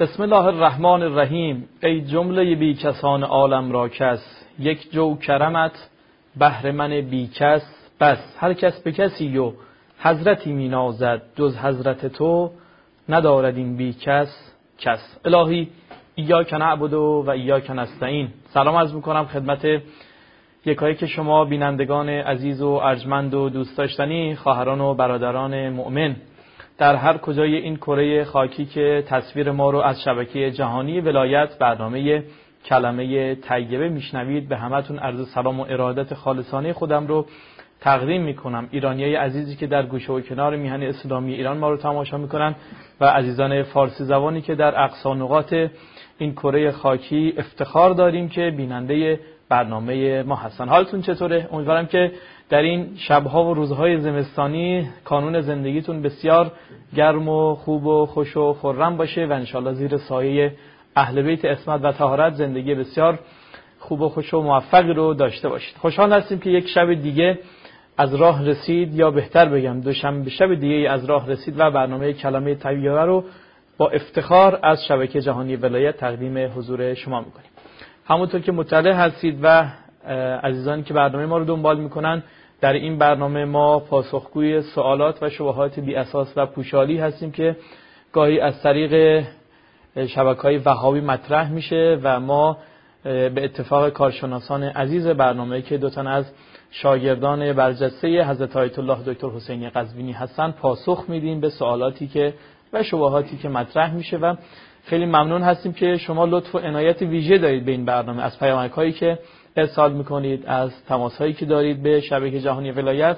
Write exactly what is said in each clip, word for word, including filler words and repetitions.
بسم الله الرحمن الرحیم. ای جمله بی کسان عالم را کس، یک جو کرمت بهر من بی کس بس. هر کس به کسی و حضرتی می نازد، جز حضرت تو ندارد این بی کس کس. الهی ایاک نعبد و ایاک نستعین. سلام عرض میکنم خدمت یکایی که شما بینندگان عزیز و ارجمند و دوست داشتنی، خواهران و برادران مؤمن در هر کجای این کره خاکی که تصویر ما رو از شبکه جهانی ولایت برنامه کلمه طیبه میشنوید، به همتون عرض سلام و ارادت خالصانه خودم رو تقدیم میکنم. ایرانیای عزیزی که در گوشه و کنار میهن اسلامی ایران ما رو تماشا میکنن و عزیزان فارسی زبانی که در اقصا نقاط این کره خاکی افتخار داریم که بیننده برنامه ما هستن. حالتون چطوره؟ امیدوارم که در این شبها و روزهای زمستانی کانون زندگیتون بسیار گرم و خوب و خوش و خرم باشه و انشالله زیر سایه اهل بیت عصمت و طهارت زندگی بسیار خوب و خوش و موفقی رو داشته باشید. خوشحال هستیم که یک شب دیگه از راه رسید، یا بهتر بگم دوشنبه شب دیگه از راه رسید و برنامه کلمه طیبه رو با افتخار از شبکه جهانی ولایت تقدیم حضور شما میکنیم. همونطور که مطلع هستید و عزیزانی که برنامه ما رو دنبال میکنن، در این برنامه ما پاسخگوی سوالات و شبهات بی اساس و پوشالی هستیم که گاهی از طریق شبکه‌های وهابی مطرح میشه و ما به اتفاق کارشناسان عزیز برنامه که دو تن از شاگردان برجسته حضرت آیت الله دکتر حسینی قزوینی هستن پاسخ میدیم به سوالاتی که و شبهاتی که مطرح میشه و خیلی ممنون هستیم که شما لطف و عنایت ویژه دارید به این برنامه، از پیامک‌هایی که ارسال میکنید، از تماس‌هایی که دارید به شبکه جهانی ولایت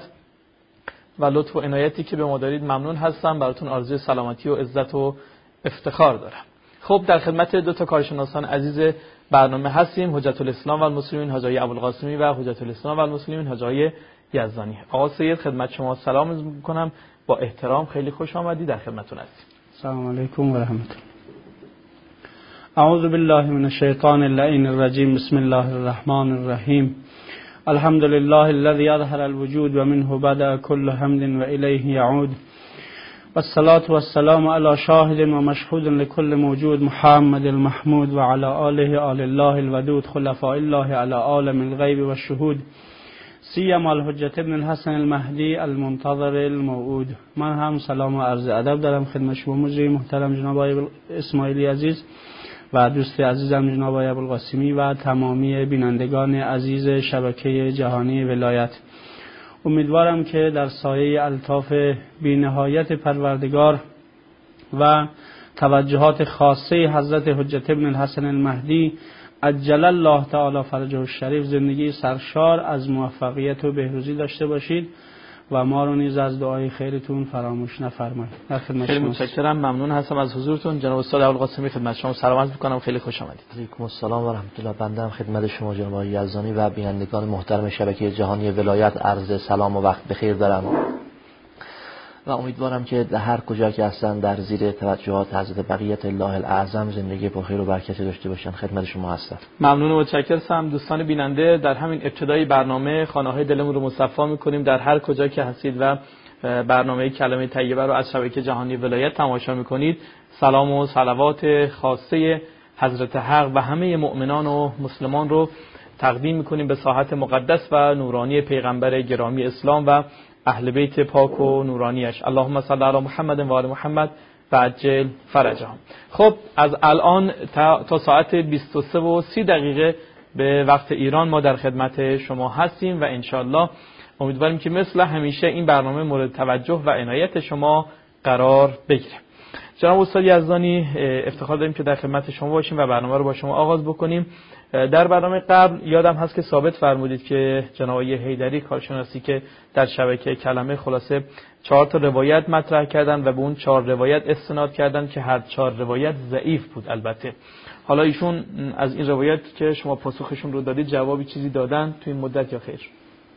و لطف و عنایتی که به ما دارید ممنون هستم. براتون آرزوی سلامتی و عزت و افتخار دارم. خب در خدمت دو تا کارشناسان عزیز برنامه هستیم، حجت الاسلام و المسلمین حاجی ابوالقاسمی و حجت الاسلام و المسلمین حاجی یزدانی. آقا سید خدمت شما سلام میکنم، با احترام خیلی خوش آمدید، در خدمتتون هستیم. السلام علیکم و رحمت الله. اعوذ بالله من الشیطان اللعین الرجیم. بسم الله الرحمن الرحیم. الحمد لله الذي اظهر الوجود و منه بدأ كل حمد و الیه یعود. والصلاة والسلام على شاهد و مشهود لكل موجود محمد المحمود و على آله آل الله الودود خلفاء الله على عالم الغیب و الشهود سیما الحجة ابن الحسن المهدی المنتظر الموعود. من هم سلام و عرض ادب دارم خدمت شما مجری محترم جناب آقای اسماعیلی عزیز و دوست عزیزم جناب آقای ابوالقاسمی و تمامی بینندگان عزیز شبکه جهانی ولایت. امیدوارم که در سایه الطاف بی‌نهایت پروردگار و توجهات خاصه حضرت حجت ابن الحسن المهدی عجل الله تعالی فرجه الشریف زندگی سرشار از موفقیت و بهروزی داشته باشید و ما رو نیز از دعای خیرتون فراموش نفرمایید. خیلی متشکرم، ممنون هستم از حضورتون. جناب استاد ابوالقاسمی خدمت شما سلام عرض می‌کنم، خیلی خوش آمدید. علیکم السلام و رحمت الله. بنده هم خدمت شما جناب آقای یزدانی و بینندگان محترم شبکه جهانی ولایت عرض سلام و وقت بخیر دارم و امیدوارم که در هر کجا که هستن در زیر توجهات حضرت بقیت الله الاعظم زندگی پرخیر و برکتی داشته باشن. خدمت شما هستم. ممنون و متشکرم. دوستان بیننده، در همین ابتدای برنامه خانه‌های دلمون رو مصفا می‌کنیم. در هر کجا که هستید و برنامه کلمه طیبه رو از شبکه جهانی ولایت تماشا می‌کنید، سلام و صلوات خاصه حضرت حق و همه مؤمنان و مسلمان رو تقدیم می‌کنیم به ساحت مقدس و نورانی پیغمبر گرامی اسلام و اهل بیت پاک و نورانیش. اللهم صل علی محمد و آل محمد و عجل فرجهم. خب از الان تا, تا ساعت بیست و سه و سی دقیقه به وقت ایران ما در خدمت شما هستیم و انشالله امیدواریم که مثل همیشه این برنامه مورد توجه و عنایت شما قرار بگیره. جناب استاد یزدانی افتخار داریم که در خدمت شما باشیم و برنامه رو با شما آغاز بکنیم. در برنامه قبل یادم هست که ثابت فرمودید که جناب حیدری کارشناسی که در شبکه کلمه خلاصه چهار تا روایت مطرح کردن و به اون چهار روایت استناد کردن که هر چهار روایت ضعیف بود. البته حالا ایشون از این روایت که شما پاسخشون رو دادید جوابی چیزی دادن تو این مدت یا خیر؟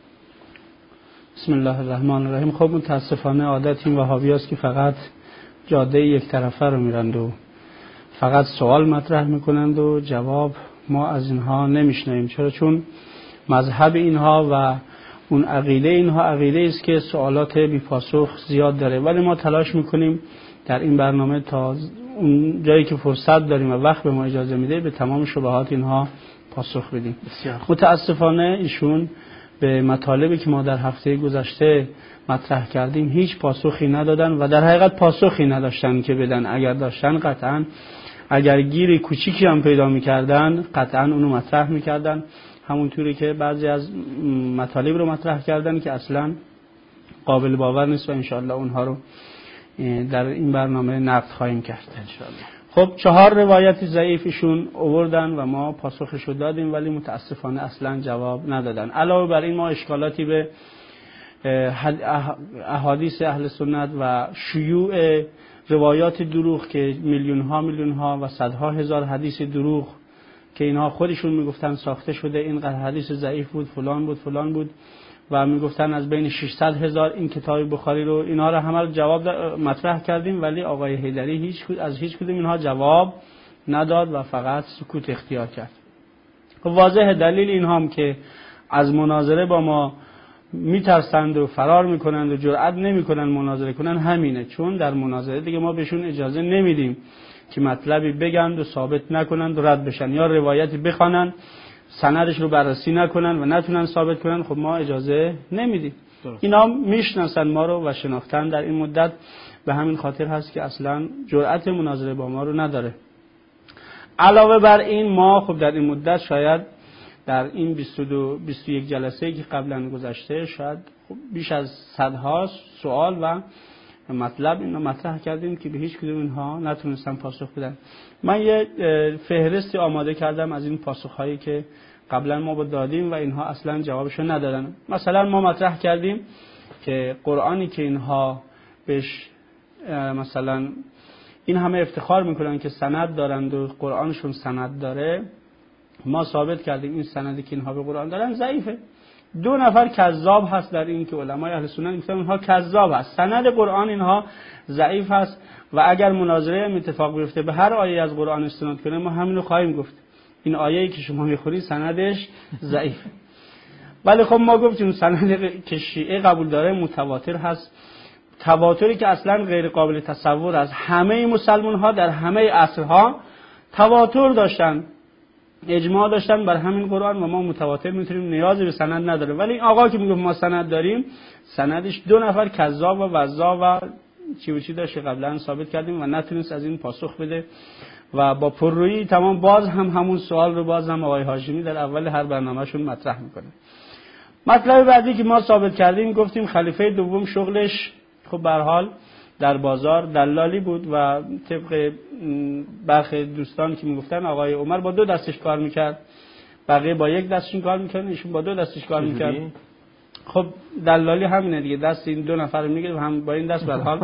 بسم الله الرحمن الرحیم. خب متاسفانه عادت این وهابی است که فقط جاده یک طرفه رو میرند و فقط سوال مطرح میکنند و جواب ما از اینها نمیشنویم. چرا؟ چون مذهب اینها و اون عقیده اینها عقیده است که سوالات بی پاسخ زیاد داره، ولی ما تلاش میکنیم در این برنامه تا اون جایی که فرصت داریم و وقت به ما اجازه میده به تمام شبهات اینها پاسخ بدیم. متاسفانه ایشون به مطالبی که ما در هفته گذشته مطرح کردیم هیچ پاسخی ندادن و در حقیقت پاسخی نداشتن که بدن. اگر داشتن قطعا اگر گیری کوچیکی هم پیدا میکردن قطعا اونو مطرح میکردن، همونطوری که بعضی از مطالب رو مطرح کردن که اصلا قابل باور نیست و انشاءالله اونها رو در این برنامه نقد خواهیم کرد انشاءالله. خب چهار روایت ضعیفشون آوردن و ما پاسخش رو دادیم ولی متاسفانه اصلا جواب ندادن. علاوه بر این ما اشکالاتی به احادیث اهل سنت و شیوع روایات دروغ که میلیون ها میلیون ها و صدها هزار حدیث دروغ که اینها خودشون میگفتن ساخته شده، این حدیث ضعیف بود، فلان بود فلان بود و میگفتن از بین ششصد هزار این کتاب بخاری رو، اینها رو همه رو جواب مطرح کردیم ولی آقای حیدری هیچ از هیچ کدوم اینها جواب نداد و فقط سکوت اختیار کرد. واضح دلیل این هم که از مناظره با ما میترسند و فرار میکنند و جرئت نمیکنن مناظره کنن همینه، چون در مناظره دیگه ما بهشون اجازه نمیدیم که مطلبی بگند و ثابت نکنند و رد بشن یا روایتی بخوانند سندش رو بررسی نکنن و نتونن ثابت کنن، خب ما اجازه نمیدیم. اینا میشناسن ما رو و شناختن در این مدت، به همین خاطر هست که اصلا جرأت مناظره با ما رو نداره. علاوه بر این ما خب در این مدت شاید در این بیست و دو بیست و یک جلسه که قبلا گذشته شاید خب بیش از صدها سوال و مطلب اینا مطرح کردیم که به هیچ کدوم اینها نتونستم پاسخ بدن. من یه فهرستی آماده کردم از این پاسخهایی که قبلا ما دادیم و اینها اصلا جوابشو ندادن. مثلا ما مطرح کردیم که قرآنی که اینها بهش مثلا این همه افتخار میکنن که سند دارند و قرآنشون سند داره، ما ثابت کردیم این سندی که اینها به قرآن دارن ضعیفه. دو نفر کذاب هست در این که علمای اهل سنت میگن اینها کذاب هست، سند قرآن اینها ضعیف هست و اگر مناظره هم اتفاق بیفته به هر آیه از قرآن استناد کنه ما همین رو خواهیم گفت این آیه‌ای که شما میخونید سندش ضعیفه. ولی خب ما گفتیم سند که شیعه قبول داره متواتر هست، تواتری که اصلا غیر قابل تصور است. همه مسلمان ها در همه عصرها تواتر داشتن، اجماع داشتن بر همین قرآن و ما متواتر میتونیم، نیازی به سند نداره. ولی این آقا که میگه ما سند داریم، سندش دو نفر کذاب و وضاع و چی و چی داشت قبلا ثابت کردیم و نتونست از این پاسخ بده و با پررویی تمام باز هم همون سوال رو باز هم آقای هاشمی در اول هر برنامهشون مطرح میکنه. مطلب بعدی که ما ثابت کردیم گفتیم خلیفه دوم شغلش خب به هر حال در بازار دلالی بود و طبق برخی دوستان که میگفتن آقای عمر با دو دستش کار میکرد، بقیه با یک دستشون کار میکردن، ایشون با دو دستش کار میکرد. خب دلالی همینه دیگه، دست این دو نفر رو میگیره و هم با این دست به هر حال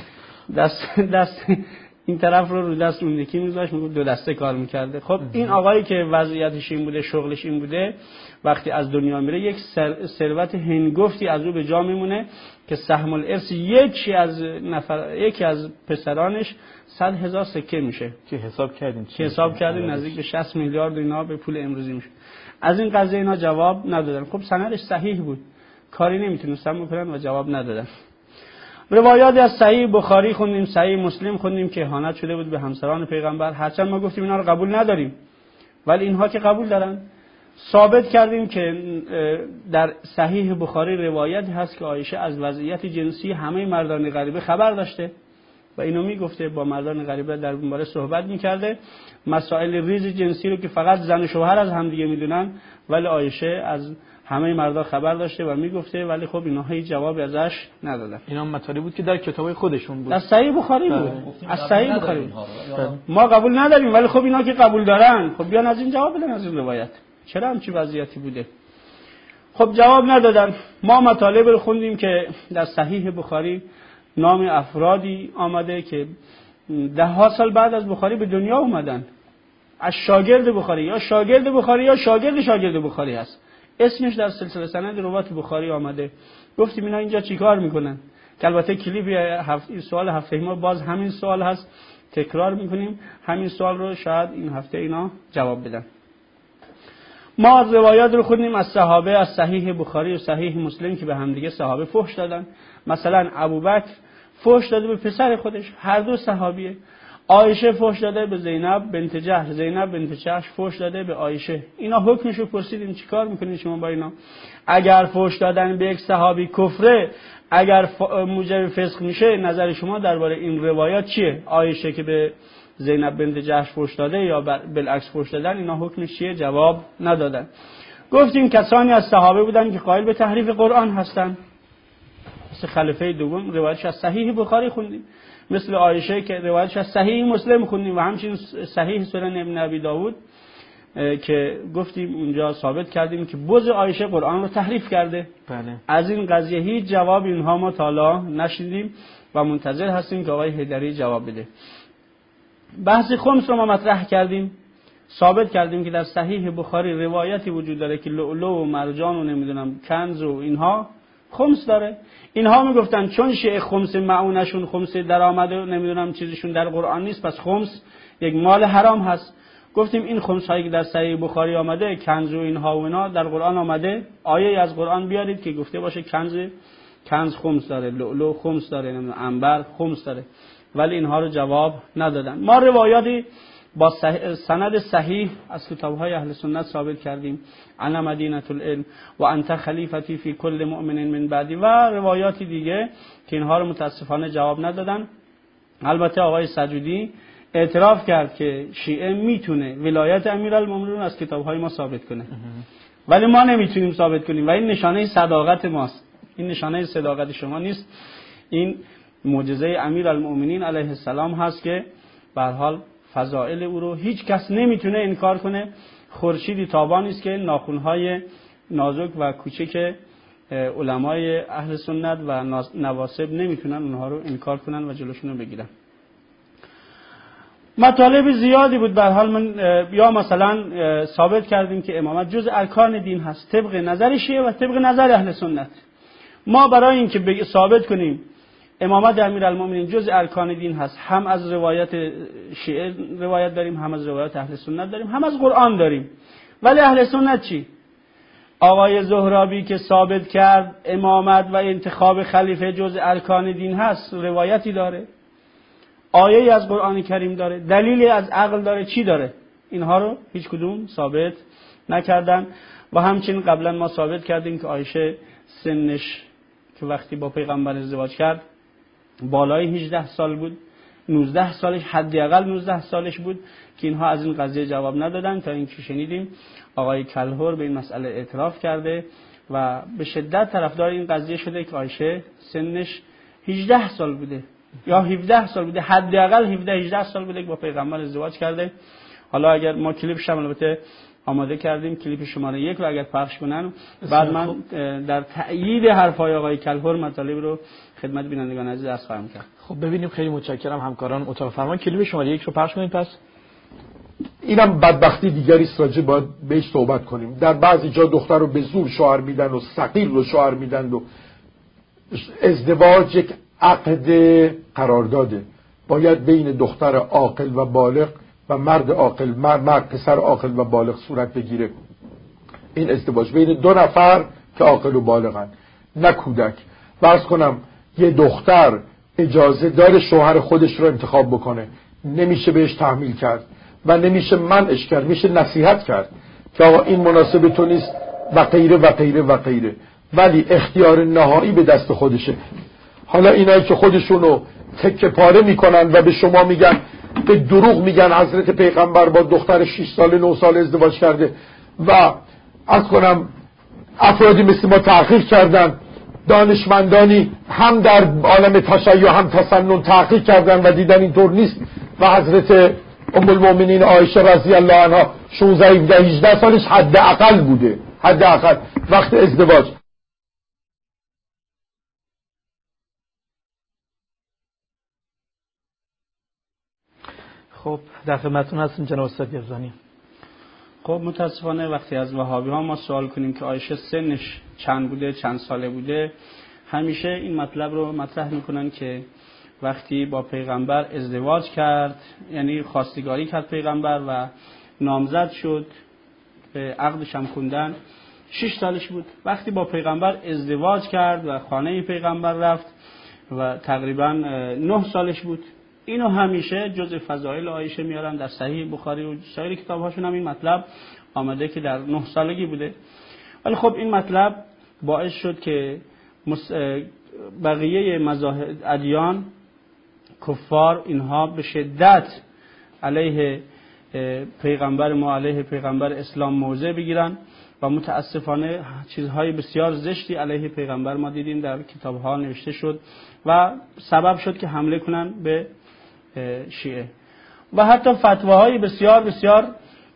دست دست این طرف رو رو دست اون یکی میذاشت، میگه دو دسته کار میکرده. خب این آقایی که وضعیتش این بوده، شغلش این بوده، وقتی از دنیا میره یک ثروت هنگفتی از او به جا میمونه که سهم الارث یکی از نفر یکی از پسرانش صد هزار سکه میشه که حساب کردیم که حساب کردیم نزدیک به شصت میلیارد اینا به پول امروزی میشه. از این قضیه اینا جواب ندادن. خب سندش صحیح بود، کاری نمیتونستن بکنن و جواب ندادن. روایات از صحیح بخاری خوندیم، صحیح مسلم خوندیم که اهانت شده بود به همسران پیغمبر. هرچند ما گفتیم اینا رو قبول نداریم ولی اینها که قبول دارن. ثابت کردیم که در صحیح بخاری روایت هست که عایشه از وضعیت جنسی همه مردان غریبه خبر داشته و اینو میگفته، با مردان غریبه در این باره صحبت میکرده، مسائل ریز جنسی رو که فقط زن و شوهر از همدیگه میدونن، ولی عایشه از همه مردا خبر داشته و میگفته، ولی خب اینا هیچ جوابی ازش ندادن. اینا مطالبی بود که در کتابای خودشون بود، در صحیح بخاری بود، از صحیح بخاری بود. ما قبول نداریم ولی خب اینا که قبول دارن خب بیان از این جواب بدن، از این روایت چرا همچی وضعیتی بوده. خب جواب ندادن. ما مطالب رو خوندیم که در صحیح بخاری نام افرادی آمده که ده ها سال بعد از بخاری به دنیا اومدن، از شاگرد بخاری یا شاگرد بخاری یا شاگرد شاگرد بخاری هست، اسمش در سلسله سند روات بخاری آمده. گفتیم اینا اینجا چیکار میکنن؟ که البته کلیپ هفته سوال هفته ما باز همین سوال هست، تکرار میکنیم همین سوال رو، شاید این هفته اینا جواب بدن. ما روایات رو خوندیم از صحابه، از صحیح بخاری و صحیح مسلم که به هم دیگه صحابه فحش دادن. مثلا ابوبکر فحش داده به پسر خودش، هر دو صحابیه. عایشه فحش داده به زینب بنت جحش، زینب بنت جحش فحش داده به عایشه. اینا حکمشو پرسیدیم چیکار میکنید شما با اینا؟ اگر فحش دادن به یک صحابی کفره، اگر موجب فسق میشه، نظر شما درباره این روایات چیه؟ عایشه که به زینب بنت جحش فحش داده یا بالعکس فحش دادن، اینا حکمش چیه؟ جواب ندادن. گفتیم کسانی از صحابه بودن که قائل به تحریف قرآن هستن، مثل خلیفه دوم روایتش از صحیح بخاری خوندیم، مثل عایشه که روایتش از صحیح مسلم خوندیم، و همچنین صحیح سنن ابن ابی داود که گفتیم اونجا ثابت کردیم که بز عایشه قرآن رو تحریف کرده. بله. از این قضیه هیچ جواب اینها ما تا حالا نشنیدیم و منتظر هستیم که آقای حیدری جواب بده. بحث خمس رو ما مطرح کردیم، ثابت کردیم که در صحیح بخاری روایتی وجود داره که لؤلؤ و مرجان و نمیدونم کنز و اینها خمس داره. اینها میگفتن چون شیء خمس معونشون خمس درآمد و نمیدونم چیزشون در قرآن نیست، پس خمس یک مال حرام هست. گفتیم این خمس هایی که در صحیح بخاری آمده، کنز و اینها و اینا در قرآن آمده، آیه از قرآن بیارید که گفته باشه کنز کنز خمس داره، لؤلؤ خمس داره، نمیدونم عنبر خمس داره، ولی اینها رو جواب ندادن. ما روایاتی با سند صحیح از کتاب‌های اهل سنت ثابت کردیم، انا مدینه العلم و انت خلیفتی فی کل مؤمن من بعدی و روایاتی دیگه که اینها رو متاسفانه جواب ندادن. البته آقای سجودی اعتراف کرد که شیعه میتونه ولایت امیرالمومنین از کتاب‌های ما ثابت کنه، ولی ما نمیتونیم ثابت کنیم و این نشانه صداقت ماست. این نشانه صداقت شما نیست، این معجزه امیرالمومنین علیه السلام هست که به هر حال فضائل او رو هیچ کس نمیتونه انکار کنه. خورشیدی تابانی است که ناخن‌های نازک و کوچک علمای اهل سنت و نواسب نمیتونن اونها رو انکار کنن و جلوشون رو بگیرن. مطالب زیادی بود. به هر حال من یا مثلا ثابت کردیم که امامت جز ارکان دین هست طبق نظر شیعه و طبق نظر اهل سنت. ما برای اینکه ثابت کنیم امامت امیرالمومنین جز ارکان دین هست، هم از روایت شیعه روایت داریم، هم از روایت اهل سنت داریم، هم از قرآن داریم. ولی اهل سنت چی؟ آقای زهرابی که ثابت کرد امامت و انتخاب خلیفه جز ارکان دین هست، روایتی داره، آیه‌ای از قرآن کریم داره، دلیلی از عقل داره، چی داره؟ اینها رو هیچ کدوم ثابت نکردن. و همچنین قبلا ما ثابت کردیم که عایشه سنش که وقتی با پیغمبر ازدواج کرد بالای هجده سال بود، نوزده سالش حداقل نوزده سالش بود، که اینها از این قضیه جواب ندادن تا اینکه شنیدیم آقای کلهر به این مسئله اعتراف کرده و به شدت طرفدار این قضیه شده که عایشه سنش هجده سال بوده یا هفده سال بوده، حداقل هفده هجده سال بوده که با پیغمبر ازدواج کرده. حالا اگر ما کلیپش هم البته آماده کردیم، کلیپ شماره یک رو اگر پخش کنن بعد من در تأیید حرفای آقای کلهر مطالب رو خدمت بینندگان عزیز عرض خواهم کرد. خب ببینیم. خیلی متشکرم همکاران اتاق فرمان. کلیپ شماره یک رو پخش کنید. پس اینم بدبختی دیگری است، راجع باید بهش صحبت کنیم. در بعضی جا دختر رو به زور شوهر میدن و ثقیل رو شوهر میدن و ازدواج یک عقد قرارداده، باید بین دختر عاقل و بالغ و مرد عاقل، مرد پسر عاقل و بالغ صورت بگیره. این ازدواج بین دو نفر که عاقل و بالغن، نه کودک. فرض کنم یه دختر اجازه داره شوهر خودش رو انتخاب بکنه، نمیشه بهش تحمیل کرد و نمیشه منعش کرد، میشه نصیحت کرد که آقا این مناسب تو نیست و غیره و غیره و غیره، ولی اختیار نهایی به دست خودشه. حالا اینایی که خودشونو تکه پاره میکنن و به شما میگن، به دروغ میگن حضرت پیغمبر با دختر شش ساله نه ساله ازدواج کرده و از کنم افرادی مثل ما تحقیق کردن، دانشمندانی هم در عالم تشیع هم تسنن تحقیق کردن و دیدن اینطور نیست و حضرت ام المؤمنین عایشه رضی الله عنها شانزده هجده سالش حداقل بوده، حداقل وقت ازدواج. خب در خدمتتون هستیم جناب استاد یزدانی. خب متاسفانه وقتی از وهابی ها ما سوال کنیم که عایشه سنش چند بوده، چند ساله بوده، همیشه این مطلب رو مطرح میکنن که وقتی با پیغمبر ازدواج کرد، یعنی خواستگاری کرد پیغمبر و نامزد شد، به عقدش هم خوندن، شش سالش بود. وقتی با پیغمبر ازدواج کرد و خانه پیغمبر رفت و تقریبا نه سالش بود. اینو همیشه جزء فضائل عایشه میارن در صحیح بخاری و سایر کتاب‌هاشون هم این مطلب آمده که در نه سالگی بوده. ولی خب این مطلب باعث شد که بقیه مذاهب ادیان کفار اینها به شدت علیه پیغمبر ما، علیه پیغمبر اسلام موضع بگیرن و متاسفانه چیزهای بسیار زشتی علیه پیغمبر ما دیدیم در کتاب‌ها نوشته شد و سبب شد که حمله کنن به شیعه و حتی فتواهای بسیار بسیار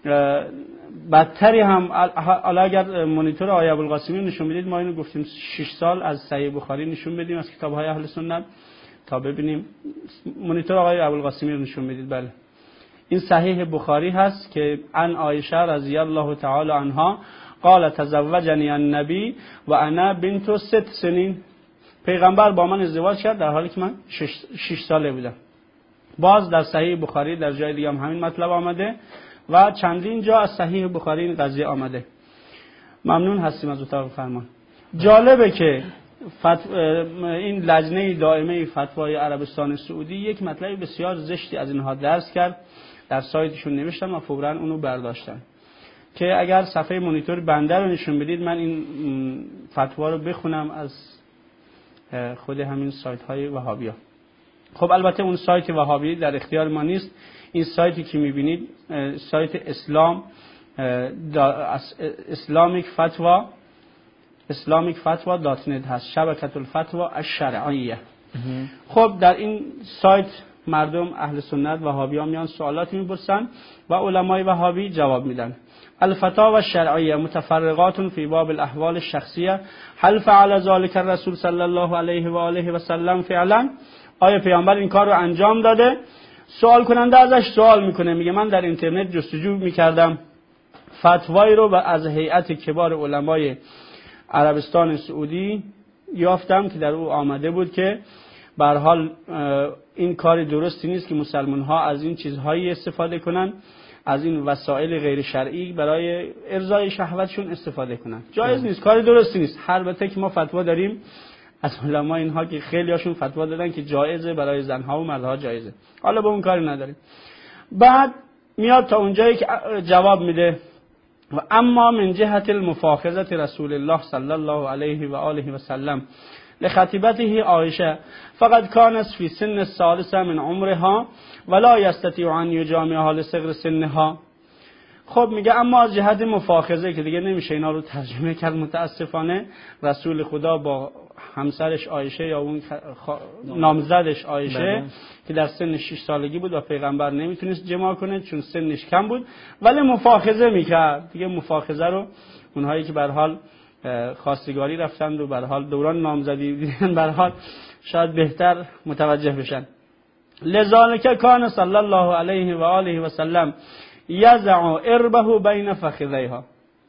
بدتری هم. حالا اگر مانیتور آقای ابوالقاسمی نشون بدید، ما اینو گفتیم شش سال از صحیح بخاری نشون بدیم از کتاب‌های اهل سنت تا ببینیم. مانیتور آقای ابوالقاسمی رو نشون بدید. بله این صحیح بخاری هست که عن عایشه رضی الله تعالی عنها قال تزوجنی النبی و انا بنت ست سنین. پیغمبر با من ازدواج کرد در حالی که من شش, شش ساله بودم. باز در صحیح بخاری در جای دیگه هم همین مطلب آمده و چندین جا از صحیح بخاری این قضیه آمده. ممنون هستیم از اتاق فرمان. جالبه که فتو... این لجنه دائمه فتوای عربستان سعودی یک مطلب بسیار زشتی از اینها درس کرد، در سایتشون نوشتن و فوراً اونو برداشتن که اگر صفحه مانیتور بنده رو نشون بدید من این فتوا رو بخونم از خود همین سایت های وهابیا. خب البته اون سایت وهابی در اختیار ما نیست. این سایتی که میبینید سایت اسلام اسلامیک فتوا اسلامیک فتوا دات نت هست، شبکه الفتوا الشرعیه. خب در این سایت مردم اهل سنت وهابی ها میان سوالات میپرسن و علمای وهابی جواب میدن. الفتاوی الشرعیه متفرقات فی باب الاحوال الشخصیه هل فعل ذلك الرسول صلی الله علیه و آله و سلم فعلا؟ آیا پیامبر این کار رو انجام داده؟ سوال کننده ازش سوال میکنه، میگه من در اینترنت جستجو میکردم فتوایی رو از هیئت کبار علمای عربستان سعودی یافتم که در او آمده بود که به هر حال این کار درستی نیست که مسلمان ها از این چیزهایی استفاده کنن، از این وسایل غیر شرعی برای ارضای شهوتشون استفاده کنن. جایز نیست، کار درستی نیست. البته که ما فتوا داریم از علما اینها که خیلی هاشون فتوا دادن که جایزه برای زنها و مردها جایزه. حالا به اون کاری نداریم. بعد میاد تا اونجایی که جواب میده و اما من جهت المفاخذه رسول الله صلی الله علیه و آله و سلم لخطیبته عایشه فقط کانت فی سن الثالثه من عمرها ولا یستطیع ان یجامعها لصغر سنها. خب میگه اما از جهت مفاخذه که دیگه نمیشه اینا رو ترجمه کرد متاسفانه، رسول خدا با همسرش عایشه یا اون خ... نامزدش عایشه بله. که در سن شش سالگی بود و پیغمبر نمیتونست جماع کنه چون سنش کم بود، ولی مفاخذه میکرد. دیگه مفاخذه رو اونهایی که به هر حال خواستگاری رفتند و به هر حال دوران نامزدی دیدن به هر حال شاید بهتر متوجه بشن. لذالک کان صلی الله علیه و آله و سلم یزع اربه بین فخذیها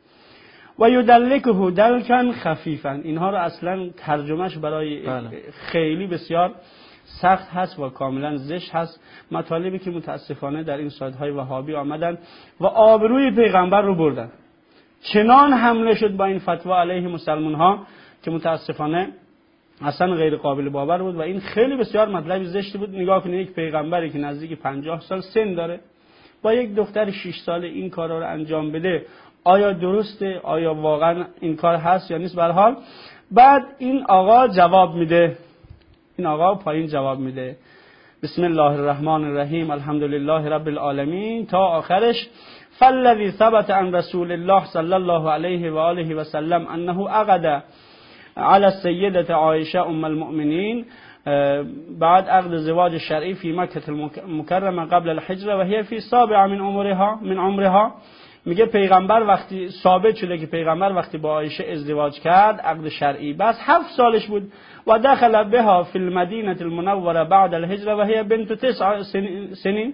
و یدلکه دلکا خفیفا. اینها رو اصلا ترجمهش برای خیلی بسیار سخت هست و کاملا زشت هست. مطالبی که متاسفانه در این سایت های وهابی آمدن و آبروی پیغمبر رو بردن. چنان حمله شد با این فتوا علیه مسلمان ها که متاسفانه اصلا غیر قابل باور بود و این خیلی بسیار مطلب زشتی بود. نگاه کنید یک پیغمبری که نزدیک پنجاه سال سن داره با یک دختر شش ساله این کارا رو انجام بده، آیا درسته؟ آیا واقعا این کار هست یا نیست؟ به هر حال بعد این آقا جواب میده، این آقا پایین جواب میده بسم الله الرحمن الرحیم الحمدلله رب العالمین تا آخرش. فالذی ثبت عن رسول الله صلی الله علیه و آله و سلم انه عقد على السیدة عایشه ام المؤمنین بعد عقد زواج شرعی فی مکه المکرمه قبل الحجره و هي فی سابع من عمرها من عمرها. میگه پیغمبر وقتی ثابت شده که پیغمبر وقتی با عایشه ازدواج کرد عقد شرعی بس هفت سالش بود و دخل بها فی المدینه المنوره بعد الهجره و هي بنت تسع سنین.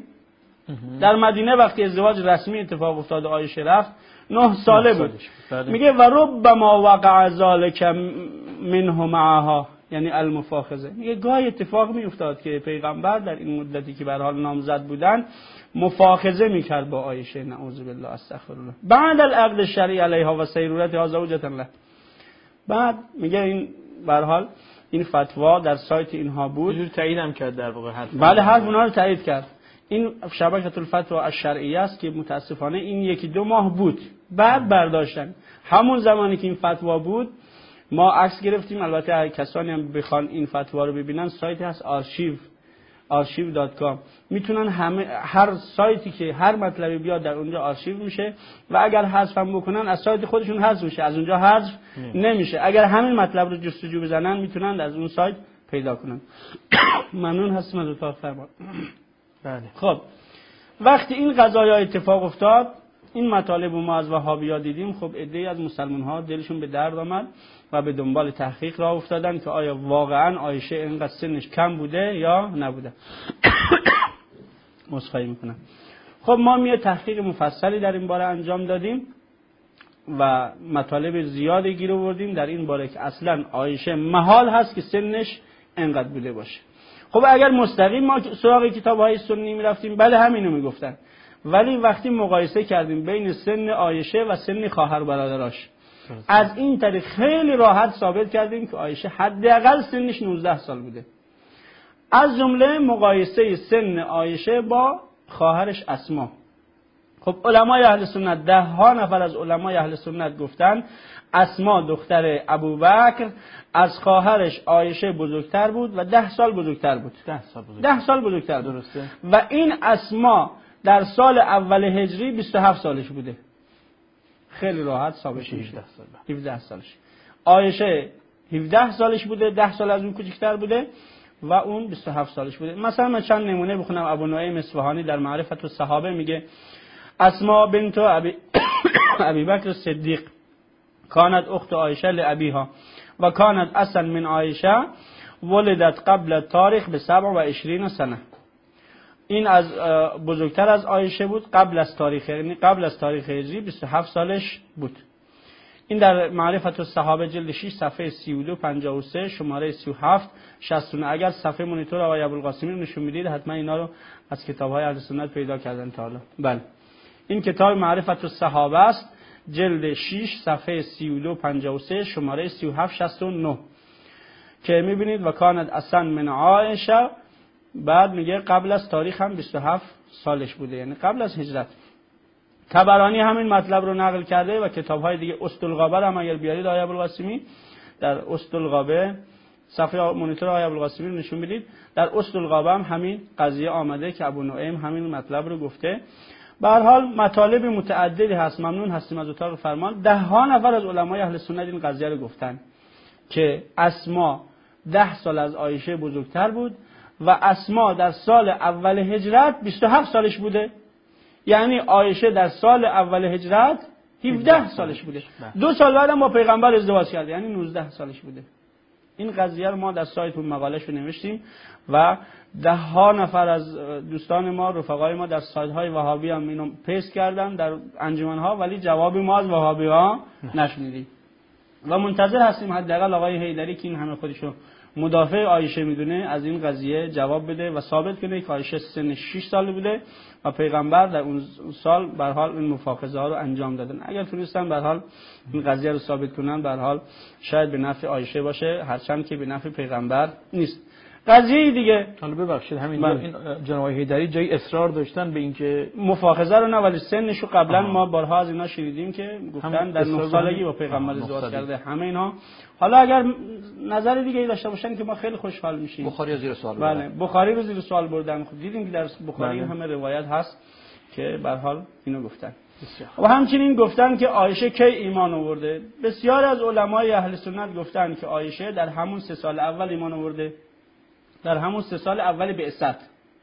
در مدینه وقتی ازدواج رسمی اتفاق افتاد عایشه رفت نه ساله بود. میگه و ربما وقع ذلك منه معها یعنی المفاخذه. میگه گاهی اتفاق می افتاد که پیغمبر در این مدتی که به هر حال نامزد بودن مفاخذه میکرد با عایشه نعوذ بالله استغفر الله بعد العقد الشرعی علیها و سیرورتها زوجة له. بعد میگه این به هر حال این فتوا در سایت اینها بود. یه جور تایید هم کرد در واقع حرف. بله حرف اونها رو تایید کرد. این شبکه الفتوا الشرعیه است که متاسفانه این یکی دو ماه بود بعد برداشتن. همون زمانی که این فتوا بود ما عکس گرفتیم. البته کسانی هم بخوان این فتوا رو ببینن سایت هست آرشیو آرشیو دات کام، میتونن همه هر سایتی که هر مطلبی بیاد در اونجا آرشیو میشه و اگر حذف هم بکنن از سایت خودشون حذف میشه، از اونجا حذف نمیشه. اگر همین مطلب رو جستجو بزنن میتونن از اون سایت پیدا کنن. ممنون هستم از اتاق فرمان. بله. خب وقتی این قضایا اتفاق افتاد، این مطالب رو ما از وهابی‌ها دیدیم، خب عده‌ای از مسلمان‌ها دلشون به درد آمد و به دنبال تحقیق راه افتادن که آیا واقعا عایشه اینقدر سنش کم بوده یا نبوده. مسخره میکنم. خب ما می تحقیق مفصلی در این باره انجام دادیم و مطالب زیادی گیر آوردیم در این باره که اصلا عایشه محال هست که سنش اینقدر بوده باشه. خب اگر مستقیم ما سراغ کتاب‌های سنی می‌رفتیم بله همینو میگفتن، ولی وقتی مقایسه کردیم بین سن عایشه و سن خواهر برادراش، از این طریق خیلی راحت ثابت کردیم که عایشه حداقل سنش نوزده سال بوده. از جمله مقایسه سن عایشه با خواهرش اسما. خب علمای اهل سنت، ده ها نفر از علمای اهل سنت گفتن اسما دختر ابوبکر از خواهرش عایشه بزرگتر بود و ده سال بزرگتر بود. ده سال بزرگتر. ده سال بزرگتر درسته. و این اسما در سال اول هجری بیست و هفت سالش بوده. خیلی راحت ثابت میشه. هفده سالش. عایشه هفده سالش بوده، ده سال از اون کوچکتر بوده و اون بیست و هفت سالش بوده. مثلا من چند نمونه بخونم. ابو نعیم اصفهانی در معرفت الصحابه میگه اسما بنت ابی ابی بکر صدیق کانت اخت عایشه لابیها و کانت اصلا من عایشه ولدت قبل التاریخ به سبع و عشرین سنه. این از بزرگتر از عایشه بود قبل از تاریخ، یعنی قبل از تاریخ هجری بیست و هفت سالش بود. این در معرفت الصحابه جلد شش صفحه سی و دو پنجاه و سه شماره سی و هفت شصت و نه. اگر صفحه مانیتور آقای ابوالقاسمی رو نشون میدید حتما اینا رو از کتاب‌های اهل سنت پیدا کردن تا حالا. بله این کتاب معرفت الصحابه است، جلد شش صفحه سی و دو پنجاه و سه شماره سی و هفت شصت و نه که میبینید و کانت اصلا من عایشه، بعد میگه قبل از تاریخ هم بیست و هفت سالش بوده، یعنی قبل از هجرت. طبرانی همین مطلب رو نقل کرده و کتاب‌های دیگه. اسطالغابه هم اگر بیارید آقای ابوالقاسمی در اسطالغابه صفحه مانیتور آقای ابوالقاسمی رو نشون بدید، در اسطالغابه هم همین قضیه آمده که ابو نعیم همین مطلب رو گفته. به هر حال مطالب متعددی هست. ممنون هستیم از اتاق فرمان. ده ها نفر از علمای اهل سنت این قضیه رو گفتن که اسما ده سال از عایشه بزرگتر بود و اسما در سال اول هجرت بیست و هفت سالش بوده، یعنی عایشه در سال اول هجرت هفده سالش بوده. دو سال بعدم با پیغمبر ازدواج کرده، یعنی نوزده سالش بوده. این قضیه رو ما در سایت اون مقاله‌شو نوشتیم و ده ها نفر از دوستان ما، رفقای ما در سایت‌های وهابی هم اینو پیست کردن در انجمن‌ها، ولی جوابی ما از وهابی‌ها نشنیدیم و منتظر هستیم حداقل آقای حیدری که این همه خودشو مدافع عایشه میدونه از این قضیه جواب بده و ثابت کنه که عایشه سن شش سال بوده و پیغمبر در اون سال به هر حال این مفاخذه ها رو انجام دادن. اگر تونستن به هر حال این قضیه رو ثابت کنن به هر حال شاید به نفع عایشه باشه، هرچند که به نفع پیغمبر نیست. قضیه دیگه، حالا ببخشید همین این جناب حیدری جای اصرار داشتن به اینکه مفاخذه رو نه، ولی سنش رو قبلا آها. ما بارها از اینا شنیدیم که گفتن در نه سالگی با پیغمبر ازدواج کرده. همه اینا حالا اگر نظر دیگه ای داشته باشن که ما خیلی خوشحال میشیم. بخاری زیر سوال بردن. بله بخاری رو زیر سوال بردن. خب دیدیم که در بخاری بله. همه روایت هست که به هر حال اینو گفتن. و همچنین گفتن که عایشه کی ایمان آورده. بسیار از علمای اهل سنت گفتن که عایشه در همون سه سال اول ایمان آورده، در همون سه سال اول بعثت.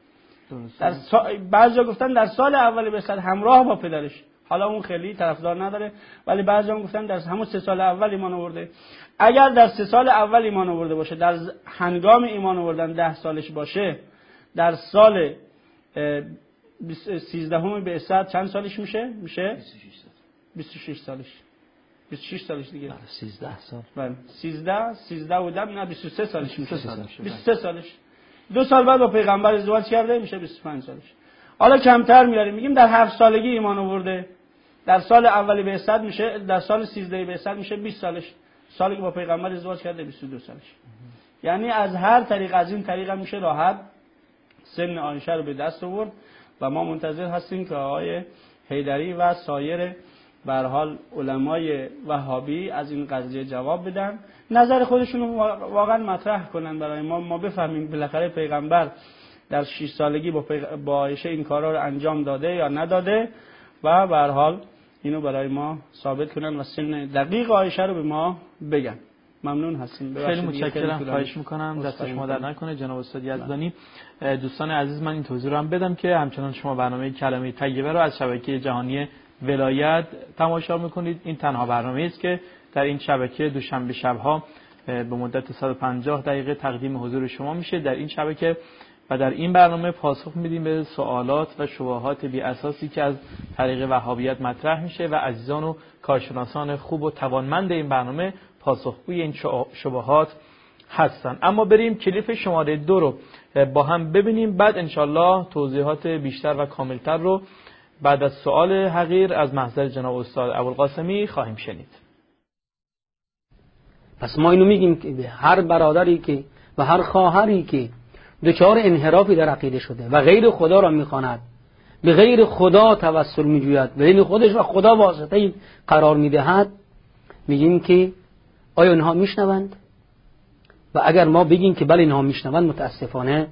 در سا... بعضیا گفتن در سال اول بعثت همراه با پدرش. حالا اون خیلی طرفدار نداره، ولی بعضیا گفتن در همون سه سال اول ایمان آورده. اگر در سه سال اول ایمان آورده باشه، در هنگام ایمان آوردن ده سالش باشه، در سال سیزدهم بعثت چند سالش میشه؟ میشه بیست و شش سالش. بیست و شش سالش دیگه. بله سیزده سال. بله سیزده سیزده و ده نه بیست و سه سالش میشه. بیست و سه سالش. دو سال بعد با پیغمبر ازدواج کرده میشه بیست و پنج سالش. حالا کمتر میاریم میگیم در هفت سالگی ایمان آورده. در سال اولی بعثت میشه، در سال سیزده بعثت میشه بیست سالش. سالی که با پیغمبر ازدواج کرده بیست و دو سالش. یعنی از هر طریق از این طریق هم میشه راحت سن عایشه رو به دست آورد و ما منتظر هستیم که آقای حیدری و سایر به هر حال علمای وهابی از این قضیه جواب بدن، نظر خودشون رو واقعا مطرح کنن برای ما، ما بفهمیم بالاخره پیغمبر در شش سالگی با با عایشه این کارا رو انجام داده یا نداده و به هر حال اینو برای ما ثابت کنن و سن دقیق عایشه رو به ما بگن. ممنون هستیم. خیلی متشکرم. خواهش میکنم دست شما در نکنه جناب استاد یزدانی. دوستان عزیز من این توضیح رو هم بدم که همچنان شما برنامه کلمه طیبه رو از شبکه جهانی ولایت تماشا میکنید. این تنها برنامه‌ای است که در این شبکه دوشنبه شب‌ها به مدت صد و پنجاه دقیقه تقدیم حضور شما میشه در این شبکه و در این برنامه پاسخ میدیم به سوالات و شبهات بی اساسی که از طریق وهابیت مطرح میشه و عزیزان و کارشناسان خوب و توانمند این برنامه پاسخگوی این شبهات هستن. اما بریم کلیپ شماره دو رو با هم ببینیم، بعد انشالله توضیحات بیشتر و کاملتر رو بعد از سوال حقیر از محضر جناب استاد ابوالقاسمی خواهیم شنید. پس ما اینو میگیم که هر برادری که و هر خواهری که دچار انحرافی در عقیده شده و غیر خدا را میخواند، به غیر خدا توسل میجوید، بین خودش و خدا واسطه قرار میدهد، میگیم که آیا اینها میشنوند؟ و اگر ما بگیم که بله اینها میشنوند، متاسفانه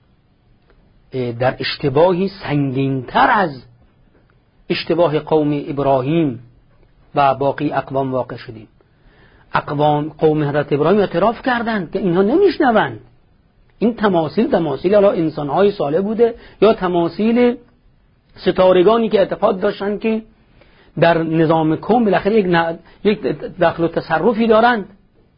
در اشتباهی سنگین‌تر از اشتباه قوم ابراهیم و باقی اقوام واقع شدیم. اقوام قوم حضرت ابراهیم اعتراف کردند که اینها نمیشنوند. این تماثیل تماثیل علی انسان‌های صالح بوده یا تماثیل ستارگانی که اعتقاد داشتند که در نظام کون بالاخره یک ن... یک دخل و تصرفی دارند.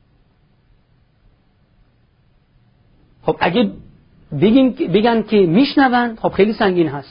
خب اگه بگیم بگن که میشنوند، خب خیلی سنگین هست.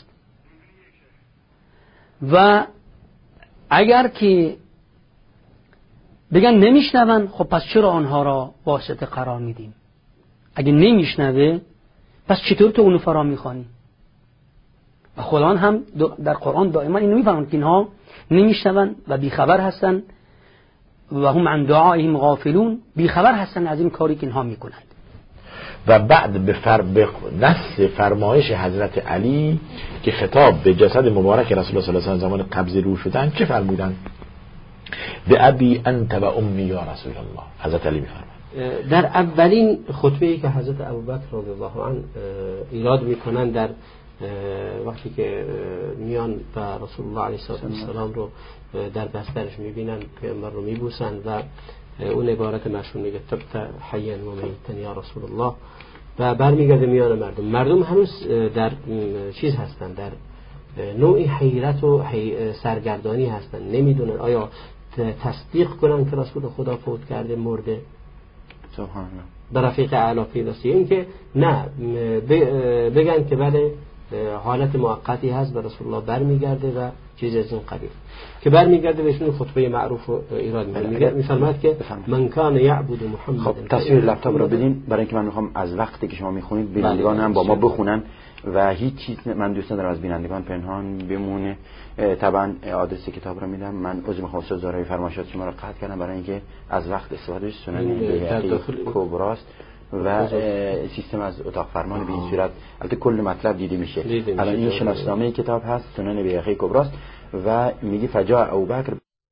و اگر که بگن نمیشنوند، خب پس چرا آنها را واسطه قرار میدیم؟ اگه نمیشنوه پس چطور تو اونو فرا میخوانی؟ و خدا هم در قرآن دائما اینو میفرماند که اینها نمیشنوند و بیخبر هستن و هم عن دعائهم غافلون، بیخبر هستن از این کاری که اینها میکنند. و بعد به فر... به نص فرمایش حضرت علی که خطاب به جسد مبارک رسول الله صلی الله علیه و زمان قبض روح شدن چه فرمودن؟ به ابی انت و امی یا رسول الله. حضرت علی میفرماید در اولین خطبه‌ای که حضرت ابوبکر رضی الله عنه ایراد میکنن در وقتی که میان و رسول الله علیه السلام رو در بسترش میبینن، پیامبر رو میبوسن و اون عبارت مشهور میگه تبت حیا و میتا یا رسول الله و برمیگرده میان مردم. مردم هنوز در چیز هستن، در نوعی حیرت و حی... سرگردانی هستن، نمیدونن آیا تصدیق کنن که رسول خدا فوت کرده، مرده، سبحان الله، در رفیق اعلی پیداستی، این که نه بگن که بله حالت موقتی هست و رسول الله برمیگرده و چیز از این قبیل که برمیگرده بهشون خطبه معروف رو ایراد میگه. میفرماید که من کان یعبد محمد. خب تصویر لپتاپ رو بدین برای اینکه من میخوام از وقتی که شما میخونید بینندگان هم با ما بخونن و هیچ چیز من دوست ندارم از بینندگان پنهان بمونه. طبعا آدرس کتاب رو میدم. من عذر میخوام استاد زارعی فرمایشات شما رو قطع کردم برای اینکه از وقت استفاده سنن بیهقی کبراست و سیستم از اتاق فرمان به این صورت البته کل مطلب دیده میشه. الان این شناسنامه کتاب هست، سنن بیهقی کبراست و میگه فجاء ابوبکر.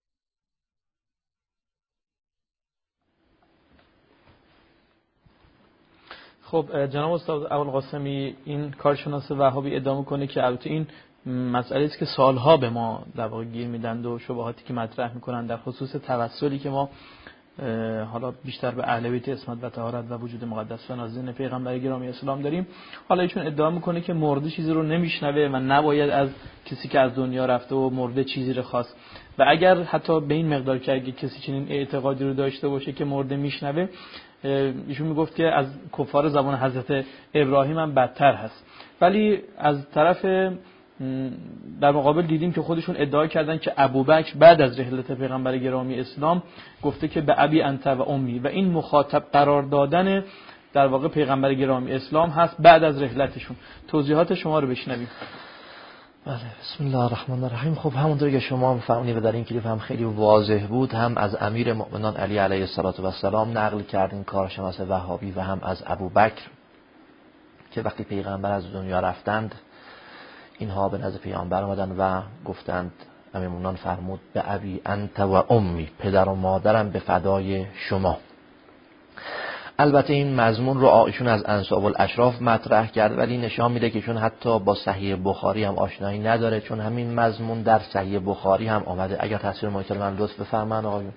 خب جناب استاد ابوالقاسمی، این کارشناس وهابی ادعا میکنه که البته این مسئله است که سالها به ما در واقع گیر میدن و شبهاتی که مطرح میکنن در خصوص توسلی که ما حالا بیشتر به اهل بیت عصمت و طهارت و وجود مقدس و نازنین پیغمبر گرامی اسلام داریم، حالا ایشون ادعا میکنه که مرده چیزی رو نمیشنوه و نباید از کسی که از دنیا رفته و مرده چیزی رو خواست. و اگر حتی به این مقدار که اگه کسی چنین اعتقادی رو داشته باشه که مرده میشنوه، ایشون میگفت که از کفار زبان حضرت ابراهیم هم بدتر هست. ولی از طرف در مقابل دیدیم که خودشون ادعا کردن که ابوبکر بعد از رحلت پیغمبر گرامی اسلام گفته که به ابی انت و امی و این مخاطب قرار دادن در واقع پیغمبر گرامی اسلام هست بعد از رحلتشون. توضیحات شما رو بشنویم. بله، بسم الله الرحمن الرحیم. خب همونطور که شما فرمودید و در این کلیپ هم خیلی واضح بود، هم از امیر مؤمنان علی علیه السلام نقل کردین کارشناس وهابی و هم از ابوبکر که وقتی پیغمبر از دنیا رفتند اینها به نزد پیامبر آمدند و گفتند، امیر مؤمنان فرمود به ابی انت و امی، پدر و مادرم به فدای شما. البته این مضمون رو ایشون از انساب الاشراف مطرح کرد، ولی نشان میده که ایشون حتی با صحیح بخاری هم آشنایی نداره، چون همین مضمون در صحیح بخاری هم آمده. اگر تصویر مایتل من لطف بفرمایید آقایون.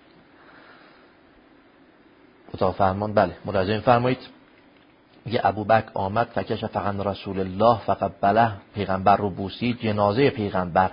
اتاق فرمان بله مراجعه فرمایید. میگه ابوبکر آمد فکشف عن رسول الله فقبله، پیغمبر رو بوسید، جنازه پیغمبر،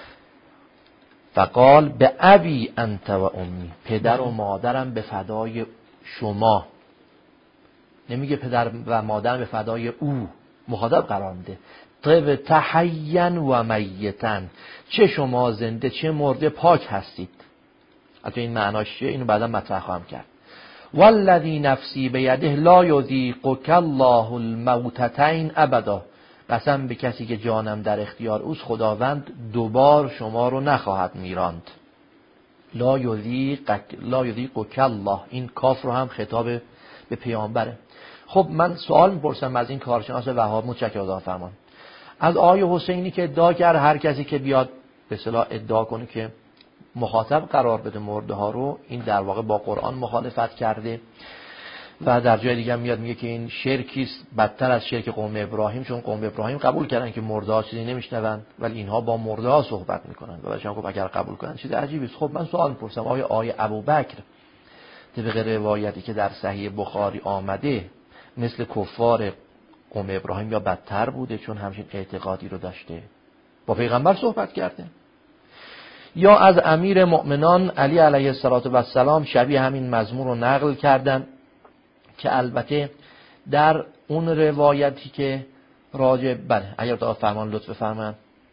فقال به ابی انت و امی، پدر و مادرم به فدای شما. نمیگه پدر و مادرم به فدای او، مخاطب قرار میده. طب تحین و میتن، چه شما زنده چه مرده پاک هستید. البته این معناش چیه اینو بعدا مطرح خواهم کرد. والذی نفسی بیده لا یذیقک الله الموتتین ابدا، قسم به کسی که جانم در اختیار اوست، خداوند دوبار شما رو نخواهد میراند. لا یذیقک لا یذیقک الله، این کاف رو هم خطاب به پیامبره. خب من سوال میپرسم از این کارشناس وهاب، متشکرم خدا فرمان، از آقای حسینی که ادعا کرد هر کسی که بیاد به اصطلاح ادعا کنه که مخاطب قرار بده مرده ها رو، این در واقع با قرآن مخالفت کرده و در جای دیگه میاد میگه که این شرکی است بدتر از شرک قوم ابراهیم، چون قوم ابراهیم قبول کردن که مرده ها چیزی نمیشنون ولی اینها با مرده ها صحبت میکنن و شما گفت اگر قبول کنن چیز عجیبی است. خب من سوال میپرسم، آیا آیه ابوبکر طبق روایتی که در صحیح بخاری آمده مثل کفار قوم ابراهیم یا بدتر بوده چون همچین اعتقادی رو داشته، با پیغمبر صحبت کرده؟ یا از امیر مؤمنان علی علیه السلام شبیه همین مضمون رو نقل کردن که البته در اون روایتی که راجع بله اگر تا فرمان لطف فرمان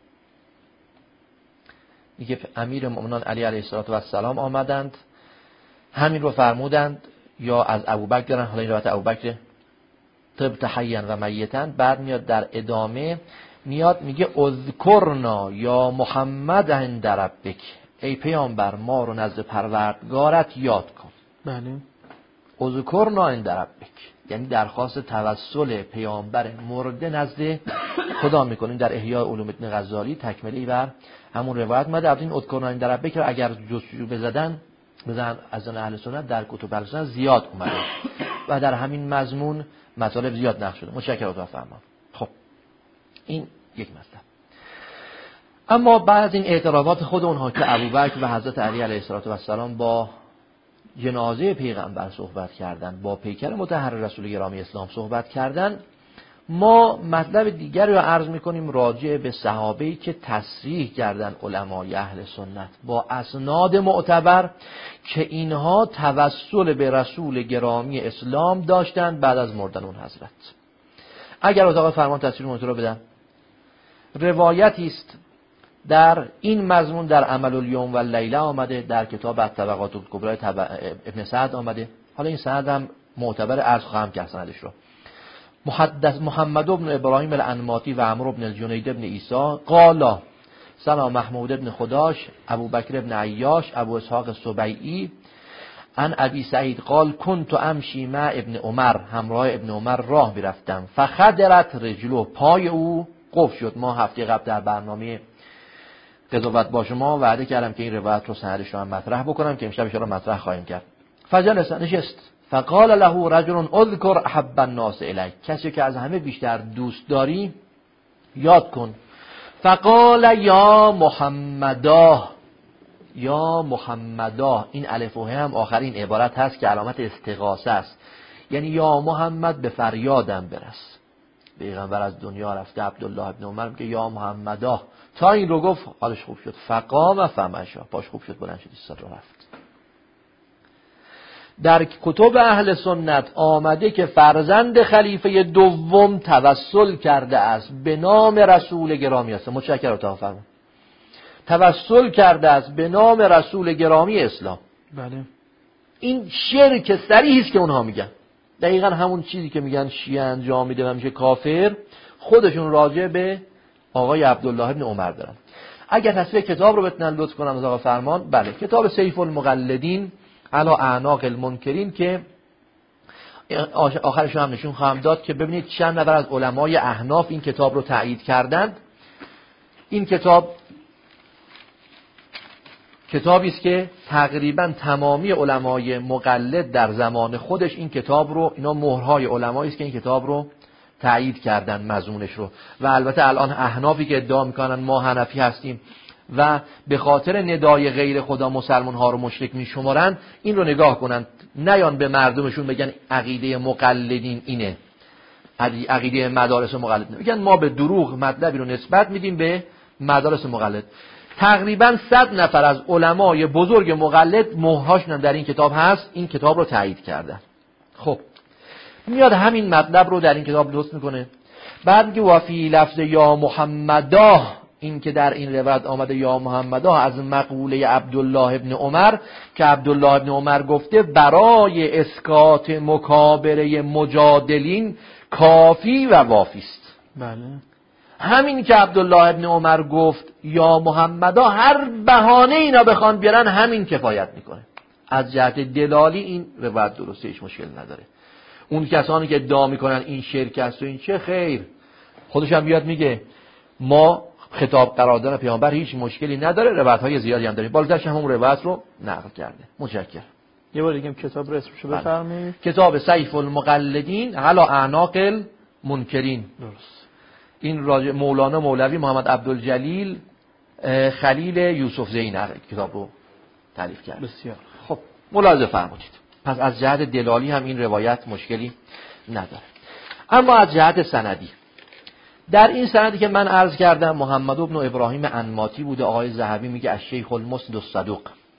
میگه امیر مؤمنان علی علیه السلام آمدند همین رو فرمودند، یا از ابوبکر دارن، حالا این روایت ابوبکر طب تحین و میتن، بعد میاد در ادامه میاد میگه اذکرنا یا محمد عند ربک، ای پیامبر ما رو نزد پروردگارت یاد کن. بله. اذکرنا عند ربک یعنی درخواست توسل پیامبر مرده نزد خدا میکنیم. در احیاء علوم ابن غزالی تکمله بر همون روایت اومده. این اذکرنا عند ربک رو اگر جستجو بزدن بزن از اهل سنت در کتب اهل سنت زیاد اومده و در همین مضمون مطالب زیاد نقل شده. متشکرم خدا فرمان. خب این یک مطلب. اما بعد از این اعترافات خود اونها که ابوبکر و حضرت علی علیه السلام با جنازه پیغمبر صحبت کردند، با پیکر مطهر رسول گرامی اسلام صحبت کردند، ما مطلب دیگر رو عرض میکنیم راجع به صحابه‌ای که تصریح کردن علمای اهل سنت با اسناد معتبر که اینها توسل به رسول گرامی اسلام داشتند بعد از مردن اون حضرت. اگر اتاق فرمان تصویر مونتون رو بدن، روایتی است در این مضمون در عمل الیوم و اللیله آمده، در کتاب الطبقات الکبری ابن سعد آمده. حالا این سند هم معتبر، عرض خواهم کرد سندش رو. محدث محمد بن ابراهیم الانماطی و عمرو بن الجنید بن عیسی قال سنا محمود بن خداش ابو بکر بن عیاش ابو اسحاق سبیعی ان ابی سعید قال كنت امشی مع ابن عمر، همراه ابن عمر راه میرفتم، فخدرت رجلو، پای او قفل شد. ما هفته قبل در برنامه قضاوت با شما وعده کردم که این روایت رو سندش رو هم مطرح بکنم که امشب ان شاءالله مطرح خواهیم کرد. فجلس، نشست. فقال له رجل اذكر احب الناس الیک، کسی که از همه بیشتر دوست داری یاد کن. فقال یا محمدا، یا محمدا، این الف و ه هم آخرین عبارت هست که علامت استغاثه است، یعنی یا محمد به فریادم برس. پیغمبر از دنیا رفته، عبدالله ابن عمر میگه یا محمدا، تا این رو گفت حالش خوب شد. فقام فمشا، پاش خوب شد، بلند شد ایستاد رو رفت. در کتب اهل سنت آمده که فرزند خلیفه دوم توسل کرده است به نام رسول گرامی است. متشکرم اتاق فرمان. توسل کرده است به نام رسول گرامی اسلام. بله. این شرک صریحی است که اونها میگن. دقیقا همون چیزی که میگن شیعه انجام میده و میشه کافر، خودشون راجع به آقای عبدالله ابن عمر دارن. اگر تصویر کتاب رو بتونن لطف کنم از آقا فرمان، بله، کتاب سیف المقلدین علی اعناق المنکرین که آخرش هم نشون خواهم داد که ببینید چند نفر از علمای احناف این کتاب رو تایید کردند. این کتاب کتابی است که تقریبا تمامی علمای مقلد در زمان خودش این کتاب رو، اینا مهرهای علمایی است که این کتاب رو تایید کردن مضمونش رو. و البته الان احنافی که ادعا میکنن ما حنفی هستیم و به خاطر ندای غیر خدا مسلمان ها رو مشرک میشمارن، این رو نگاه کنن، نیان به مردمشون بگن عقیده مقلدین اینه، عقیده مدارس مقلد، بگن ما به دروغ مطلبی رو نسبت میدیم به مدارس مقلد. تقریبا صد نفر از علمای بزرگ مقلد مهرهاشون در این کتاب هست، این کتاب رو تایید کردن. خب میاد همین مطلب رو در این کتاب درست میکنه. بعد میگه و فی لفظ یا محمدا، این که در این روایت آمده یا محمدا از مقوله عبدالله ابن عمر که عبدالله ابن عمر گفته برای اسکات مکابره مجادلین کافی و وافی است. بله، همین که عبدالله ابن عمر گفت یا محمدا، هر بهانه اینا بخوان بیارن همین کفایت میکنه. از جهت دلالی این روایت درسته، هیچ مشکل نداره. اون کسانی که ادعا میکنن این شرک است و این چه خیر، خودش هم بیاد میگه ما خطاب قرار دادن پیامبر هیچ مشکلی نداره، روایت های زیادی هم داریم. بالاترش هم اون روایت رو نقل کرده. متشکرم. یه بار دیگه کتاب رو اسمشو بفرمایید. کتاب سیف المقلدین علی اعناق المنکرین. درست. این راجع مولانا مولوی محمد عبدالجلیل خلیل یوسف زین کتاب رو تالیف کرد. بسیار. خب ملاحظه فرمودید. پس از جهت دلالی هم این روایت مشکلی نداره. اما از جهت سندی، در این سندی که من عرض کردم محمد بن ابراهیم انماطی بوده. آقای ذهبی میگه از شیخ المسند الصدوق.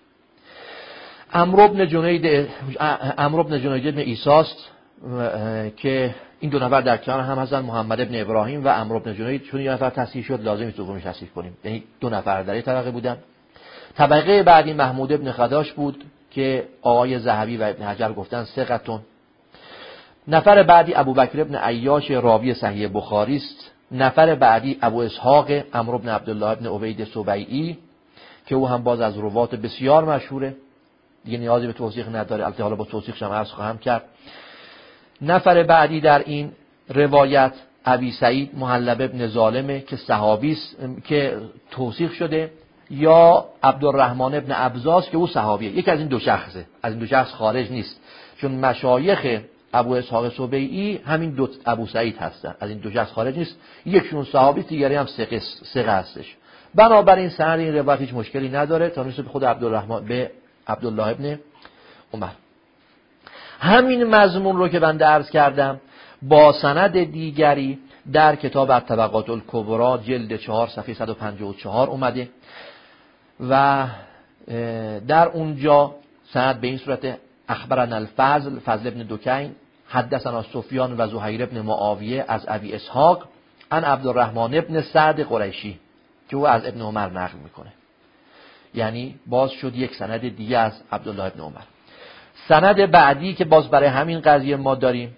عمرو بن جنید عمرو بن جنید بن عیساست که این دو نفر در کنار هم هستن، محمد بن ابراهیم و عمرو بن جنید. چون یه نفر تصحیح شد لازم است دومش تصحیح کنیم، یعنی دو نفر در این طبقه بودن. طبقه بعدی محمود بن خداش بود که آقای ذهبی و ابن حجر گفتن ثقتون. نفر بعدی ابوبکر بن عیاش راوی صحیح بخاری است. نفر بعدی ابو اسحاق عمرو بن عبدالله بن عبید سبیعی که او هم باز از روات بسیار مشهوره، دیگه نیازی به توضیح نداره، البته حالا با توضیحش هم عرض خواهم کرد. نفر بعدی در این روایت ابی سعید محلب بن ظالمه که صحابی است که توثیق شده، یا عبدالرحمن ابن ابزاس که او صحابیه. یک از این دو شخصه، از این دو شخص خارج نیست، چون مشایخ ابو اسحاق سبیعی همین دو ابو سعید هستن، از این دو شخص خارج نیست. یکشون صحابی، دیگری هم ثقه ثقه هستش. بنابراین سند این روایت هیچ مشکلی نداره تا نسبت به خود عبدالرحمن به عبدالله ابن عمر. همین مضمون رو که بنده عرض کردم با سند دیگری در کتاب الطبقات الکبری جلد چهار صفحه صد و پنجاه و چهار اومده و در اونجا سند به این صورت اخبرنا الفضل فضل ابن دکین حدثنا سفیان و زهیر ابن معاویه از ابی اسحاق عن عبدالرحمن ابن سعد قریشی که او از ابن عمر نقل میکنه. یعنی باز شد یک سند دیگه از عبدالله ابن عمر. سند بعدی که باز برای همین قضیه ما داریم،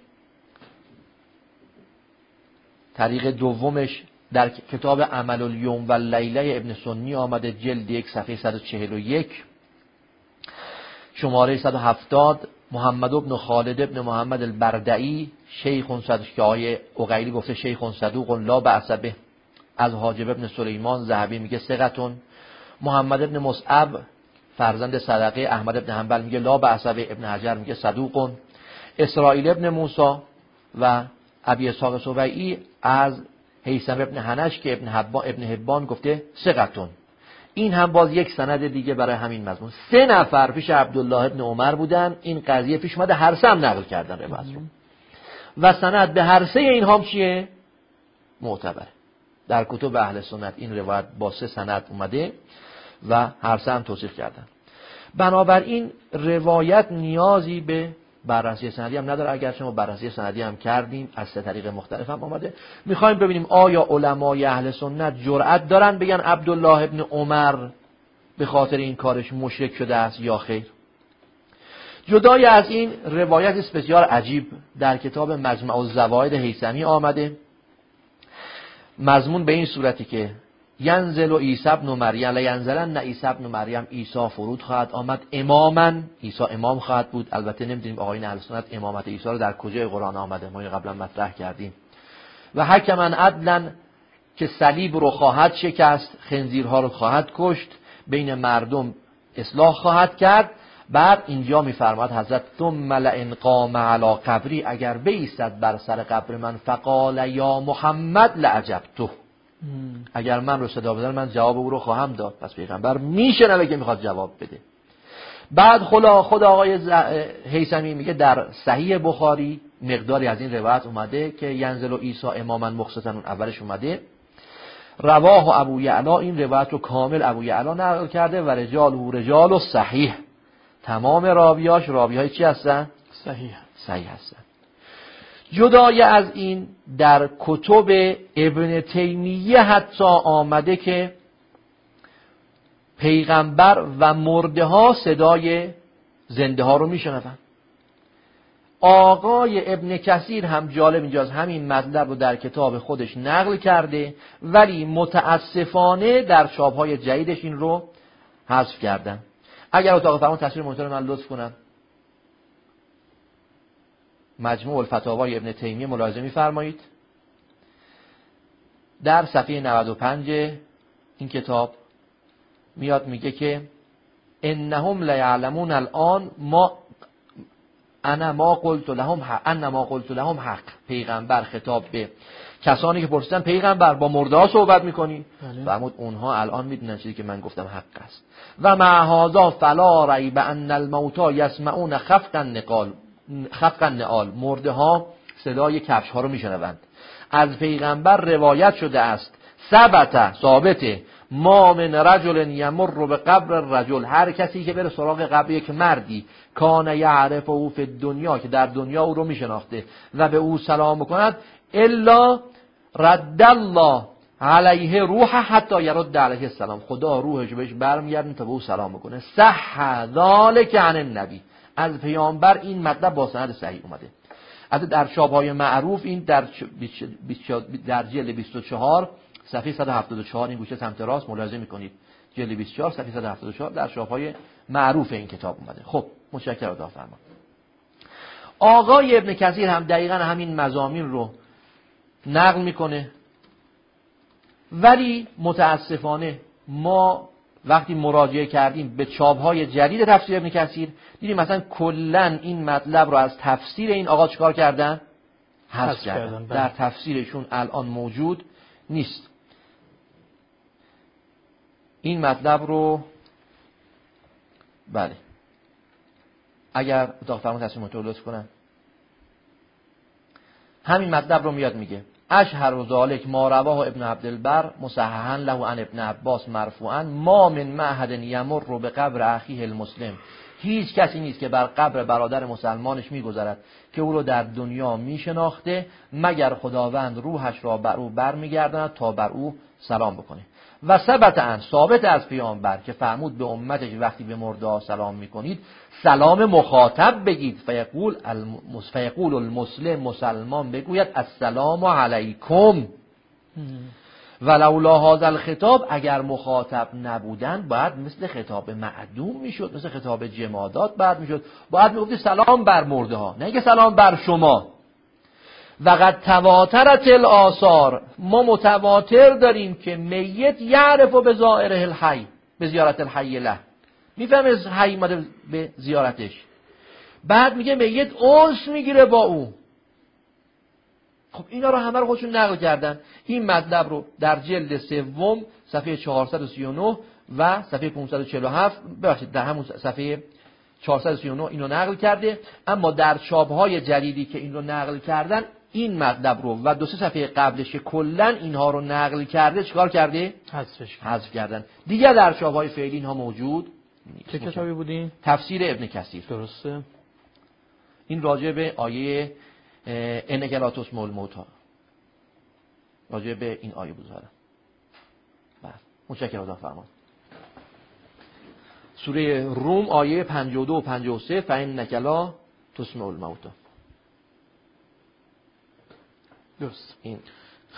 طریق دومش در کتاب عمل الیوم و لیله ابن سنی آمده، جلد یک صفحه صد و چهل و یک شماره صد و هفتاد. محمد ابن خالد ابن محمد البردعی شیخ صدوق که آقای عقیلی گفته شیخ صدوق لا بأس به، از حاجب ابن سلیمان ذهبی میگه ثقتون. محمد ابن مصعب فرزند صدقه احمد ابن حنبل میگه لا بأس به، ابن حجر میگه صدوق. اسرائیل ابن موسی و ابی اسحاق سبیعی از هیثم ابن حنش که ابن حبان ابن حبان گفته ثقتون. این هم باز یک سند دیگه برای همین مضمون. سه نفر پیش عبدالله ابن عمر بودن، این قضیه پیش اومده، هر سه هم نقل کردن روایت رو و سند به هر سه اینها هم چیه؟ معتبره. در کتب اهل سنت این روایت با سه سند اومده و هر سه هم توصیف کردن. بنابراین روایت نیازی به بررسی سندی هم نداره، اگر شما بررسی سندی هم کردیم از سه طریق مختلف هم آمده. میخوایم ببینیم آیا علمای اهل سنت جرأت دارن بگن عبدالله ابن عمر به خاطر این کارش مشرک شده است یا خیر. جدای از این روایت بسیار عجیب در کتاب مجمع الزوائد هیثمی آمده مضمون به این صورتی که ینزل و عیسی ابن مریم لینزلن عیسی ابن مریم، عیسی فرود خواهد آمد اماما، عیسی امام خواهد بود. البته نمیدونیم آقایون اهل سنت امامت عیسی رو در کجای قرآن آمده، ما اینو قبلا مطرح کردیم. و حکما عدلا، که صلیب رو خواهد شکست، خنزیرها رو خواهد کشت، بین مردم اصلاح خواهد کرد. بعد اینجا میفرماد حضرت ثم لئن قام علی قبری، اگر بایستد بر سر قبر من فقال یا محمد لعجبته، اگر من رو صدا بزنه من جواب او رو خواهم داد. پس پیغمبر میشنوه که میخواد جواب بده. بعد خدا خود آقای هیثمی میگه در صحیح بخاری مقداری از این روایت اومده که ینزل و عیسی اماما مخصوصا اون اولش اومده. رواه و ابو یعلا، این روایت رو کامل ابو یعلا نقل کرده و رجال و رجال و صحیح، تمام راویاش راویهای چی هستن؟ صحیح صحیح هستن. جدای از این در کتب ابن تیمیه حتی آمده که پیغمبر و مرده ها صدای زنده ها رو میشنون. آقای ابن کثیر هم جالب اینجاست همین مطلب رو در کتاب خودش نقل کرده، ولی متاسفانه در چاپ‌های جدیدش این رو حذف کردن. اگر اتاق فرمان تصویر مونیتور من لطف کنن، مجموع الفتاوای ابن تیمیه ملاحظه می‌فرمایید در صفحه نود و پنج این کتاب میاد میگه که انهم لیعلمون الان ما انا ما قلت لهم حق، انا ما قلت لهم حق. پیغمبر خطاب به کسانی که پرسیدن پیغمبر با مرده ها صحبت میکنی؟ فرمود اونها الان میدونن چیزی که من گفتم حق است. و مع هذا فلا ریب ان الموتى یسمعون خفق النقال، خفق النعال، مرده ها صدای کفش ها رو میشنوند. از پیغمبر روایت شده است ثبت ثابته ما من رجل یمر به قبر الرجل، هر کسی که بره سراغ قبر یک مردی کان یعرف او فی الدنیا، که در دنیا او رو میشناخته و به او سلام کند، الا رد الله علیه روح حتی یرد علیه السلام، خدا روحش بهش برمیگردونه تا به او سلام بکنه. صح ذلک عن النبی، از پیامبر این مطلب با سند صحیح اومده. البته در چاپ‌های معروف این در در جلد بیست و چهار صفحه صد و هفتاد و چهار این گوشه سمت راست ملاحظه می‌کنید، جلد بیست و چهار صفحه صد و هفتاد و چهار در چاپ‌های معروف این کتاب اومده. خب متشکرم خدا فرما. آقای ابن کثیر هم دقیقاً همین مضامین رو نقل میکنه، ولی متاسفانه ما وقتی مراجعه کردیم به چاپ‌های جدید تفسیر ابن کثیر دیدیم مثلا کلاً این مطلب رو از تفسیر این آقا چکار کردن؟ حذف کردن. در تفسیرشون الان موجود نیست. این مطلب رو بله اگر اتاق فرمان تصمیم متولد کنن همین مطلب رو میاد میگه اشهر و ذالک ما رواه ابن عبدالبر مصححا له عن ابن عباس مرفوعا ما من معهد یمر رو به قبر اخیه المسلم، هیچ کسی نیست که بر قبر برادر مسلمانش میگذرد که او رو در دنیا میشناخته مگر خداوند روحش را بر او برمیگرداند تا بر او سلام بکنه. و ثبت ان ثابت از پیامبر که فرمود به امتش وقتی به مرده سلام میکنید سلام مخاطب بگید، فیقول المس فیقول المسلم، مسلمان بگوید السلام علیکم. ولولا هذا الخطاب، اگر مخاطب نبودن باید مثل خطاب معدوم میشد، مثل خطاب جمادات بعد میشد، باید میگفتی سلام بر مرده ها، نه اینکه سلام بر شما. وقد تواترت الآثار، ما متواتر داریم که میت یعرف به زائره الحی، به زیارت الحی له، میفهمه حی اومده به زیارتش، بعد میگه میت انس میگیره با او. خب اینا رو همه رو خودشون نقل کردن. این مطلب رو در جلد سوم صفحه چهارصد و سی و نه و صفحه پانصد و چهل و هفت ببخشید در همون صفحه چهارصد و سی و نه اینو نقل کرده، اما در چاپ‌های جدیدی که این رو نقل کردن این مطلب رو و دو سه صفحه قبلش که کلا اینها رو نقل کرده چیکار کرده؟ حذفش حذف کردن. دیگه در چاپ‌های فعلی اینها موجود نیست. چه کتابی بودین؟ تفسیر ابن کثیر. درسته. این راجع به آیه انک لا تسمع الموتى، راجع به این آیه بود زدم. بله متشکرم خدا فرمان. سوره روم آیه پنجاه و دو و پنجاه و سه فانک لا تسمع الموتى. درست. این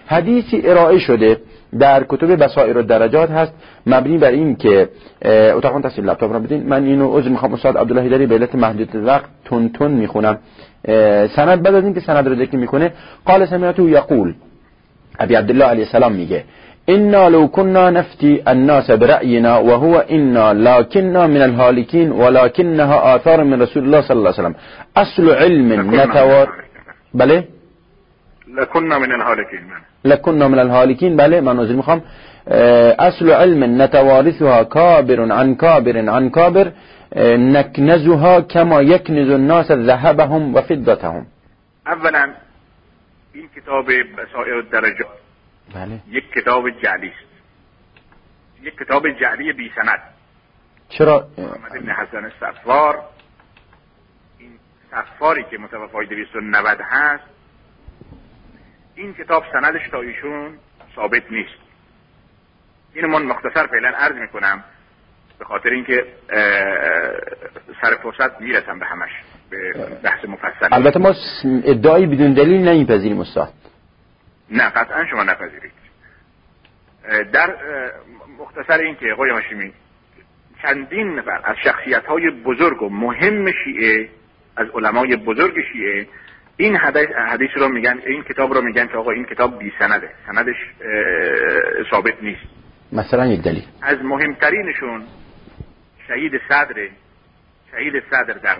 حدیثی ارائه شده در کتب بصائر الدرجات هست مبنی بر این که اتاقان تصویر لپتاپ را بدین، من اینو عذر میخوام استاد عبدالله هیدری به علت محدودیت وقت تون تون میخونم. سند بعد از این که سند رو ذکر میکنه، قال سمعته یقول، ابی عبدالله علیه السلام میگه انا لو كنا نفتي الناس برأينا وهو انا لكننا من الهالكين ولكنها آثار من رسول الله صلی الله علیه وسلم اصل علم نتوار بله لكنا من الهالكين لكنا من الهالكين بله من نظر میخوام اصل علم نتوارثها كابر عن كابر عن كابر نکنزها كما يكنز الناس ذهبهم وفضتهم. اولا این کتاب بصائر الدرجات بله یک کتاب جعلی است، یک کتاب جعلی بی سند. چرا؟ محمد بن حسن صفار، این صفاری که متوفای دویست و نود هست، این کتاب سندش تا ایشون ثابت نیست. اینو من مختصر فعلا عرض میکنم به خاطر اینکه سر فرصت میرسم به همش، به بحث مفصل. البته ما ادعایی بدون دلیل نمیپذیریم استاد. نه قطعا شما نپذیرید. در مختصر این که آقای هاشمی چندین نفر از شخصیت‌های بزرگ و مهم شیعه، از علمای بزرگ شیعه، این حدیث, حدیث رو میگن، این کتاب رو میگن که آقا این کتاب بی سنده، سندش ثابت نیست. مثلا یک دلیل از مهمترینشون شهید صدر شهید صدر در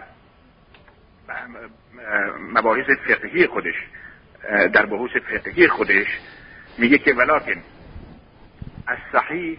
مباحث فقهی خودش، در بحوث فقهی خودش میگه که ولکن الصحیح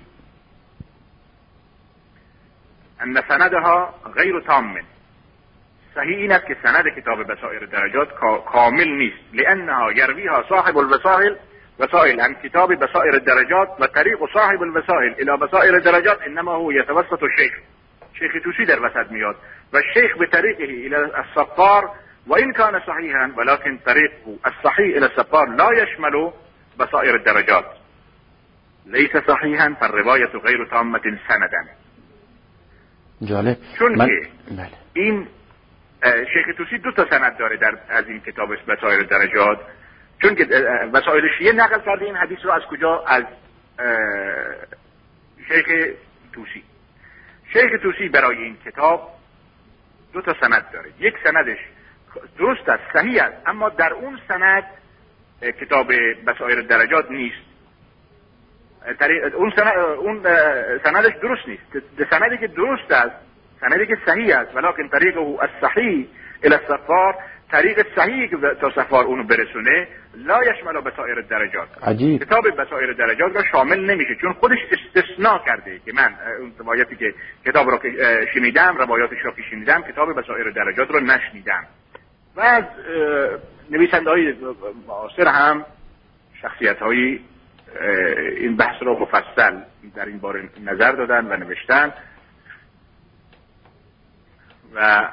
ان سندها غیر تام. صحیح این است که سند کتاب بصائر درجات کامل نیست، لانها یرویها صاحب الوسائل وسائل عن کتاب بصائر الدرجات و طریق صاحب الوسائل الى بصائر الدرجات انما هو يتوسط الشيخ. شیخ توسی در وسط میاد و شیخ به طریقه الى الصفار و این کان صحیحا ولكن طریقه الصحیح الى الصفار لا يشمل بصائر الدرجات ليس صحيحا فالرواية غير تامة سندا. جالب. چون من... که بله. این شیخ توسی دو تا سند داره در از این کتاب بصائر درجات، چون که وسائل شیعه نقل کرده این حدیث رو از کجا؟ از شیخ توسی. شیخ توسی برای این کتاب دو تا سند داره. یک سندش درست است، صحیح است، اما در اون سند کتاب بصائر درجات نیست. اون سند اون سندش درست نیست. سندی که درست است، سندی که صحیح است، ولکن طریقه الصحیح الى الصفار، طریق صحیحی که تا صفار اونو برسونه، لا یشمل بصائر الدرجات. عجیب. کتاب بصائر درجات را شامل نمیشه، چون خودش استثناء کرده که من اون روایتی که کتاب رو شنیدم، روایاتش رو که شنیدم، کتاب بصائر درجات رو نشنیدم. و از نویسنده‌های معاصر هم شخصیت‌های این بحث رو مفصل در این باره نظر دادن و نوشتن و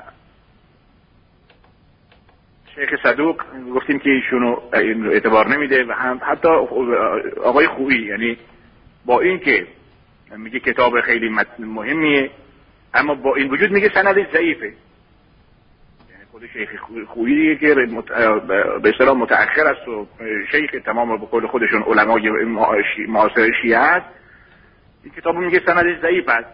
شیخ صدوق گفتیم که ایشونو اعتبار نمیده و هم حتی آقای خویی، یعنی با این که میگه کتاب خیلی مهمیه اما با این وجود میگه سندش ضعیفه. یعنی خود شیخ خویی که به اصطلاح متأخر است و شیخ تمام به قول خودشون علمای معاصر شیعه است، این کتاب میگه سندش ضعیف است.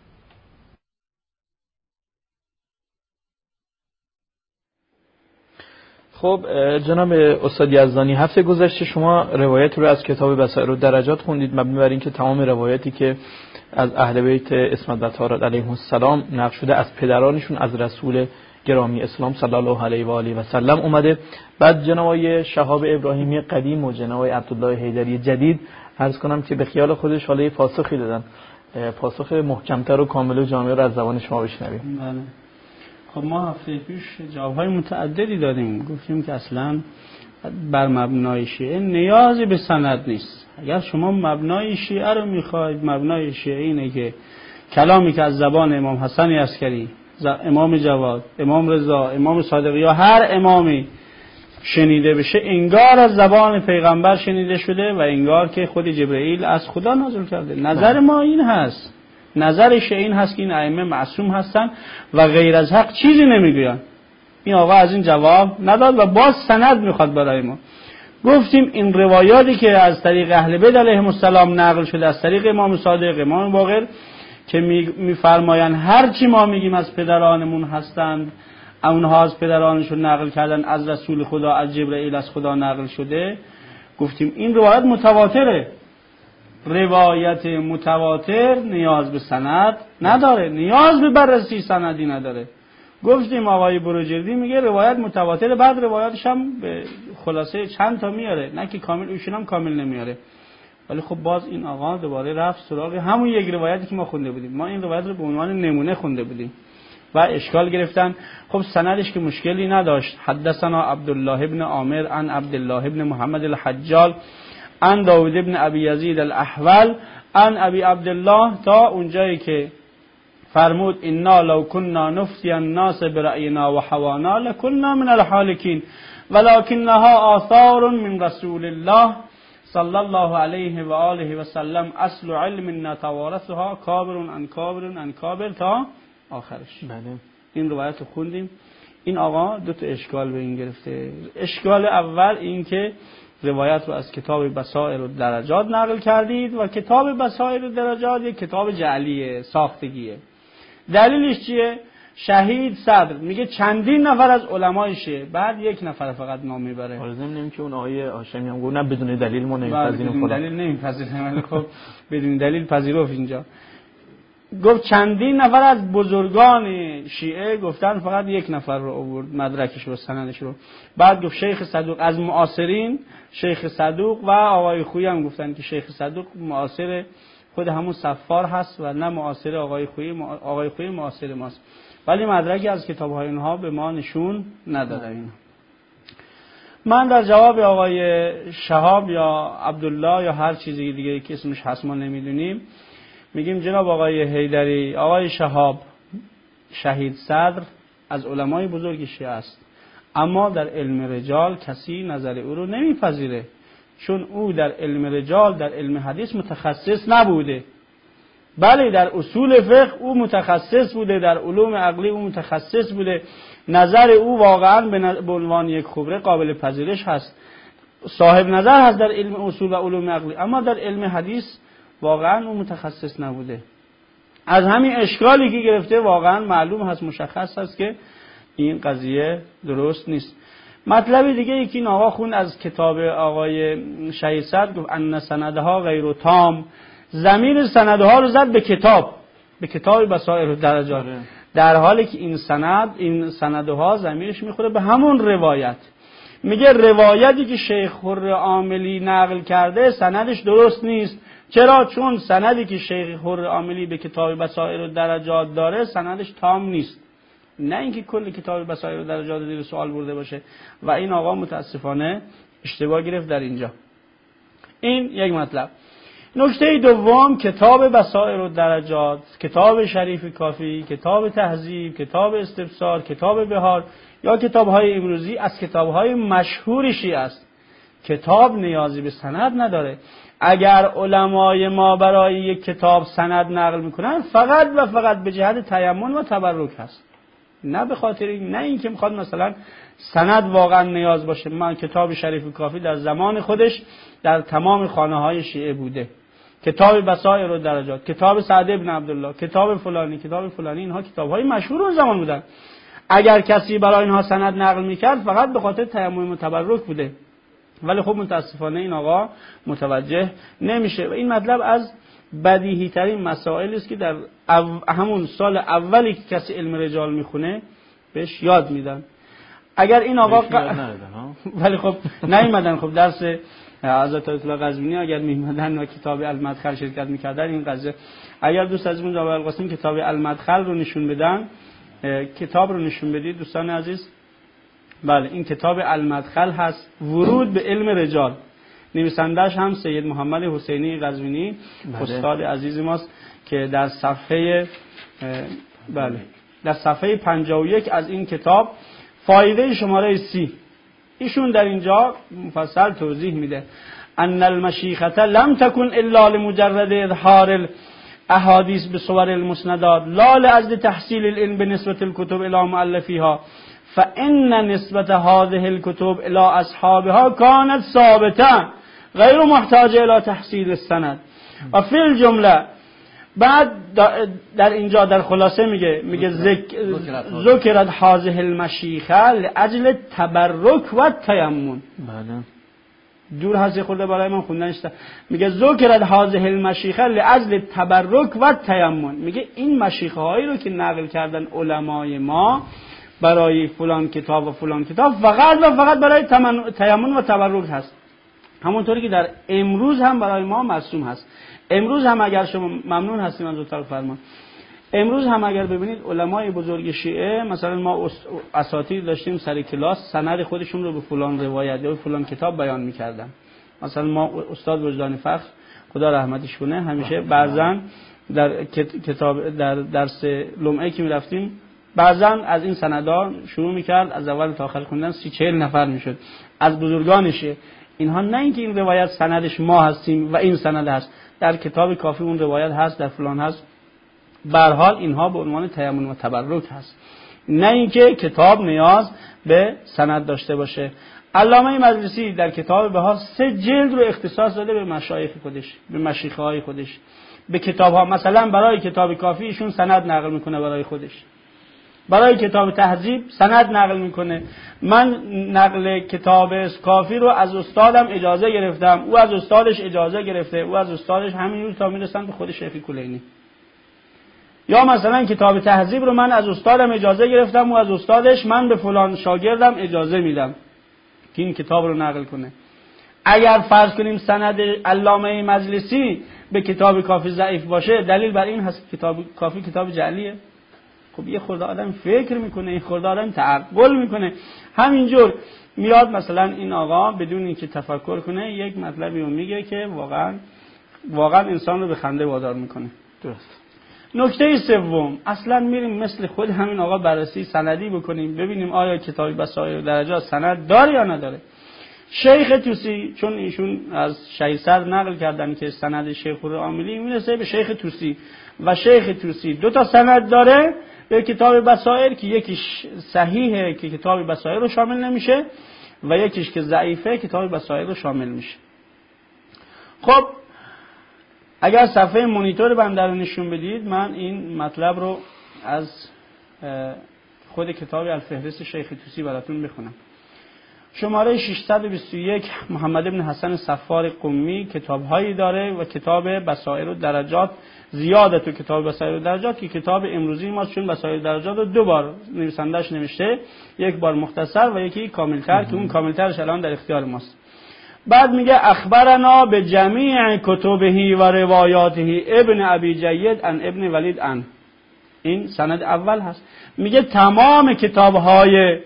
خب جناب استاد یزدانی، هفته گذشته شما روایت رو از کتاب بصائر الدرجات خوندید مبنی بر اینکه تمام روایتی که از اهل بیت اسمت و طهارت علیهم السلام نقل شده از پدرانشون از رسول گرامی اسلام صلی الله علیه و آله و سلم اومده. بعد جناب شهاب ابراهیمی قدیم و جناب عبدالله حیدری جدید عرض کنم که به خیال خودش حاله پاسخی دادن، پاسخ محکمتر و کامل و جامع رو از زبان شما بشنویم. بله. خب ما هفته پیش جوابهای متعددی دادیم، گفتیم که اصلا بر مبنای شیعه نیازی به سند نیست. اگر شما مبنای شیعه رو میخواید، مبنای شیعه اینه که کلامی که از زبان امام حسن عسکری، امام جواد، امام رضا، امام صادق یا هر امامی شنیده بشه انگار از زبان پیغمبر شنیده شده و انگار که خود جبرئیل از خدا نازل کرده. نظر ما این هست، نظر شیعه این هست که این ائمه معصوم هستن و غیر از حق چیزی نمیگوین. این آقا از این جواب نداد و باز سند میخواد برای ما. گفتیم این روایاتی که از طریق اهل بیت علیهم السلام نقل شده، از طریق امام صادق، امام باقر، که میفرمایند هر چی ما میگیم از پدرانمون هستند، اونها از پدرانشون نقل کردن، از رسول خدا، از جبرئیل از خدا نقل شده. گفتیم این روایت متواتره. روایت متواتر نیاز به سند نداره، نیاز به بررسی سندی نداره. گفتیم آقای بروجردی میگه روایت متواتر، بعد روایتش هم به خلاصه چند تا میاره، نه که کامل، ایشون هم کامل نمیاره. ولی خب باز این آقا دوباره رفت سراغ همون یک روایتی که ما خونده بودیم. ما این روایت رو به عنوان نمونه خونده بودیم و اشکال گرفتن. خب سندش که مشکلی نداشت. حدثنا عبدالله ابن عامر عن عبدالله ابن محمد الحجال عن داود ابن ابی یزید الاحول عن ابی عبدالله، تا اونجایی که فرمود انا لو كنا نفتی الناس برأینا و حوانا لكنا من الحالکین ولكنها آثار من رسول الله صلی الله علیه و آله و سلم، اصل علم نتوارثها کابر عن کابر عن کابر، تا آخرش. بله. این روایت رو خوندیم. این آقا دو تا اشکال به این گرفته. اشکال اول این که روایت رو از کتاب بصائر الدرجات نقل کردید و کتاب بصائر الدرجات یک کتاب جعلیه، ساختگیه. دلیلش چیه؟ شهید صدر میگه چندین نفر از علمای شیعه، بعد یک نفر فقط نام میبره. حالا نمیدونیم که اون آقای هاشمی هم گفت نه بدون دلیل ما نمیپذیریم. بدون دلیل نمیپذیریم. ولی خب بدون دلیل پذیرفت اینجا. گفت چندین نفر از بزرگان شیعه گفتن، فقط یک نفر رو آورد مدرکش رو، سندش رو. بعد گفت شیخ صدوق از معاصرین، شیخ صدوق و آقای خویی هم گفتن که شیخ صدوق معاصر خود همون صفار هست و نه معاصر آقای خویی. آقای خویی معاصر ماست، ولی مدرکی از کتاب‌های اینها به ما نشون نداده. اینا من در جواب آقای شهاب یا عبدالله یا هر چیزی دیگه که اسمش هست ما نمیدونیم، میگیم جناب آقای حیدری، آقای شهاب شهید صدر از علمای بزرگ شیعه است، اما در علم رجال کسی نظر او رو نمیپذیره، چون او در علم رجال، در علم حدیث متخصص نبوده. بله در اصول فقه او متخصص بوده، در علوم عقلی او متخصص بوده، نظر او واقعا به عنوان یک خبره قابل پذیرش هست، صاحب نظر هست در علم اصول و علوم عقلی، اما در علم حدیث واقعا او متخصص نبوده. از همین اشکالی که گرفته واقعا معلوم هست، مشخص هست که این قضیه درست نیست. مطلب دیگه ای که این آقا خون از کتاب آقای شهید صدر، گفت ان سندها غیر تام، ضمیر سندها رو زد به کتاب، به کتاب بصائر الدرجات، در حالی که این سند، این سندها ضمیرش میخوره به همون روایت. میگه روایتی که شیخ حر عاملی نقل کرده سندش درست نیست. چرا؟ چون سندی که شیخ حر عاملی به کتاب بصائر الدرجات داره سندش تام نیست، نه اینکه کل کتاب بصائر الدرجات رو زیر سوال برده باشه. و این آقا متاسفانه اشتباه گرفت در اینجا. این یک مطلب. نکته دوم، کتاب بصائر الدرجات، کتاب شریف کافی، کتاب تهذیب، کتاب استبصار، کتاب بهار یا کتاب‌های امروزی از کتاب‌های مشهور شیعه است. کتاب نیازی به سند نداره. اگر علمای ما برای یک کتاب سند نقل میکنن فقط و فقط به جهت تیمم و تبرک هست، نه به خاطر این، نه این که میخواد مثلا سند واقعا نیاز باشه. من کتاب شریف کافی در زمان خودش در تمام خانه‌های شیعه بوده، کتاب بصائر الدرجات، کتاب سعد ابن عبدالله، کتاب فلانی، کتاب فلانی، اینها کتاب‌های مشهور اون زمان بودن. اگر کسی برای اینها سند نقل میکرد فقط به خاطر تیمم و تبرک بوده، ولی خب متاسفانه این آقا متوجه نمیشه. و این مطلب از بدیهی ترین مسائلی است که در همون سال اولی که کسی علم رجال میخونه بهش یاد میدن. اگر این آقا ق... ولی خب نیومدن، خب درس حضرت آیت الله قزوینی اگر میومدن و کتاب المدخل شرکت میکردن این قضیه، اگر دوست عزیزمون جناب القاسم کتاب المدخل رو نشون بدن، کتاب رو نشون بدید دوستان عزیز. بله این کتاب المدخل هست، ورود به علم رجال، نویسندش هم سید محمد حسینی قزوینی استاد عزیز ماست که در صفحه بله در صفحه پنجاه و یک از این کتاب فایده شماره سی ایشون در اینجا مفصل توضیح میده ان المشیخه لم تکن الا لمجرد اظهار الاحادیث بصور المسندات لا لاجل تحصیل العلم بنسبه الكتب الى مؤلفیها فان نسبت هذه الكتب الى اصحابها كانت ثابته غیر محتاج الى تحصیل السند. و فی الجمله بعد در اینجا در خلاصه میگه میگه ذکرت هذه المشیخه لاجل تبرک و تیمم. بله دور هست خورده برای من خوندنش. میگه ذکرت هذه المشیخه لاجل تبرک و تیمم. میگه این مشیخه هایی رو که نقل کردن علمای ما برای فلان کتاب و فلان کتاب فقط و فقط برای تیمم و تبرک هست. همونطوری که در امروز هم برای ما مرسوم هست. امروز هم اگر شما ممنون هستیم از اتاق فرمان، امروز هم اگر ببینید علمای بزرگ شیعه مثلا ما اساتید داشتیم سر کلاس سند خودشون رو به فلان روایت یا به فلان کتاب بیان می‌کردن. مثلا ما استاد وجدان فخر خدا رحمتش کنه همیشه بعضن در کتاب در درس لمعه که می‌رفتیم بعضن از این سندا شروع می‌کرد از اول تا آخر خوندن سی چهل نفر میشد از بزرگانشه. اینها نه اینکه این روایت سندش ما هستیم و این سند هست، در کتاب کافی اون روایت هست، در فلان هست. به هر حال اینها به عنوان تیمم و تبرک هست، نه اینکه کتاب نیاز به سند داشته باشه. علامه مجلسی در کتاب بهار سه جلد رو اختصاص داده به مشایخ خودش، به مشیخه های خودش، به کتاب ها. مثلا برای کتاب کافی ایشون سند نقل میکنه برای خودش، برای کتاب تهذیب سند نقل میکنه. من نقل کتاب کافی رو از استادم اجازه گرفتم، او از استادش اجازه گرفته، او از استادش، همینجور تا میرسن به خود شیخ کلینی. یا مثلا کتاب تهذیب رو من از استادم اجازه گرفتم، او از استادش، من به فلان شاگردم اجازه میدم که این کتاب رو نقل کنه. اگر فرض کنیم سند علامه مجلسی به کتاب کافی ضعیف باشه، دلیل بر این هست کتاب کافی کتاب جعلیه. خب یه خورده آدم فکر میکنه، یه خورده آدم تعقل میکنه. همینجور میاد مثلا این آقا بدون اینکه تفکر کنه یک مطلبی رو میگه که واقعا واقعا انسان رو به خنده وادار میکنه. درست. نکته سوم، اصلا میریم مثل خود همین آقا بررسی سندی بکنیم ببینیم آیا کتاب بصائر درجات سند داره یا نداره. شیخ توسی چون ایشون از شیصر نقل کردن که سند شیخ العاملی میرسه به شیخ توسی و شیخ توسی دو تا سند داره به کتاب بصائر که یکیش صحیحه که کتاب بصائر رو شامل نمیشه و یکیش که ضعیفه کتاب بصائر رو شامل میشه. خب اگر صفحه مونیتور بنده رو نشون بدید من این مطلب رو از خود کتاب الفهرست شیخ توسی براتون بخونم. شماره ششصد و بیست و یک محمد بن حسن صفار قمی کتاب‌هایی داره و کتاب بصائر و درجات زیاده تو کتاب بصائر و درجات که کتاب امروزی ما چون بصائر و درجات رو دو بار نویسندش نوشته، یک بار مختصر و یکی کاملتر که اون کاملترش الان در اختیار ماست. بعد میگه اخبرنا به جمیع کتبه و روایاته ابن ابی جید ان ابن ولید ان. این سند اول هست. میگه تمام کتاب‌های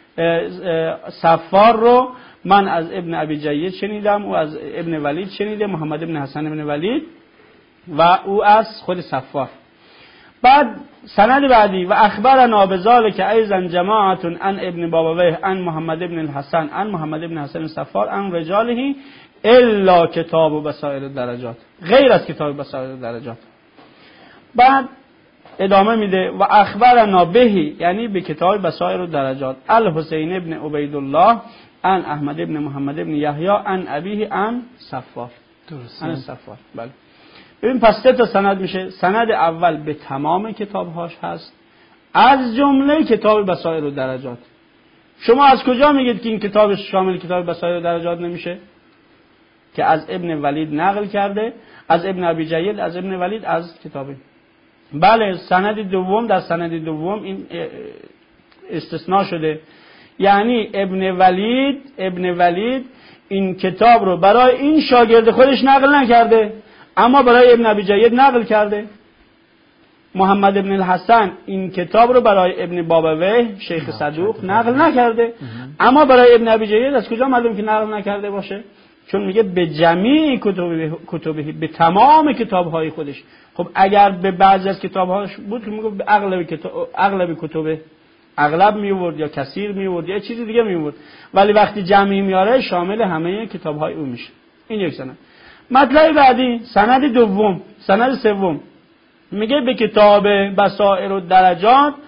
صفار رو من از ابن ابی جید شنیدم، او از ابن ولید شنیده، محمد ابن حسن ابن ولید، و او از خود صفار. بعد سند بعدی و اخبرنا بذلک ایضا جماعت عن ابن بابویه عن محمد ابن الحسن عن محمد ابن حسن صفار عن رجاله الا کتاب بصائر الدرجات، غیر از کتاب بصائر الدرجات. بعد ادامه میده و اخبرنا بهی یعنی به کتاب بصائر الدرجات الحسین ابن عبیدالله عن احمد ابن محمد ابن یحیی عن ابیه عن صفار. درست. عن صفار. بله. ببین پس سه تا سند میشه. سند اول به تمام کتابهاش هست از جمله کتاب بصائر و درجات. شما از کجا میگید که این کتاب شامل کتاب بصائر و درجات نمیشه؟ که از ابن ولید نقل کرده، از ابن ابی جید، از ابن ولید، از کتاب. بله سند دوم، در سند دوم این استثناء شده، یعنی ابن ولید ابن ولید این کتاب رو برای این شاگرد خودش نقل نکرده اما برای ابن ابی جید نقل کرده. محمد ابن الحسن این کتاب رو برای ابن بابویه شیخ صدوق نقل نکرده اما برای ابن ابی جید از کجا معلوم که نقل نکرده باشه؟ چون میگه به جمیع کتبه کتبه به تمام کتاب‌های خودش. خب اگر به بعضی از کتاب‌هاش بود که میگه به اغلب کتاب اغلب کتبه اغلب میورد یا کثیر میورد یا چیزی دیگه میورد، ولی وقتی جمعی میاره شامل همه کتاب‌های او میشه. این یک سند. مطلب بعدی سند دوم، سند سوم میگه به کتاب بصائر و درجات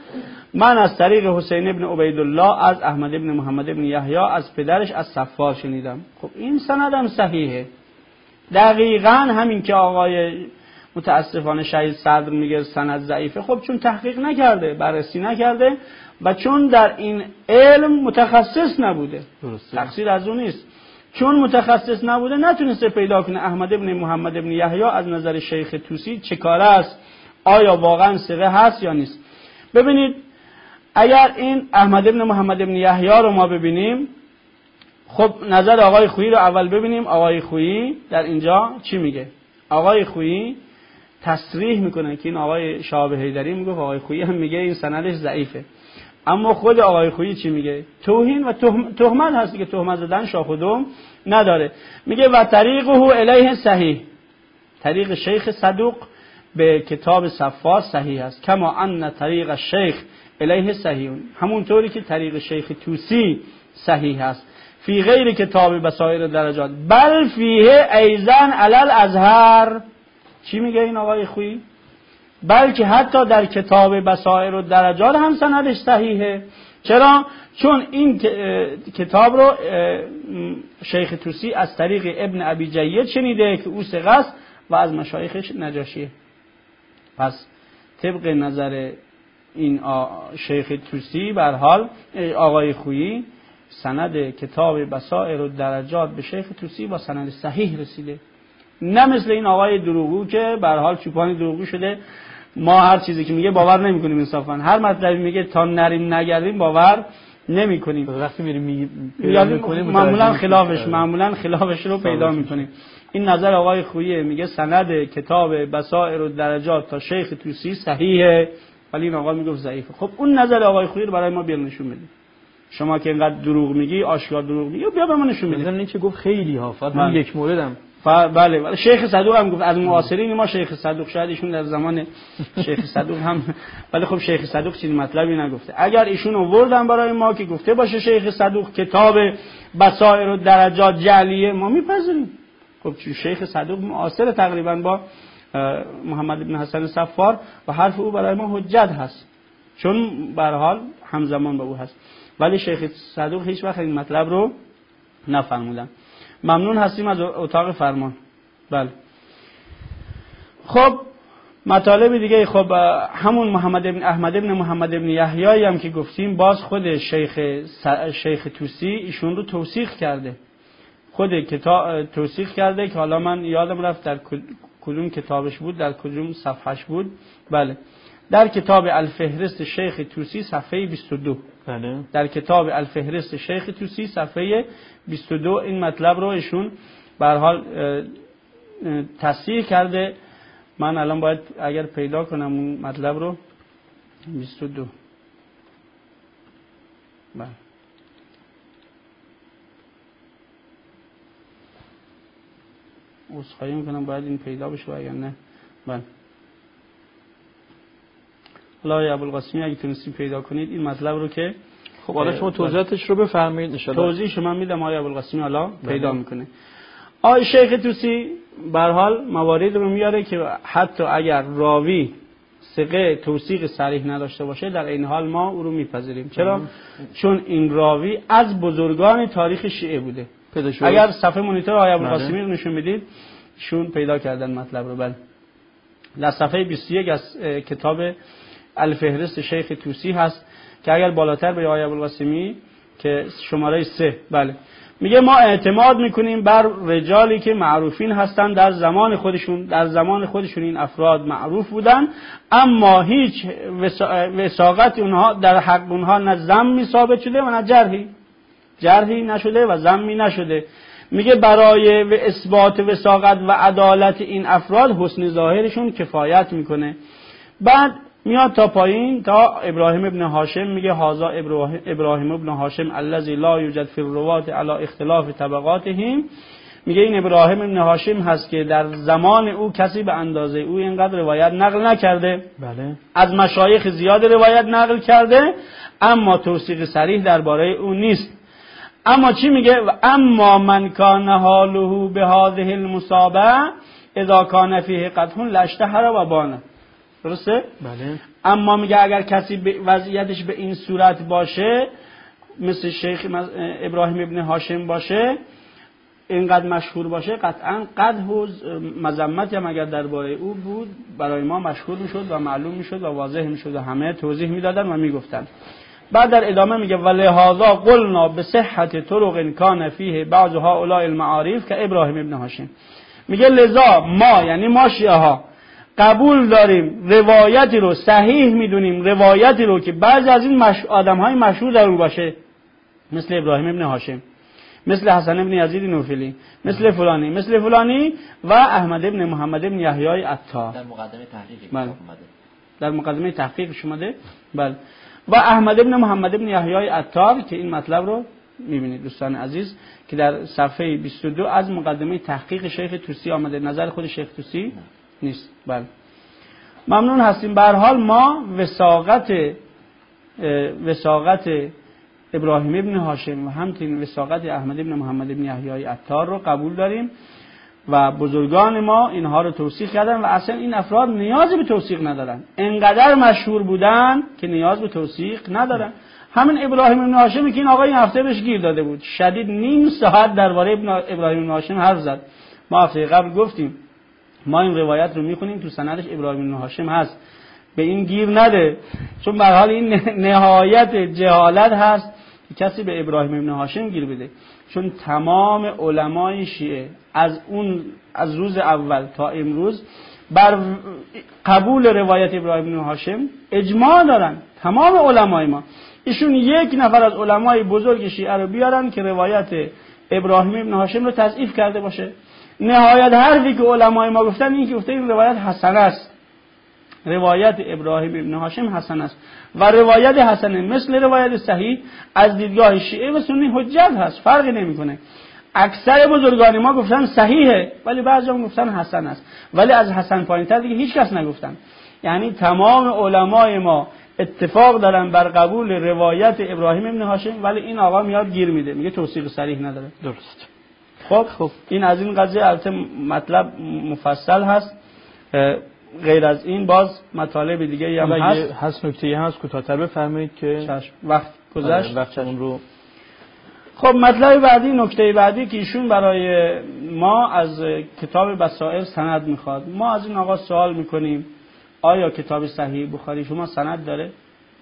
من از طریق حسین ابن عبیدالله از احمد ابن محمد ابن یحیی از پدرش از صفار شنیدم. خب این سندم صحیحه. دقیقاً همین که آقای متاسفانه شهید صدر میگه سند ضعیفه، خب چون تحقیق نکرده، بررسی نکرده و چون در این علم متخصص نبوده. درسته. تقصیر از اون نیست. چون متخصص نبوده نتونسته پیدا کنه احمد ابن محمد ابن یحیی از نظر شیخ طوسی چه کاره است، آیا واقعا ثقه هست یا نیست. ببینید اگر این احمد ابن محمد ابن یحیی رو ما ببینیم، خب نظر آقای خویی رو اول ببینیم. آقای خویی در اینجا چی میگه؟ آقای خویی تصریح میکنه که این آقای شهاب حیدری میگه، آقای خویی هم میگه این سندش ضعیفه. اما خود آقای خویی چی میگه؟ توهین و تهمت هست که تهمت زدن شاخ و دم نداره. میگه و طریقه الیه صحیح، طریق شیخ صدوق به کتاب صفار صحیح است، کما ان طریق شیخ الیه صحیح، همونطوری که طریق شیخ طوسی صحیح است. فی غیر کتاب بصائر درجات بل فیه ایزن علل ازهر. چی میگه این آقای خویی؟ بلکه حتی در کتاب بصائر و درجات هم سندش صحیحه. چرا؟ چون این کتاب رو شیخ طوسی از طریق ابن ابی جید شنیده که او ثقه است و از مشایخش نجاشیه. پس طبق نظر این شیخ طوسی به هر حال آقای خویی سند کتاب بصائر و درجات به شیخ طوسی با سند صحیح رسیده، نه مثل این آقای دروغگو که به هر حال چوپانی دروغگو شده. ما هر چیزی که میگه باور نمیکنیم انصافا، هر مطلبی میگه تا نریم نگردیم باور نمیکنیم. وقتی میریم میگیم معمولا خلافش معمولا خلافش رو پیدا میکنیم. این نظر آقای خویی، میگه سند کتاب بصائر و درجات تا شیخ طوسی صحیحه، ولی این آقا میگه ضعیفه. خب اون نظر آقای خویی رو برای ما بیار نشون بده. شما که اینقدر دروغ میگی، آشکار دروغ میگی، بیا به ما نشون بده. مثلا چه گفت خیلی ها، فقط من یک موردم. بله بله شیخ صدوق هم گفت از معاصرین ما شیخ صدوق، شاید ایشون در زمان شیخ صدوق هم، ولی خب شیخ صدوق چیز مطلبی نگفته. اگر ایشون آوردن برای ما که گفته باشه شیخ صدوق کتاب بصائر و درجات جعلیه، ما میپذیریم. خب چون شیخ صدوق معاصر تقریبا با محمد بن حسن صفار و حرف او برای ما حجت هست، چون به هر حال همزمان با او هست. ولی شیخ صدوق هیچ وقت این مطلب رو نفرمودن. ممنون هستیم از اتاق فرمان. بله. خب مطالب دیگه، خب همون محمد ابن احمد ابن محمد ابن یحیی هم که گفتیم، باز خود شیخ شیخ طوسی ایشون رو توثیق کرده، خود کتاب توثیق کرده که حالا من یادم رفت در کدوم کتابش بود، در کدوم صفحش بود. بله در کتاب الفهرست شیخ طوسی صفحه بیست و دو. بله. در کتاب الفهرست شیخ طوسی صفحه بیست و دو این مطلب رو ایشون به هر حال تصحیح کرده. من الان باید اگر پیدا کنم اون مطلب رو بیست و دو. بله. عذرخواهی میکنم باید این پیدا بشه اگر نه. بله. حالا یا ابوالقاسمی اگه تونستید پیدا کنید این مطلب رو که خب حالا شما توضیحاتش رو بفرمایید ان شاء الله. توضیح شما میدم آقای ابوالقاسمی حالا پیدا میکنه. آقای شیخ طوسی به هر حال موارد رو میاره که حتی اگر راوی ثقه توثیق صریح نداشته باشه در این حال ما او رو میپذیریم. چرا؟ چون این راوی از بزرگان تاریخ شیعه بوده. اگر صفحه مانیتور آقای ابوالقاسمی رو نشون بدید شون پیدا کردن مطلب رو. بله در صفحه بیست و یک از کتاب الفهرست شیخ طوسی هست که اگر بالاتر به آقای ابوالقاسمی که شماره سه. بله میگه ما اعتماد میکنیم بر رجالی که معروفین هستند در زمان خودشون، در زمان خودشون این افراد معروف بودن، اما هیچ وثاقت اونها در حق اونها نه ذمی ثابت شده و نه جرحی جرحی نشده و ذمی نشده. میگه برای و اثبات وثاقت و عدالت این افراد حسن ظاهرشون کفایت میکنه. بعد میاد تا پایین تا ابراهیم ابن هاشم، میگه هازا ابراهیم ابن هاشم الذی لا یوجد فی الروات علی اختلاف طبقاتهم. میگه این ابراهیم ابن هاشم هست که در زمان او کسی به اندازه او اینقدر روایت نقل نکرده. بله. از از مشایخ زیاد روایت نقل کرده اما توثیق صریح درباره او نیست. اما چی میگه؟ و اما من کان حاله به هذه المصابه اذا کان فیه قدح لاشتهر و بانه. درسته؟ بله. اما میگه اگر کسی به وضعیتش به این صورت باشه، مثل شیخ ابراهیم ابن هاشم باشه، اینقدر مشهور باشه، قطعا قدح و مذمت هم اگر درباره او بود برای ما مشهور میشد و معلوم میشد و واضح میشد و همه توضیح میدادن و میگفتن. بعد در ادامه میگه ولهذا قلنا بصحت طرق کان فیه بعض هؤلاء المعارف که ابراهیم ابن هاشم. میگه لذا ما، یعنی ما شیعه ها، قبول داریم روایتی رو صحیح میدونیم، روایتی رو که بعضی از این مش... آدم‌های مشهور در اون باشه، مثل ابراهیم ابن هاشم، مثل حسن ابن یزید نوفلی، مثل فلانی مثل فلانی و احمد ابن محمد ابن یحیی عطار در مقدمه تحقیق بله. اومده. در مقدمه تحقیقش اومده. بله. و احمد ابن محمد ابن یحیی عطار که این مطلب رو میبینید دوستان عزیز که در صفحه بیست و دو از مقدمه تحقیق شیخ طوسی آمده. نظر خود شیخ طوسی نیست. بله. ممنون هستیم. به هر حال ما وثاقت وثاقت ابراهیم ابن هاشم و همچنین وثاقت احمد ابن محمد ابن یحیی عطار رو قبول داریم و بزرگان ما اینها رو توثیق کردن و اصلا این افراد نیازی به توثیق ندارن، انقدر مشهور بودن که نیاز به توثیق ندارن. همین ابراهیم ابن هاشمی که این آقا این هفته بهش گیر داده بود، شدید نیم ساعت درباره ابراهیم ابن هاشم حرف زد. ما هفته قبل گفتیم ما این روایت رو میخونیم تو سندش ابراهیم ابن هاشم هست، به این گیر نده، چون به هر حال این نهایت جهالت هست که کسی به ابراهیم ابن هاشم گیر بده، چون تمام علمای شیعه از اون از روز اول تا امروز بر قبول روایت ابراهیم ابن هاشم اجماع دارن. تمام علمای ما، ایشون یک نفر از علمای بزرگ شیعه رو بیارن که روایت ابراهیم ابن هاشم رو تضعیف کرده باشه. نهایت حرفی که علمای ما گفتن این که گفته این روایت حسن است، روایت ابراهیم ابن هاشم حسن است و روایت حسن مثل روایت صحیح از دیدگاه شیعه و سنی حجت هست، فرقی نمیکنه. اکثر بزرگان ما گفتن صحیحه ولی بعضی هم گفتن حسن است، ولی از حسن پایین‌تر دیگه هیچ کس نگفتن. یعنی تمام علمای ما اتفاق دارن بر قبول روایت ابراهیم ابن هاشم، ولی این آقا میاد گیر میده، میگه توثیق صریح نداره. درست. خب خب این از این قضیه البته مطلب مفصل هست، غیر از این باز مطالب دیگه هم هست. هست نکته هست کوتاه‌تر بفرمایید که چشم. وقت گذشت. وقتمون رو. خب مطلب بعدی، نکته بعدی که ایشون برای ما از کتاب بصائر سند میخواد. ما از این آقا سوال میکنیم آیا کتاب صحیح بخاری شما سند داره؟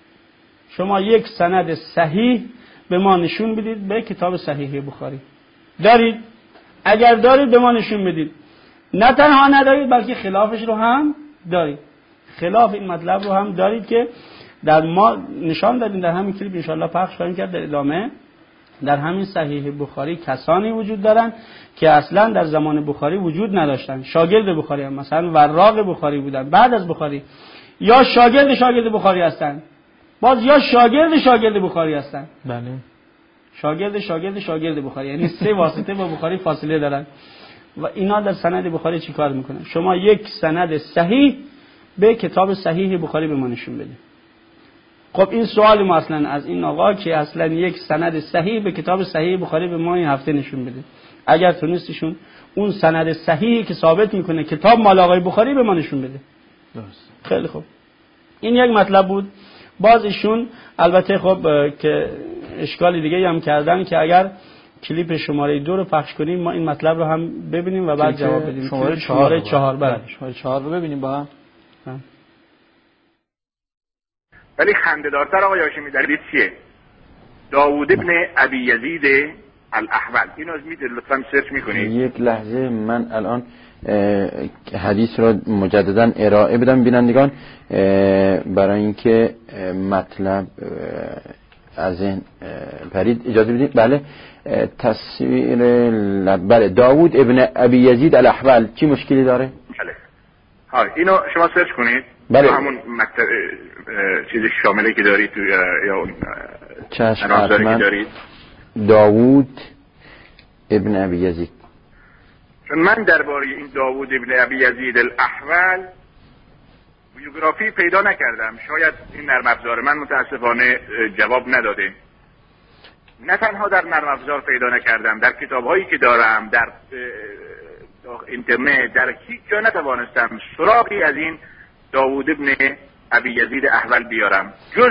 شما یک سند صحیح به ما نشون بدید به کتاب صحیح بخاری. دارید؟ اگر دارید به ما نشون بدید. نه تنها ندارید بلکه خلافش رو هم دارید. خلاف این مطلب رو هم دارید که در ما نشان دادیم، در همین کلیپ انشاءالله پخش خواهیم کرد در ادامه. در همین صحیح بخاری کسانی وجود دارن که اصلا در زمان بخاری وجود نداشتن، شاگرد بخاری هم، مثلا وراق بخاری بودن بعد از بخاری، یا شاگرد شاگرد بخاری هستن، باز یا شاگرد شاگرد بخاری هستن. بله. شاگرد شاگرد شاگرد بخاری، یعنی سه واسطه با بخاری فاصله دارن و اینا در سند بخاری چی کار میکنن؟ شما یک سند صحیح به کتاب صحیح بخاری به ما نشون بده. خب این سوال ما اصلا از این آقا که اصلا یک سند صحیح به کتاب صحیح بخاری به ما این هفته نشون بده. اگر تونستیشون اون سند صحیحی که ثابت میکنه کتاب مال آقای بخاری به ما نشون بده. درست. خیلی خوب. این یک مطلب بود. باز ایشون البته خب که اشکال دیگه هم کردن که اگر کلیپ شماره دو رو پخش کنیم ما این مطلب رو هم ببینیم و بعد جواب بدیم. شماره چهار چهار بله. شماره چهار رو ببینیم با هم. ولی خنده‌دارتر آقای هاشمی دلیل چیه؟ داوود ابن ابی یزید الاحول، اینو از میده لطفاً سرچ میکنید. یک لحظه من الان حدیث را مجددا ارائه بدم بینندگان برای اینکه مطلب از این پرید. اجازه بدید. بله تصویر بله داوود ابن ابی یزید الاحول چی مشکلی داره؟ بله ها اینو شما سرچ کنید. بله. همون مکتب چیزی شامله که دارید تو یا اون چشم حتما داوود ابن ابی یزید. چون من درباره این داوود ابن ابی یزید الاحول بیوگرافی پیدا نکردم، شاید این نرم افزار من متاسفانه جواب نداده. نه تنها در نرم افزار پیدا نکردم، در کتاب‌هایی که دارم در اینترنت در هیچ جا نتوانستم سراغی از این داوود ابن ابی یزید احول بیارم، جز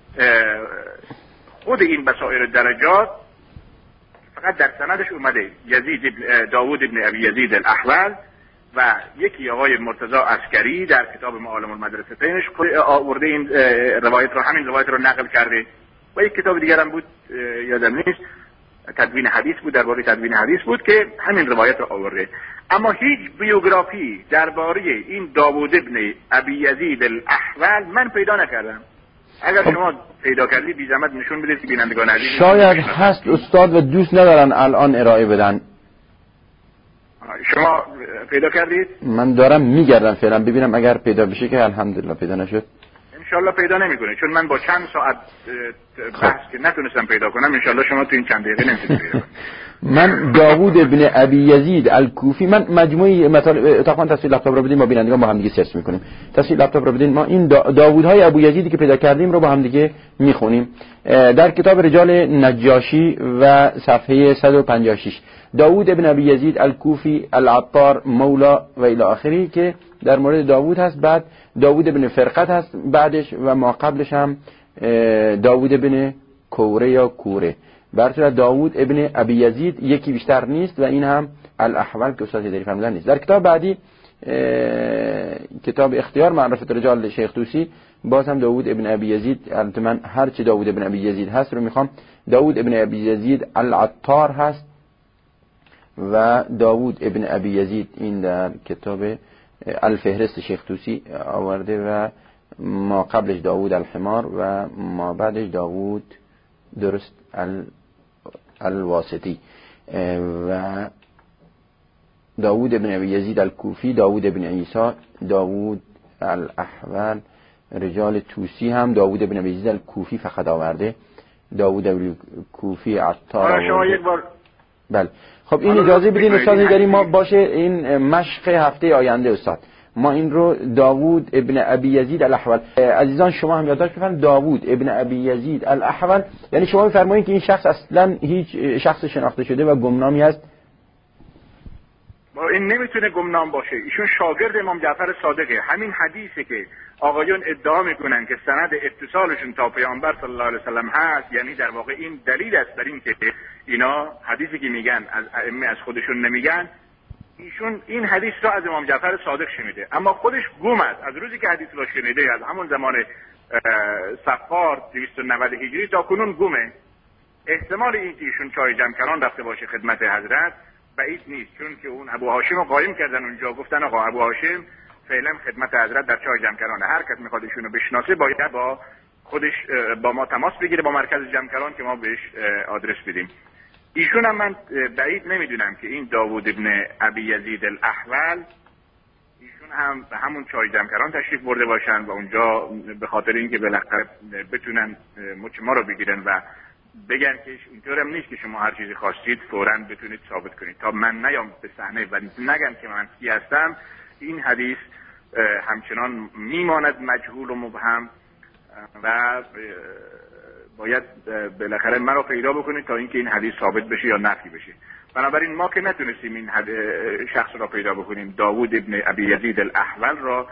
خود این بصائر درجات فقط در سندش اومده یزید داوود ابن ابی یزید الاحول و یکی آقای مرتضی عسکری در کتاب معالم المدرستینش آورده این روایت رو، همین روایت رو نقل کرده و یک کتاب دیگر هم بود یادم نیست، تدوین حدیث بود، درباره تدوین حدیث بود که همین روایت رو آورده. اما هیچ بیوگرافی درباره این داوود ابن ابی یزید الاحول من پیدا نکردم. اگر شما پیدا کردی بی زحمت نشون بدید که بینندگان عزیز شاید هست استاد و دوست ندارن الان ارائه بدن. شما پیدا کردید؟ من دارم میگردم فعلا ببینم اگر پیدا بشه که الحمدلله، پیدا نشد انشالله پیدا نمیکنه، چون من با چند ساعت بحث که نتونستم پیدا کنم، انشالله شما تو این چند دقیقه نمیتونید پیدا کنید. من داوود ابن ابی یزید الکوفی، من مجموعه مطالب اتفاقا تصویر لپتاپ رو بدین، ما بینندگان با هم دیگه سرچ میکنیم. تصویر لپتاپ رو بدین، ما این داوودهای ابو یزیدی که پیدا کردیم رو با هم دیگه میخونیم. در کتاب رجال نجاشی و صفحه صد و پنجاه و شش داوود ابن ابی یزید الکوفی العطار مولا و الی آخری که در مورد داوود هست. بعد داوود ابن فرقت هست بعدش و ما قبلش هم داوود ابن کوره یا کوره. برطور داوود ابن ابی یزید یکی بیشتر نیست و این هم الاحول که استاد هیدری فرمودن نیست. در کتاب بعدی کتاب اختیار معرفت رجال شیخ طوسی باز هم داوود ابن ابی یزید، البته من هر چی داوود ابن ابی یزید هست رو میخوام. داوود ابن ابی یزید العطار هست و داوود ابن ابی یزید این در کتاب الفهرست شیخ طوسی آورده و ما قبلش داوود الحمار و ما بعدش داوود درست الواسطی و داوود ابن ابی یزید الکوفی، داوود ابن عیسی، داوود الاحول. رجال طوسی هم داوود ابن ابی یزید الکوفی فقط آورده، داوود ابن کوفی عطار شما یک بار. بله خب این اجازه بدین استاد هیدری ما باشه این مشق هفته آینده استاد، ما این رو داوود ابن ابی یزید الاحول. عزیزان شما هم یادداشت بفرمایید داوود ابن ابی یزید الاحول، یعنی شما میفرمایید که این شخص اصلا هیچ شخص شناخته شده و گمنامی است؟ این نمیتونه گمنام باشه، ایشون شاگرد امام جعفر صادقه. همین حدیثی که آقایون ادعا میکنن که سند اتصالشون تا پیامبر صلی الله علیه وسلم هست، یعنی در واقع این دلیل است بر این که اینا حدیثی که میگن از ائمه از خودشون نمیگن. ایشون این حدیث را از امام جعفر صادق شنیده اما خودش گم است. از روزی که حدیث را شنیده از همون زمان صفار دویست و نود هجری تا کنون گمه. احتمال این که ایشون چای جمکران رفته باشه خدمت حضرت بعید نیست، چون که اون ابو هاشم رو قایم کردن اونجا، گفتن آقا ابو هاشم فعلا خدمت حضرت در چای جمکرانه، هر کس میخواد ایشون رو بشناسه باید با خودش با ما تماس بگیره با مرکز جمکران که ما بهش آدرس بدیم. ایشون هم من بعید نمیدونم که این داوود ابن ابی یزید الاحول ایشون هم به همون چای جمکران تشریف برده باشن و اونجا به خاطر اینکه بالاخره بتونن مچ ما رو بگیرن و بگن که اینطورم نیست که شما هر چیزی خواستید فوراً بتونید ثابت کنید تا من نیام به صحنه و نگم که من کی هستم. این حدیث همچنان میماند مجهول و مبهم و باید بالاخره من رو پیدا بکنید تا اینکه این حدیث ثابت بشه یا نفی بشه. بنابراین ما که نتونستیم این شخص را پیدا بکنیم داوود ابن ابی یزید الاحول را.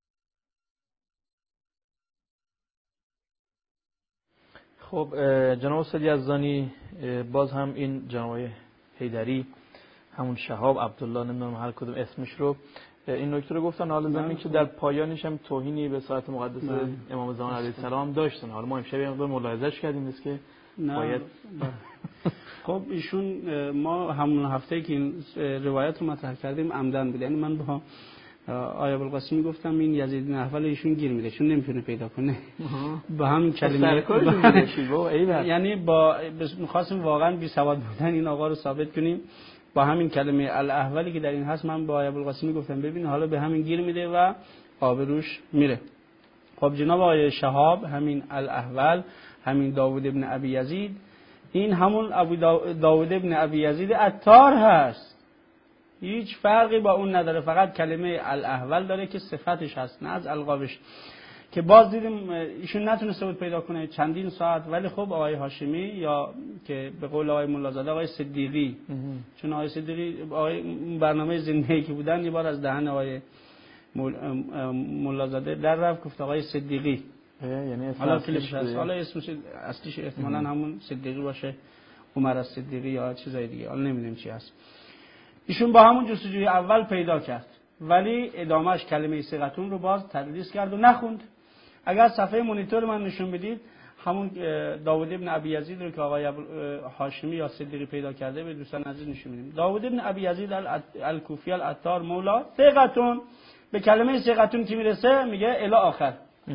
خب جناب استاد یزدانی باز هم این جناب حیدری همون شهاب عبدالله نمیدونم هر کدوم اسمش رو این نکته رو گفتن، حالا زمین که در پایانش هم توهینی به ساعت مقدس امام زمان علیه السلام داشتن. حالا ما امشب یه مقدار ملاحظه‌اش کردیم است که باید خب ایشون ما همون هفته که این روایت رو مطرح کردیم عمدن بود، یعنی من با آیه ابوالقاسمی گفتم این یزید بن احول ایشون گیر میده چون نمیتونه پیدا کنه با هم کلمه یعنی با می‌خواستیم واقعا بی سواد بودن این آقا رو ثابت کنیم با همین کلمه الاحولی که در این هست. من با آیه ابوالقاسمی گفتم ببین حالا به همین گیر میده و آبروش میره. خب جناب آیه شهاب همین الاحول همین داوود ابن ابی یزید این همون ابو داوود ابن ابی یزید عطار هست، هیچ فرقی با اون نداره، فقط کلمه الاحول داره که صفتش هست نه از القابش که باز دیدیم ایشون نتونسته بود پیدا کنه چندین ساعت. ولی خب آقای هاشمی یا که به قول آقای ملازاده آقای صدیقی، چون آقای صدیقی آقای برنامه زندگی که بودن یه بار از دهن آقای ملازده در رفت گفت آقای صدیقی، یعنی حالا کلیپش هست، حالا اسمش اصلیش احتمالاً همون صدیقی باشه، عمر از صدیقی یا چیزای دیگه، حالا نمیدونم چی هست. ایشون با همون جستجوی اول پیدا کرد، ولی ادامهش کلمه ثقتون رو باز تدریس کرد و نخوند. اگر صفحه مانیتور من نشون بدید، همون داوود ابن ابی یزید رو که آقای هاشمی یا صدیقی پیدا کرده به دوستان عزیز نشون میدیم. داوود ابن ابی یزید الکوفی العطار مولا ثقتون، به کلمه ثقتون که میرسه میگه الی آخر.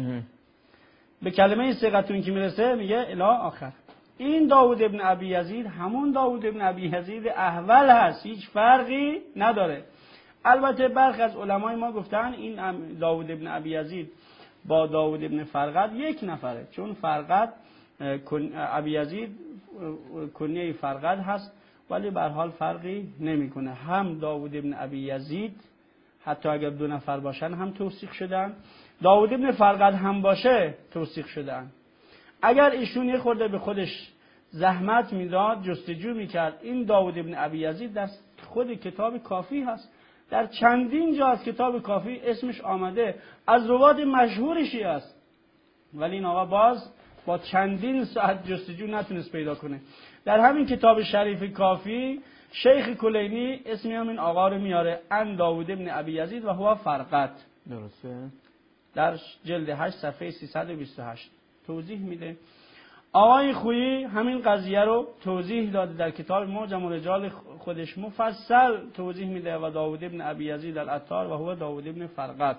به کلمه ثقتون که میرسه میگه الی آخر. این داوود ابن ابی یزید همون داوود ابن ابی یزید احول هست، هیچ فرقی نداره. البته برخی از علمای ما گفتن این داوود ابن ابی یزید با داوود ابن فرقد یک نفره، چون فرقد ابی یزید کنیه فرقد هست، ولی به هر حال فرقی نمیکنه. هم داوود ابن ابی یزید حتی اگر دو نفر باشن هم توثیق شدن، داوود ابن فرقد هم باشه توثیق شدن. اگر ایشون یه خورده به خودش زحمت میداد، جستجو میکرد، این داوود ابن ابی یزید در خود کتاب کافی هست، در چندین جا از کتاب کافی اسمش آمده، از روات مشهورشی است، ولی این آقا باز با چندین ساعت جستجو نتونست پیدا کنه. در همین کتاب شریف کافی شیخ کلینی اسمی همین آقا رو میاره، ان داوود ابن ابی یزید و هو فرقد، درسته، در جلد هشت صفحه سیصد و بیست و هشت توضیح میده. آقای خویی همین قضیه رو توضیح داده در کتاب معجم الرجال خودش، مفصل توضیح میده و داوود ابن ابی یزید العطار و هو داوود ابن فرقد.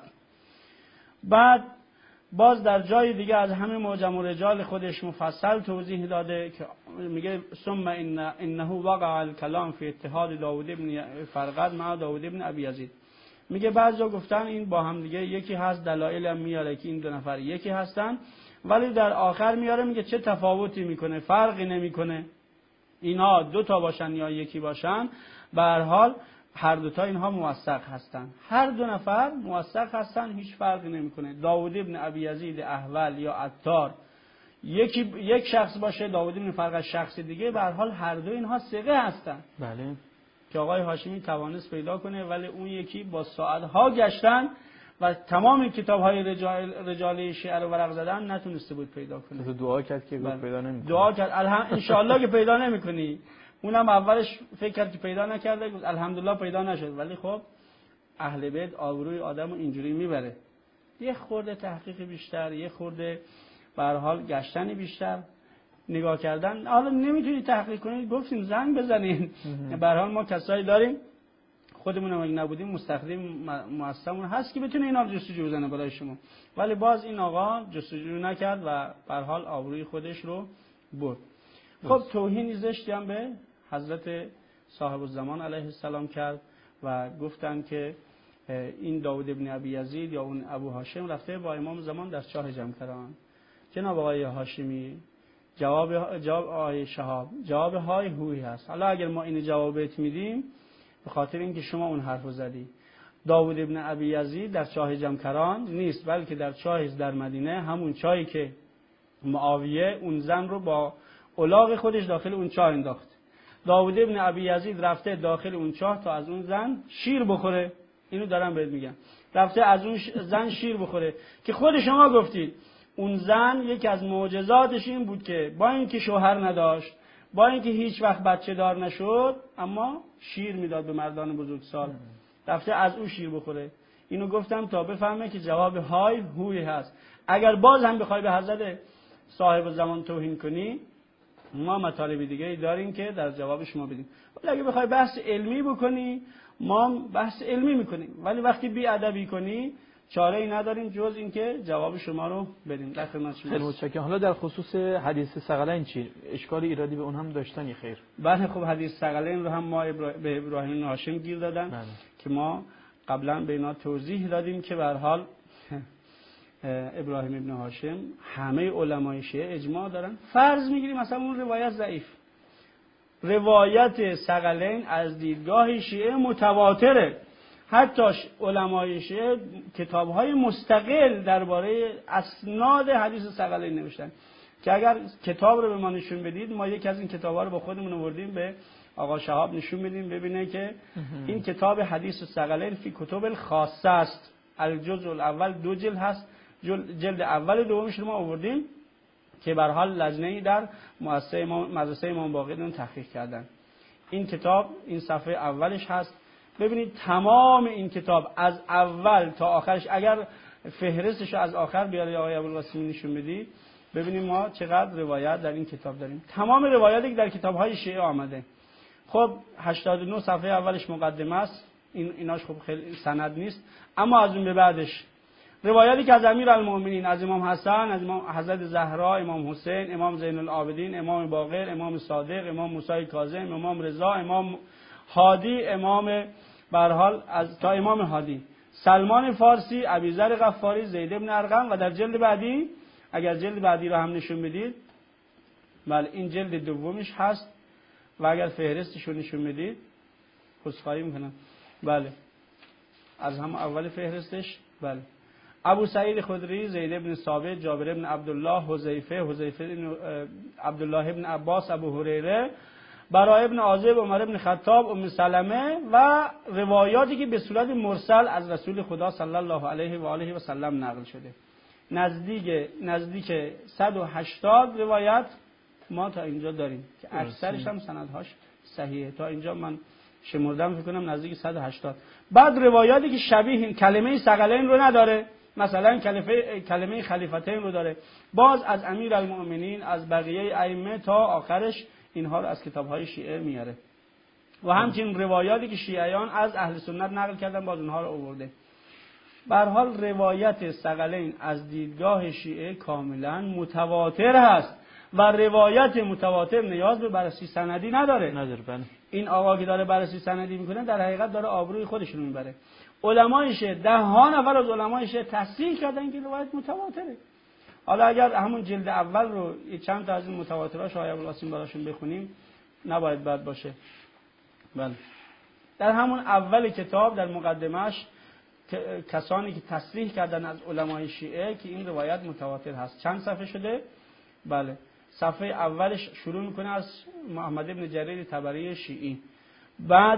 بعد باز در جای دیگه از همین معجم الرجال خودش مفصل توضیح داده که میگه ثم ان انه وقع الكلام فی اتحاد داوود ابن فرقد مع داوود ابن ابی یزید. میگه بعضیا گفتن این با هم دیگه یکی هست، دلایل هم میاره که این دو نفر یکی هستن، ولی در آخر میاره میگه چه تفاوتی میکنه، فرقی نمیکنه اینا دو تا باشن یا یکی باشن، به هر حال هر دو تا اینها موثق هستن، هر دو نفر موثق هستن، هیچ فرقی نمیکنه. داوود ابن ابی یزید احول یا عطار یکی یک شخص باشه، داوود ابن فرقد شخص دیگه، به هر حال هر دو اینها ثقه هستن. بله، که آقای هاشمی توانست پیدا کنه، ولی اون یکی با ساعت‌ها گشتن و تمام کتاب‌های رجال رجاله شیعه رو ورق زدن نتونسته بود پیدا کنه. تو دعا کرد که بود پیدا نمی‌کنه. دعا کرد الحمد ان شاءالله که پیدا نمی‌کنی. اونم اولش فکر کرد که پیدا نکرده، گفت الحمدلله پیدا نشد، ولی خب اهل بیت آبروی آدمو اینجوری میبره. یه خورده تحقیق بیشتر، یه خورده به هر حال گشتن بیشتر، نگاه کردن. حالا نمیتونی تحقیق کنید، گفتیم زنگ بزنین. به هر حال ما کسایی داریم خودمون هم اگه نبودیم مستخدم مؤسسمون هست که بتونه اینا رو جستجو بزنه برای شما، ولی باز این آقا جستجو نکرد و به هر حال آبروی خودش رو برد. خب توهین زشتی هم به حضرت صاحب الزمان علیه السلام کرد و گفتن که این داوود ابن ابی یزید یا اون ابو هاشم رفته با امام زمان در چاه جمکران. جناب آقای هاشمی جواب جواب آقای شهاب جواب های هوی هست. حالا اگر ما این جوابت میدیم به خاطر اینکه شما اون حرفو زدی. داوود ابن ابی یزید در چاه جمکران نیست، بلکه در چاهی در مدینه، همون چاهی که معاویه اون زن رو با الاغ خودش داخل اون چاه انداخت. داوود ابن ابی یزید رفته داخل اون چاه تا از اون زن شیر بخوره. اینو دارم بهت میگم. رفته از اون زن شیر بخوره که خود شما گفتید اون زن یکی از معجزاتش این بود که با اینکه شوهر نداشت، با اینکه هیچ وقت بچه دار نشد، اما شیر میداد به مردان بزرگسال. رفته از اون شیر بخوره. اینو گفتم تا بفهمه که جواب های هوی هست. اگر باز هم بخوای به حضرت صاحب زمان توهین کنی، ما مطالب دیگه ای داریم که در جواب شما بدیم. ولی اگه بخوای بحث علمی بکنی، ما بحث علمی میکنیم، ولی وقتی بی ادبی کنی چاره ای نداریم جز اینکه جواب شما رو بدیم. در خدمت شما. خیلی متشکرم. حالا در خصوص حدیث ثقلین چی؟ اشکال ایرادی به اون هم داشتن یا خیر؟ بله، خب حدیث ثقلین رو هم ما ابرا... به ابراهیم هاشم گیر دادن. بله. که ما قبلا به اینا توضیح دادیم که به هر حال ابراهیم ابن هاشم همه علمای شیعه اجماع دارن. فرض میگیریم مثلا اون روایت ضعیف، روایت ثقلین از دیدگاه شیعه متواتره. حتی علمای شیعه کتاب‌های مستقل درباره اسناد حدیث ثقلین نوشتن که اگر کتاب رو به ما نشون بدید، ما یکی از این کتاب‌ها رو با خودمون آوردیم به آقا شهاب نشون بدیم ببینه که این کتاب حدیث ثقلین فی کتب الخاصه است. الجزء الاول دو جلد هست، جلد اول دومش رو ما آوردیم که به هر حال لجنه‌ای در مؤسسه امام مدرسه امام باقر اون تحقیق کردن. این کتاب این صفحه اولش هست. ببینید تمام این کتاب از اول تا آخرش، اگر فهرستش از آخر بیاره آقای ابوالقاسمی نشون بدید، ببینیم ما چقدر روایت در این کتاب داریم. تمام روایاتی که در کتاب‌های شیعه آمده. خب هشتاد و نه صفحه اولش مقدمه است، این ایناش خب خیلی سند نیست، اما از اون به بعدش روایاتی که از امیرالمؤمنین، از امام حسن، از امام حضرت زهرا، امام حسین، امام زین العابدین، امام باقر، امام صادق، امام موسی کاظم، امام رضا، امام هادی، امام به هر حال از تا امام هادی، سلمان فارسی، ابوذر غفاری، زید بن ارقم، و در جلد بعدی اگر جلد بعدی رو هم نشون بدید، بله این جلد دومش هست و اگر فهرستش رو نشون بدید خواهی میکنم، بله از هم اول فهرستش، بله ابو سعید خدری، زید بن ثابت، جابر بن عبدالله، حذیفه، حذیفه بن عبدالله بن عباس، ابو هریره، برای ابن عازب، عمر بن خطاب، ام سلمه و روایاتی که به صورت مرسل از رسول خدا صلی الله علیه و آله و سلم نقل شده. نزدیک نزدیک صد و هشتاد روایت ما تا اینجا داریم که اکثرش هم سندهاش صحیحه. تا اینجا من شمردم فکر کنم نزدیک صد و هشتاد. بعد روایاتی که شبیه کلمه ثقلین رو نداره، مثلا کلمه کلمه خلیفتین رو داره، باز از امیرالمؤمنین، از بقیه ائمه تا آخرش، اینها رو از کتاب‌های شیعه میاره. و همچنین روایاتی که شیعیان از اهل سنت نقل کردن باز اونها رو آورده. به هر حال روایت ثقلین از دیدگاه شیعه کاملا متواتر هست و روایت متواتر نیاز به بررسی سندی نداره. نداره بله. این آقا که داره بررسی سندی میکنه در حقیقت داره آبروی خودش رو میبره. علمای شیعه، ده ها نفر از علمای شیعه تصحیح کردن که روایت متواتره. حالا اگر همون جلد اول رو چند تا از این متواتراش آقای ابوالقاسم براشون بخونیم نباید بد باشه. بله. در همون اول کتاب در مقدمهش کسانی که تصریح کردن از علمای شیعه که این روایت متواتر هست. چند صفحه شده؟ بله. صفحه اولش شروع میکنه از محمد ابن جریر طبری شیعی، بعد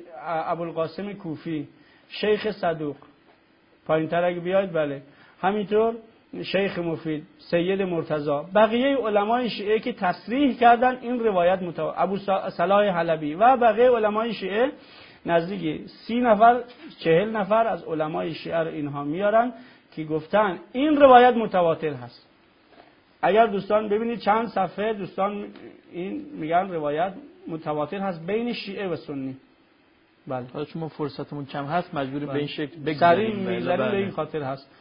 ابوالقاسم کوفی، شیخ صدوق، پایین‌تر اگه بیاید بله، همینطور شیخ مفید، سید مرتضی، بقیه علمای شیعه که تصریح کردن این روایت متواتر، ابو صلاح حلبی و بقیه علمای شیعه، نزدیک سی نفر چهل نفر از علمای شیعه رو اینها میارن که گفتن این روایت متواتر هست. اگر دوستان ببینید چند صفحه دوستان این میگن روایت متواتر هست بین شیعه و سنی. بله. حالا چون ما فرصتمون کم هست مجبوریم به این شکل بگذاریم. سریع میذاریم به این خاطر هست.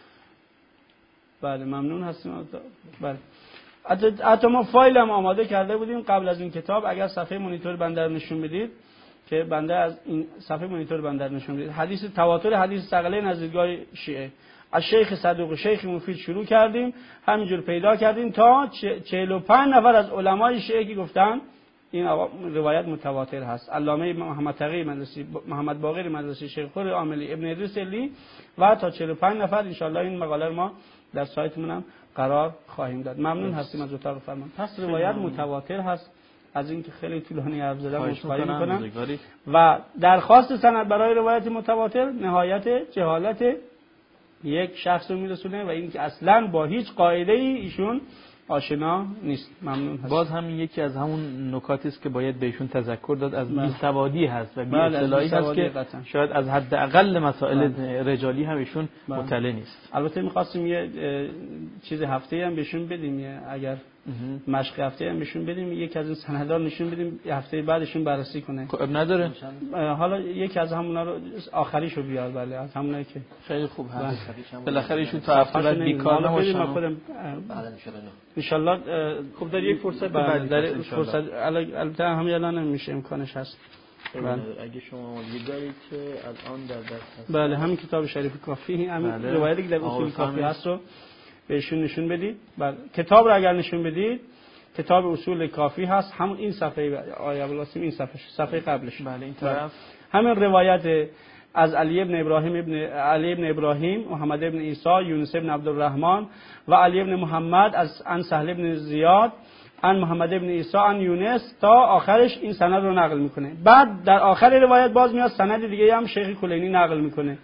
بله ممنون هستیم. بله. حتی ما فایل هم آماده کرده بودیم قبل از این کتاب، اگر صفحه مانیتور بنده رو نشون بدید که بنده از این صفحه مانیتور بنده رو نشون بدید. حدیث تواتر حدیث ثقلین از دیدگاه شیعه از شیخ صدوق و شیخ مفید شروع کردیم، همینجور پیدا کردیم تا چهل و پنج نفر از علمای شیعه که گفتن این روایت متواتر هست. علامه محمد تقی مدرسی، محمد باقر مدرسی، شیخ خور عاملی، ابن ادریس علی و تا چهل و پنج نفر ان شاء الله این مقاله رو ما در سایتمون هم قرار خواهیم داد. ممنون هستیم از اتاق فرمان. پس روایت متواتر هست. از اینکه خیلی طولانی حرف زدم عذرخواهی میکنم و درخواست سند برای روایت متواتر نهایت جهالت یک شخص رو میرسونه و این که اصلا با هیچ قاعده ای ایشون آشنا نیست. ممنون هست. باز همین یکی از همون نکاتی است که باید بهشون تذکر داد، از بی‌سوادی هست و بی‌اطلاعی هست که قطعا. شاید از حداقل مسائل بله. رجالی هم ایشون بله. مطلع نیست. البته می‌خواستیم یه چیز هفته‌ای هم بهشون بدیم، یه اگر مشق هفته هم بهشون بدیم، یکی از این سندها نشون بدیم هفته بعدشون بررسی کنه. خب نداره. حالا یکی از همونا رو آخریشو بیار. بله از همونایی که خیلی خوب هست. بالاخره ایشون تا هفته بعد بیکار نباشن. ما خودم ان شاء الله خب در یک فرصت بعد در فرصت البته همین الان میشه امکانش هست. بله. اگه شما آمادگی دارید که الان در دست هست. بله همین کتاب شریف کافی، همین بله. روایتی که در اصول کافی هست رو بهشون نشون بدید. بله کتاب رو اگر نشون بدید کتاب اصول کافی هست، همون این صفحه آیه ابوالقاسم، این صفحه صفحه قبلش. بله این طرف همین روایت از علی ابن ابراهیم ابن علی ابن ابراهیم، محمد ابن عیسی، یونس ابن عبدالرحمن و علی ابن محمد از ان سهل ابن زیاد، ان محمد ابن عیسی، ان یونس تا آخرش این سند رو نقل میکنه. بعد در آخر روایت باز میاد سند دیگه هم شیخ کلینی نقل میکنه.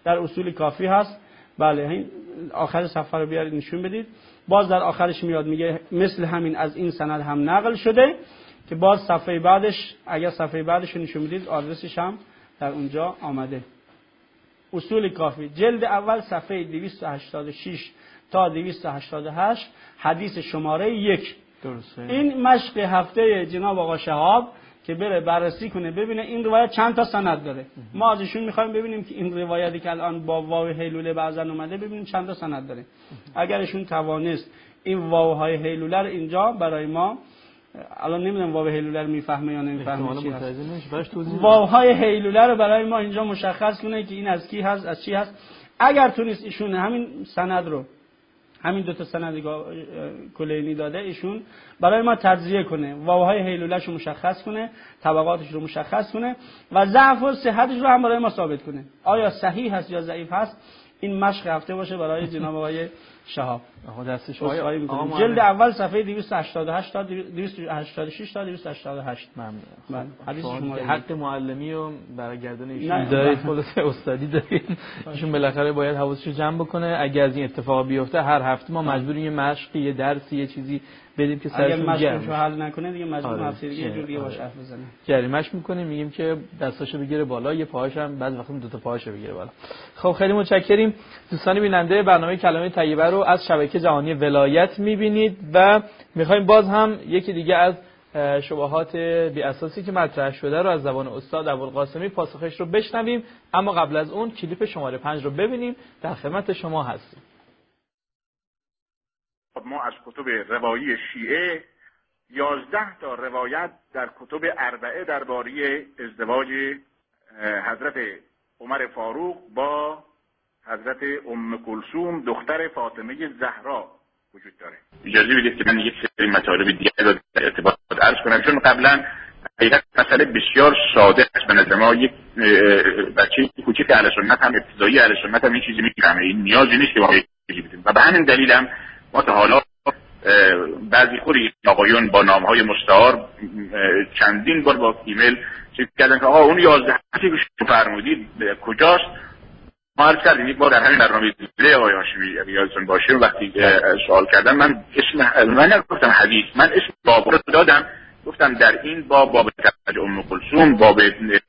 در اصول کافی هست. بله این آخر صفحه رو بیارید نشون بدید. باز در آخرش میاد میگه مثل همین از این سند هم نقل شده، که باز صفحه بعدش اگر صفحه بعدش رو نشون بدید آدرسش هم در اونجا آمده. اصول کافی جلد اول صفحه دویست و هشتاد و شش تا دویست و هشتاد و هشت حدیث شماره یک. درسته. این مشق هفته جناب آقا شهاب که بره بررسی کنه ببینه این روایت چند تا سند داره. ما ازشون میخوایم ببینیم که این روایتی که الان با واو هیلوله بعضن اومده ببینیم چند تا سند داره. اگرشون توانست این واوهای هیلوله رو اینجا برای ما، الان نمیدونم واو هیلوله رو میفهمه یا نمیفهمه چی هست، واوهای هیلوله رو برای ما اینجا مشخص کنه که این از کی هست از چی هست. اگر تونست ایشون همین سند رو، همین دو تا سند کلینی داده، ایشون برای ما تجزیه کنه، واوهای هیلوله‌ش رو مشخص کنه، طبقاتش رو مشخص کنه و ضعف و صحتش رو هم برای ما ثابت کنه. آیا صحیح هست یا ضعیف هست؟ این مشق هفته باشه برای جناب آقای شهاب. آقا دستش آقا جلد اول صفحه دویست و هشتاد و هشت تا دویست و هشتاد و شش تا دویست و هشتاد و هشت. ممنون. حدیث شما حق معلمی رو برگردن ایشون دارید، خلاص استادی دارید. ایشون بالاخره باید حواسش رو جمع بکنه. اگر از این اتفاق بیفته هر هفته ما مجبوریم یه مشقی، یه درسی، یه چیزی بدیم که سرشون گرم. اگر مشقشو حل نکنه دیگه مجبور هفته دیگه یه جور دیگه باشه حرف بزنه. جریمه‌اش می‌کنیم، میگیم که دستاشو بگیره بالا، یه پاهاش هم بعضی وقتا دو تا پاهاشو بگیره بالا. خب خیلی متشکریم. دوستان بیننده برنامه کلمه طیبه رو از شبکه جهانی ولایت می‌بینید و می‌خوایم باز هم یکی دیگه از شبهات بی اساسی که مطرح شده رو از زبان استاد ابوالقاسمی پاسخش رو بشنویم، اما قبل از اون کلیپ شماره پنج رو ببینیم. در خدمت شما هستیم. ما از کتب روایی شیعه یازده تا روایت در کتب اربعه درباره ازدواج حضرت عمر فاروق با حضرت ام کلثوم دختر فاطمه زهرا وجود داره. اجازه بدید که من یک سری مطالب دیگه رو در ارتباط عرض کنم، چون قبلا حقیقت مسئله بسیار ساده است. به نظر ما یک بچه کوچیک اهل سنت هم ابتدایی اهل سنت هم این چیزی میفهمه، این نیازی نیست که واقعا بدیم و به همین دلیل هم ما تا حالا بعضی خوری آقایون با نامهای مستعار چندین بار با ایمیل چیز کردن که آقا اون یازده هفته که فرمودید کجاست. ما عرض کردیم یک بار در همین برنامه دیگه آقای هاشمی اگه یادتون باشه وقتی سوال کردن من اسم من نگفتم حدیث، من اسم باب رو دادم، گفتم در این باب باب تزویج ام کلثوم، باب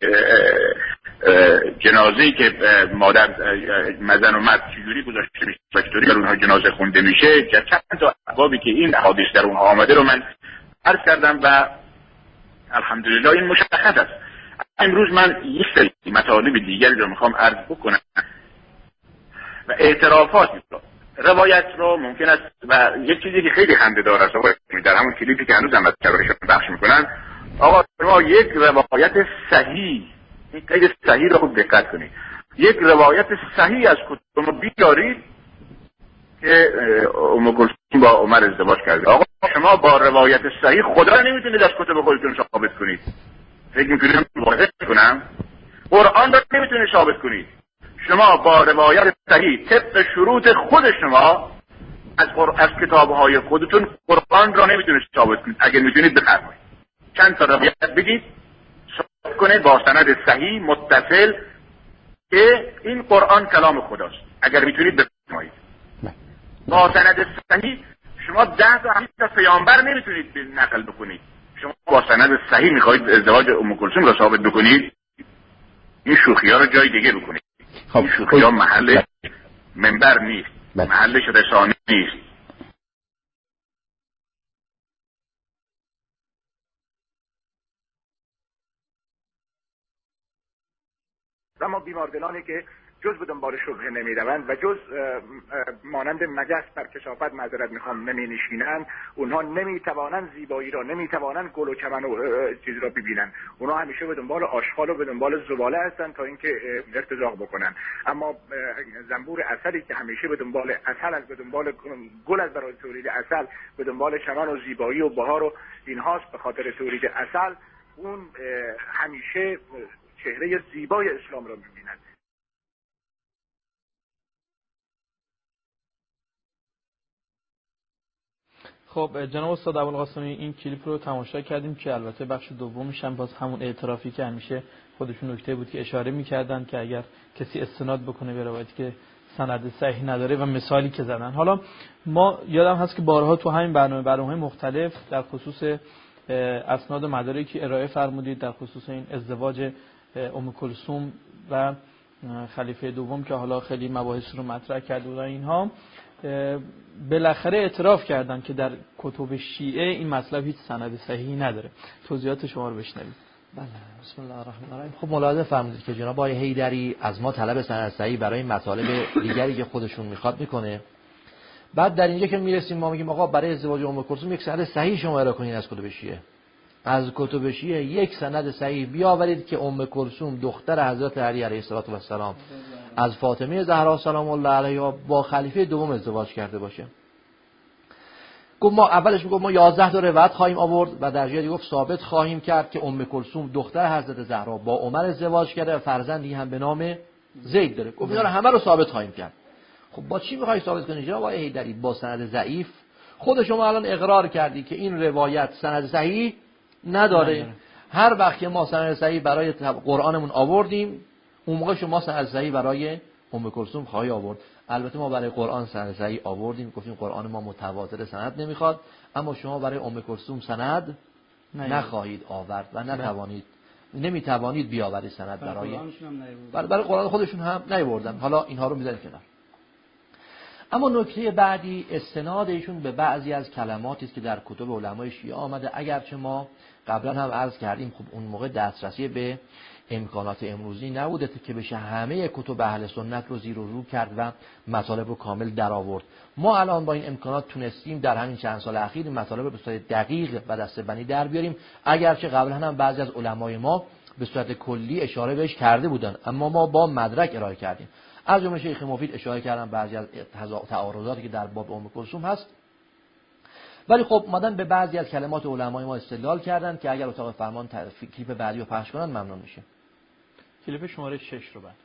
جنازه‌ای که مادر مزن و مرد چجوری گذاشته میشه و چطوری در اونها جنازه خونده میشه، چند تا بابی که این احادیث در اونها آمده رو من عرض کردم و الحمدلله این مشخص است. امروز من یک سری مطالب دیگری رو میخوام عرض بکنم و اعترافات روایت رو ممکن است و یک چیزی که خیلی خنده دار است در همون کلیپی که هنوز هم برایشون پخش میکنن، آقا شما یک روایت صحیح، این قید صحیح رو خوب دقت کنید، یک روایت صحیح از کتب ما بیارید که ام کلثوم با عمر ازدواج کرده. آقا شما با روایت صحیح خدا رو نمیتونید از کتب خودتون ثابت کنید. فکر میکنید واضح کنم؟ قرآن رو نمیتونید ثابت کنید. شما با روایت صحیح طبق شروط خود شما از, از کتابهای خودتون قرآن را نمیتونید ثابت کنید. اگر میتونید بفرمایید چند تا روایت بگید ثابت کنید با سند صحیح متصل که این قرآن کلام خداست. اگر میتونید بفرمایید. با سند صحیح شما ده تا حدیث از پیامبر نمیتونید نقل بکنید. شما با سند صحیح میخواهید ازدواج ام کلثوم را ثابت بکنید. این شوخی‌ها رو جای دیگه بکنید. این شوخی‌ها محل منبر نیست، محلش رسانه نیست. اما بیماردلانی که جز به دنبال شبهه نمیروند و جز مانند مگس بر کثافت معذرت میخوام نمی نشینند، اونها نمیتوانند زیبایی را، نمیتوانند گل و چمن و چیز را ببینند. اونها همیشه به دنبال آشغال و به دنبال زباله هستند تا اینکه ارتزاق بکنن. اما زنبور عسلی که همیشه به دنبال عسل است، به دنبال گل است برای تولید عسل، به دنبال چمن و زیبایی و بهار و اینهاست به خاطر تولید عسل، اون همیشه چهره زیبای اسلام را می‌بیند. خب جناب استاد ابوالقاسمی این کلیپ رو تماشا کردیم که البته بخش دومش هم باز همون اعترافی که همیشه خودشون نکته بود که اشاره می‌کردن که اگر کسی استناد بکنه به روایتی که سند صحیح نداره و مثالی که زدن. حالا ما یادم هست که بارها تو همین برنامه برنامه‌های مختلف در خصوص اسناد و مدارکی ارائه فرمودید در خصوص این ازدواج ام کلثوم و خلیفه دوم که حالا خیلی مباحث رو مطرح کرده بودن. اینها بالاخره اعتراف کردن که در کتب شیعه این مطلب هیچ سند صحیحی نداره. توضیحات شما رو بشنوید. بله، بسم الله الرحمن الرحیم. خب ملاحظه فرمودید که جناب آقای حیدری از ما طلب سند صحیح برای مطالب دیگری که خودشون میخواد میکنه. بعد در اینجا که میرسیم ما میگیم آقا برای ازدواج ام کلثوم یک سند صحیح شما ارائه کنید از کتب شیعه. از کتب شیعه یک سند صحیح بیاورید که ام کلثوم دختر حضرت علی علیه السلام از فاطمه زهرا سلام الله علیها با خلیفه دوم ازدواج کرده باشه. گفت ما اولش میگفت ما یازده تا روایت خواهیم آورد و در جای دیگه گفت ثابت خواهیم کرد که ام کلثوم دختر حضرت زهرا با عمر ازدواج کرده و فرزندی هم به نام زید داره. گفت اینا رو همه رو ثابت خواهیم کرد. خب با چی میخوای ثابت کنی جناب آقای حیدری؟ با سند ضعیف. خود شما الان اقرار کردی که این روایت سند صحیح نداره. نداره. هر وقت که ما سند صحیح برای قرآنمون آوردیم اون موقع شما سند صحیح برای ام کلثوم خواهی آورد. البته ما برای قرآن سند صحیح آوردیم، گفتیم قرآن ما متواتر سند نمیخواد، اما شما برای ام کلثوم سند نخواهید آورد و نتوانید نمیتوانید بیاورید سند برای برای, برای قرآن خودشون هم نیاوردن. حالا اینها رو میذاریم کنار. اما نکته بعدی استناد ایشون به بعضی از کلماتی است که در کتب علمای شیعه آمده. اگرچه ما قبلا هم عرض کردیم خب اون موقع دسترسی به امکانات امروزی نبوده که بشه همه کتب اهل سنت رو زیر و رو کرد و مطالب رو کامل در آورد. ما الان با این امکانات تونستیم در همین چند سال اخیر این مطالب به صورت دقیق و دسته‌بندی در بیاریم، اگرچه قبلا هم بعضی از علمای ما به صورت کلی اشاره بهش کرده بودن، اما ما با مدرک ارائه کردیم. از جمله شیخ مفید اشاره کردن بعضی از تعارضاتی که در باب ام کلثوم هست. ولی خب اومدن به بعضی از کلمات علمای ما استدلال کردن که اگر اتاق فرمان کلیپ بعدی رو پخش کنن ممنون میشه. کلیپ شماره شش رو بعد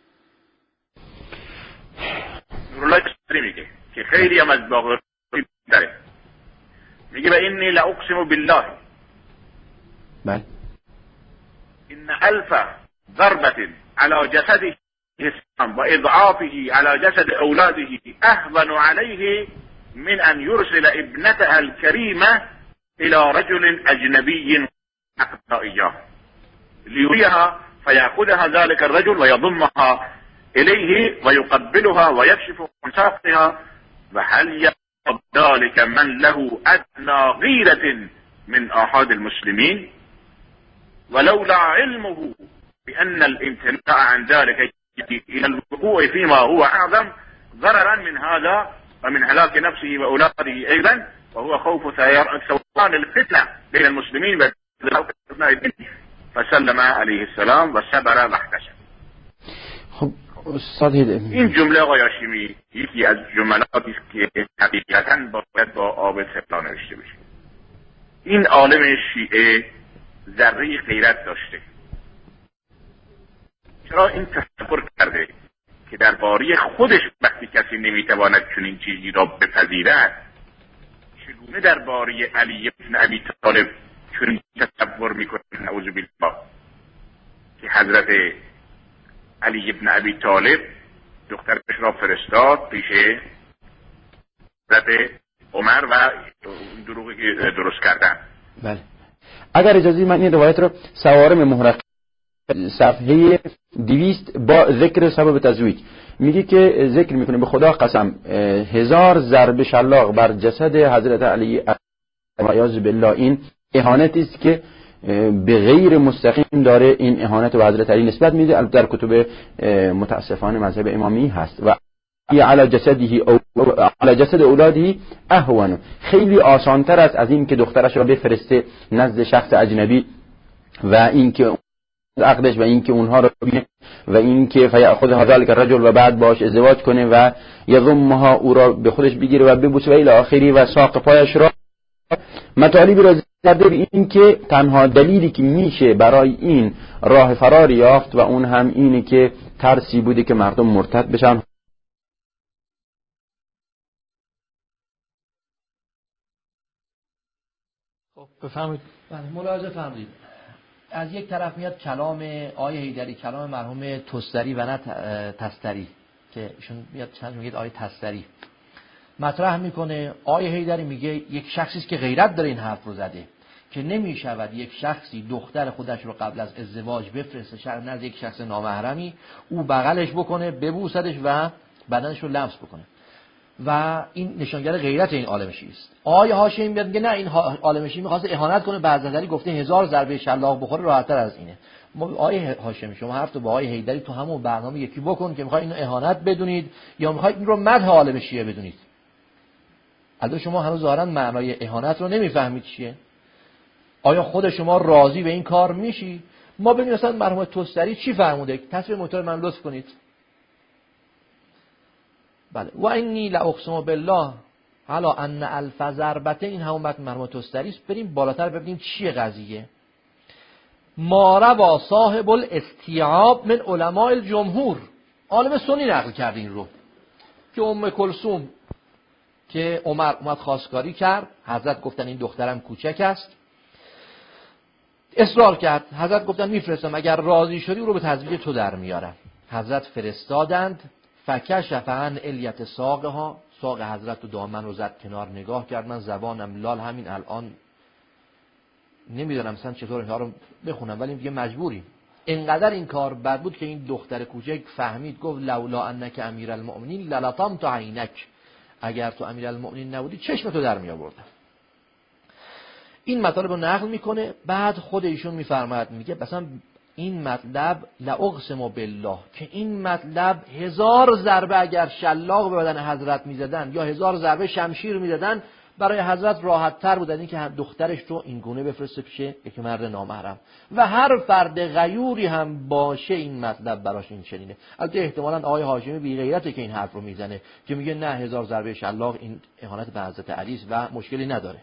نورالله کسری میگه که خیلی هم از باقر داره، میگه و اینی لاقسم بالله بله ان الف ضربه على جسده و اضعافه على جسد اولاده اهون عليه من ان يرسل ابنته الكريمه الى رجل اجنبي اقطائيه ليريها فيأخذها ذلك الرجل ويضمها إليه ويقبلها ويكشف عن ساقها، وهل يقبل ذلك من له أدنى غيرة من آحاد المسلمين؟ ولولا علمه بأن الامتناع عن ذلك إلى الوقوع فيما هو أعظم ضررا من هذا ومن هلاك نفسه وأولاده أيضا، وهو خوف ثوران الفتنة بين المسلمين وأبناء الدين، فسلم علیه السلام و صبر و احتسب. خب استاد این جمله آقای هاشمی یکی از جملاتی است که حقیقتا باید با آب سفلا نوشته بشه. این عالم شیعه ذره غیرت داشته. چرا این تصور کرده که درباره خودش وقتی کسی نمیتواند چنین چیزی را بپذیرد، چگونه درباره علی بن ابی طالب چون تصور میکنه نعوذ بالله که حضرت علی ابن ابی طالب دخترش را فرستاد پیش حضرت عمر و دروغی که درست کردن. بله اگر اجازه من این روایت رو سوارم محرق صفحه دویست با ذکر سبب تزویج میگه که ذکر میکنه به خدا قسم هزار ضرب شلاق بر جسد حضرت علی علیه بالله این اهانتی است که به غیر مستقیم داره این اهانت به حضرت علی نسبت میده. البته در کتب متاسفانه مذهب امامی هست و علی جسده او علی جسد اولاده اهون، خیلی آسانتر است از این که دخترش را بفرسته نزد شخص اجنبی و این که عقدش و این که اونها رو ببینه و این که فیاخذ ذلک الرجل و بعد باش ازدواج کنه و یضمها او را به خودش بگیره و ببوسه و الی آخری و ساق پایش را. مطالبی را کرده به این که تنها دلیلی که میشه برای این راه فرار یافت و اون هم اینه که ترسی بوده که مردم مرتد بشن. خب بفهمید. بله ملاحظه فرمودید. از یک طرف میاد کلام آیه حیدری، کلام مرحوم تستری و نه تستری که ایشون میاد چند میگه آیه تستری مطرح میکنه. آیه حیدری میگه یک شخصی است که غیرت داره این حرف رو زده که نمیشود یک شخصی دختر خودش رو قبل از ازدواج بفرسته نزد یک شخص نامحرمی، او بغلش بکنه، ببوسدش و بدنش رو لمس بکنه و این نشانگر غیرت این عالم شیعه است. آیه هاشمی میاد میگه نه، این عالم شیعه می‌خواسته اهانت کنه به حضرت علی، گفته هزار ضربه شلاق بخوره راحت‌تر از اینه. ما آیه هاشمی شما حرف تو با آیه حیدری تو همون برنامه یکی بکن که می‌خواید اینو اهانت بدونید یا می‌خواید این رو مدح عالم شیعه بدونید. البته شما هنوز ظاهراً معنای اهانت رو نمی‌فهمید چیه. آیا خود شما راضی به این کار میشی؟ ما ببینیم مثلا مرحوم تستری چی فرموده. تصویر مطالعه من لطف کنید. بله و انی لاقسم بالله حالا ان الف ضربته، این همون متن مرحوم تستری است. بریم بالاتر ببینیم چیه قضیه. ما روا صاحب الاستیعاب من علماء الجمهور، عالم سنی نقل کرده این رو که ام کلثوم که عمر اومد خواستگاری کرد، حضرت گفتن این دخترم کوچک است، اصرار کرد، حضرت گفتن میفرستم، اگر راضی شدی او رو به تزویج تو در میارم. حضرت فرستادند. فکشف عن الیت ساقها، ساق حضرت و دامن رو زد کنار، نگاه کرد. من زبانم لال همین الان نمیدونم مثلا چطور اینها رو بخونم ولی میگه مجبوریم. اینقدر این کار بد بود که این دختر کوچک فهمید، گفت لولا انک امیرالمؤمنین للطمت عینک، اگر تو امیرالمؤمنین نبودی چشم تو در می آوردم. این مطالب رو نقل میکنه. بعد خود ایشون میفرماید، میگه مثلا این مطلب لاقسم بالله که این مطلب هزار ضربه اگر شلاق به بدن حضرت میزدن یا هزار ضربه شمشیر میزدن برای حضرت راحت تر بود از این که دخترش رو این گونه بفرسته پیش یک مرد نامحرم و هر فرد غیوری هم باشه این مطلب براش این چنینه. البته احتمالاً آقای هاشمی بی غیرته که این حرف رو میزنه که میگه نه هزار ضربه شلاق این اهانت به حضرت علی است و مشکلی نداره.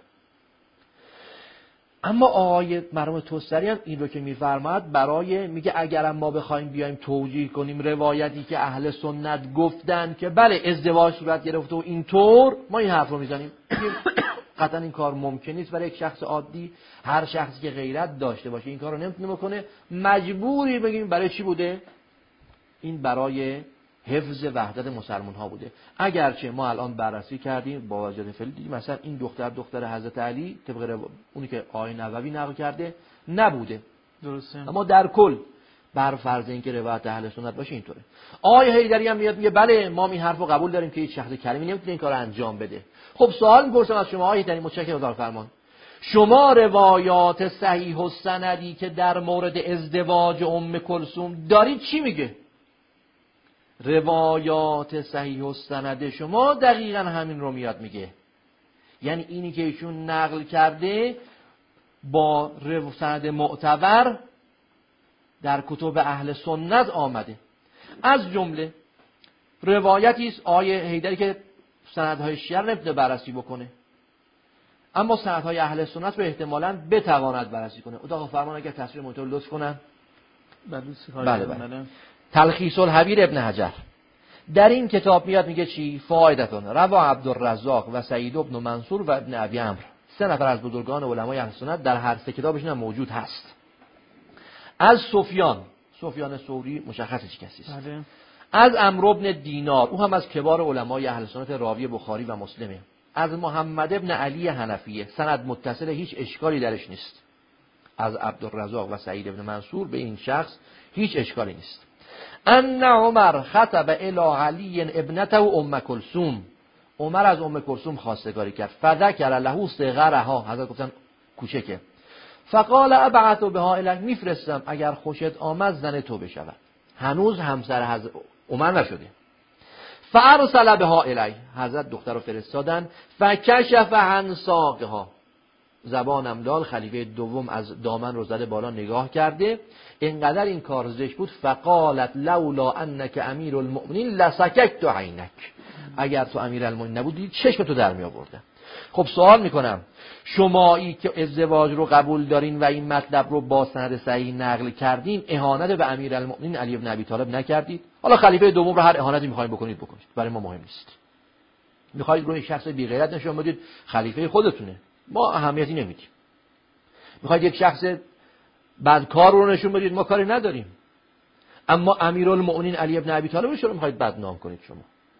اما آقای مرحوم تستری هم این رو که میفرماد برای میگه اگرم ما بخوایم بیایم توجیه کنیم روایتی که اهل سنت گفتن که بله ازدواج صورت گرفته و اینطور، ما این حرف رو میزنیم. قطعا این کار ممکن نیست برای یک شخص عادی. هر شخصی که غیرت داشته باشه این کار رو نمیتونه بکنه. مجبوری بگیم برای چی بوده؟ این برای حفظ وحدت مسلمان ها بوده. اگرچه ما الان بررسی کردیم با وجود فعلی دیدیم مثلا این دختر دختر حضرت علی طبق اونی که آیه نووی نقل کرده نبوده. درسته. اما در کل بر فرض اینکه روایت اهل سنت باشه اینطوره. آیه حیدری هم میاد میگه بله ما این حرفو قبول داریم که هیچ شخص کریمی نمیتونه این کارو انجام بده. خب سوال میپرسم از شما آیه حیدری، متشکرم دار فرمان، شما روایات صحیح السندی که در مورد ازدواج ام کلثوم دارید چی میگه؟ روایات صحیح السند شما دقیقا همین رو میاد میگه. یعنی اینی که ایشون نقل کرده با سند معتبر در کتب اهل سنت آمده. از جمله روایتی است آیه حیدری که سندهای شیعه نمیتونه بررسی بکنه اما سندهای اهل سنت رو احتمالاً بتواند بررسی کنه. اتاق فرمان اگر تصویر مونیتور لطف کنن. بله بله. تلخیص الحبیر ابن حجر در این کتاب میاد میگه چی؟ فایدتون روا عبدالرزاق و سعید ابن منصور و ابن ابی عمرو، سه نفر از بزرگان علمای اهل سنت در هر سه کتابشون هم موجود هست. از سفیان، سفیان ثوری مشخصه چه کسی است. بله. از عمرو بن دینار، او هم از کبار علمای اهل سنت راوی بخاری و مسلمه. از محمد ابن علی حنفیه، سند متصل، هیچ اشکالی درش نیست. از عبدالرزاق و سعید ابن منصور به این شخص هیچ اشکالی نیست. ان عمر خطب الی علی ابنته و ام کلثوم، عمر از ام کلثوم خواستگاری کرد. فذکر له صغرها، حضرت گفتن کوچکه. فقال ابعث بها الیک، میفرستم اگر خوشت آمد زن تو بشود. هنوز همسر حضرت عمر نشده. فارسل بها الی، حضرت دختر رو فرستادن. فکشف عن ساقها، زبان املال خلیفه دوم از دامن رو زده بالا نگاه کرده. اینقدر این کار زشت بود. فقالت لولا انک امیر المؤمنین لسککت عینک، اگر تو امیر المؤمنین نبودی چشم تو در می آوردم. خب سوال میکنم شمایی که ازدواج رو قبول دارین و این مطلب رو با سند صحیح نقل کردین، اهانت به امیر المؤمنین علی بن ابی طالب نکردید؟ حالا خلیفه دوم رو هر اهانتی میخواین بکنید بکنید، برای ما مهم نیست. میخواید روی شخص بی غیرت نشون بدید، خلیفه خودتونه، ما اهمیتی نمیدیم. میخواید یک شخص بدکار رو نشون بدید، ما کاری نداریم. اما امیرالمؤمنین علی ابن ابی طالب رو میخواید بدنام کنید شما.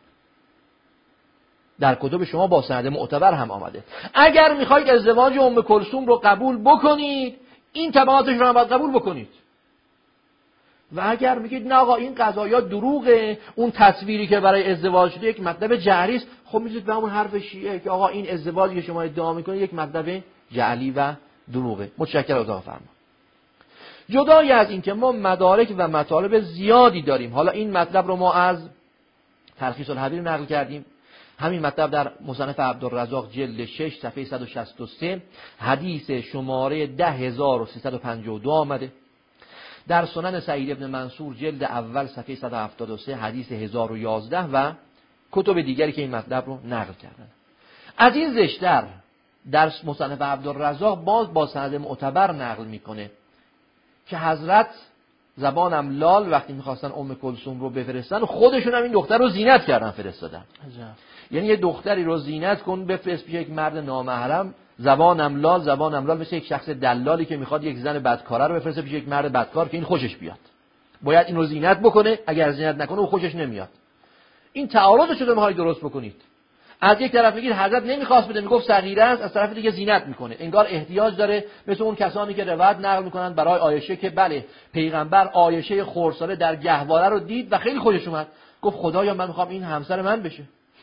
در کتب شما با سند معتبر هم آمده. اگر میخواید ازدواج ام کلثوم رو قبول بکنید، این تبعاتش رو هم باید قبول بکنید. و اگر میگید نه آقا این قضایا دروغه، اون تصویری که برای ازدواج شده یک مطلب جعلی است، خب میذارید به همون حرف شیعه که آقا این ازدواجی که شما ادعا میکنید یک مطلب جعلی و دروغه. متشکرم از فرما. جدای از این که ما مدارک و مطالب زیادی داریم، حالا این مطلب رو ما از تلخیص الحبیر نقل کردیم، همین مطلب در مصنف عبدالرزاق جلد شش صفحه صد و شصت و سه حدیث شماره ده هزار و سیصد و پنجاه و دو آمده. در سنن سعید ابن منصور جلد اول صفحه صد و هفتاد و سه حدیث هزار و یازده و کتب دیگری که این مطلب رو نقل کردن. از این زشتر در مصنف عبدالرزاق باز با سند معتبر نقل میکنه که حضرت زبانم لال وقتی میخواستن ام کلثوم رو بفرستن، خودشون هم این دختر رو زینت کردن فرستادن. یعنی یه دختری رو زینت کن بفرست پیش یک مرد نامحرم، زبانم لال زبانم لال مثل یک شخص دلالی که میخواد یک زن بدکاره رو بفرسته پیش یک مرد بدکار که این خوشش بیاد. باید این رو زینت بکنه، اگر زینت نکنه او خوشش نمیاد. این تعارض شده میخواید درست بکنید. از یک طرف میگید حضرت نمیخواست بده، میگفت صغیره است، از طرف دیگه زینت میکنه. انگار احتیاج داره، مثل اون کسانی که روایت نقل میکنن برای عایشه که بله پیغمبر عایشه خردساله در گهواره رو دید و خیلی خوشش اومد، گفت خدایا من میخوام این همسر من بشه.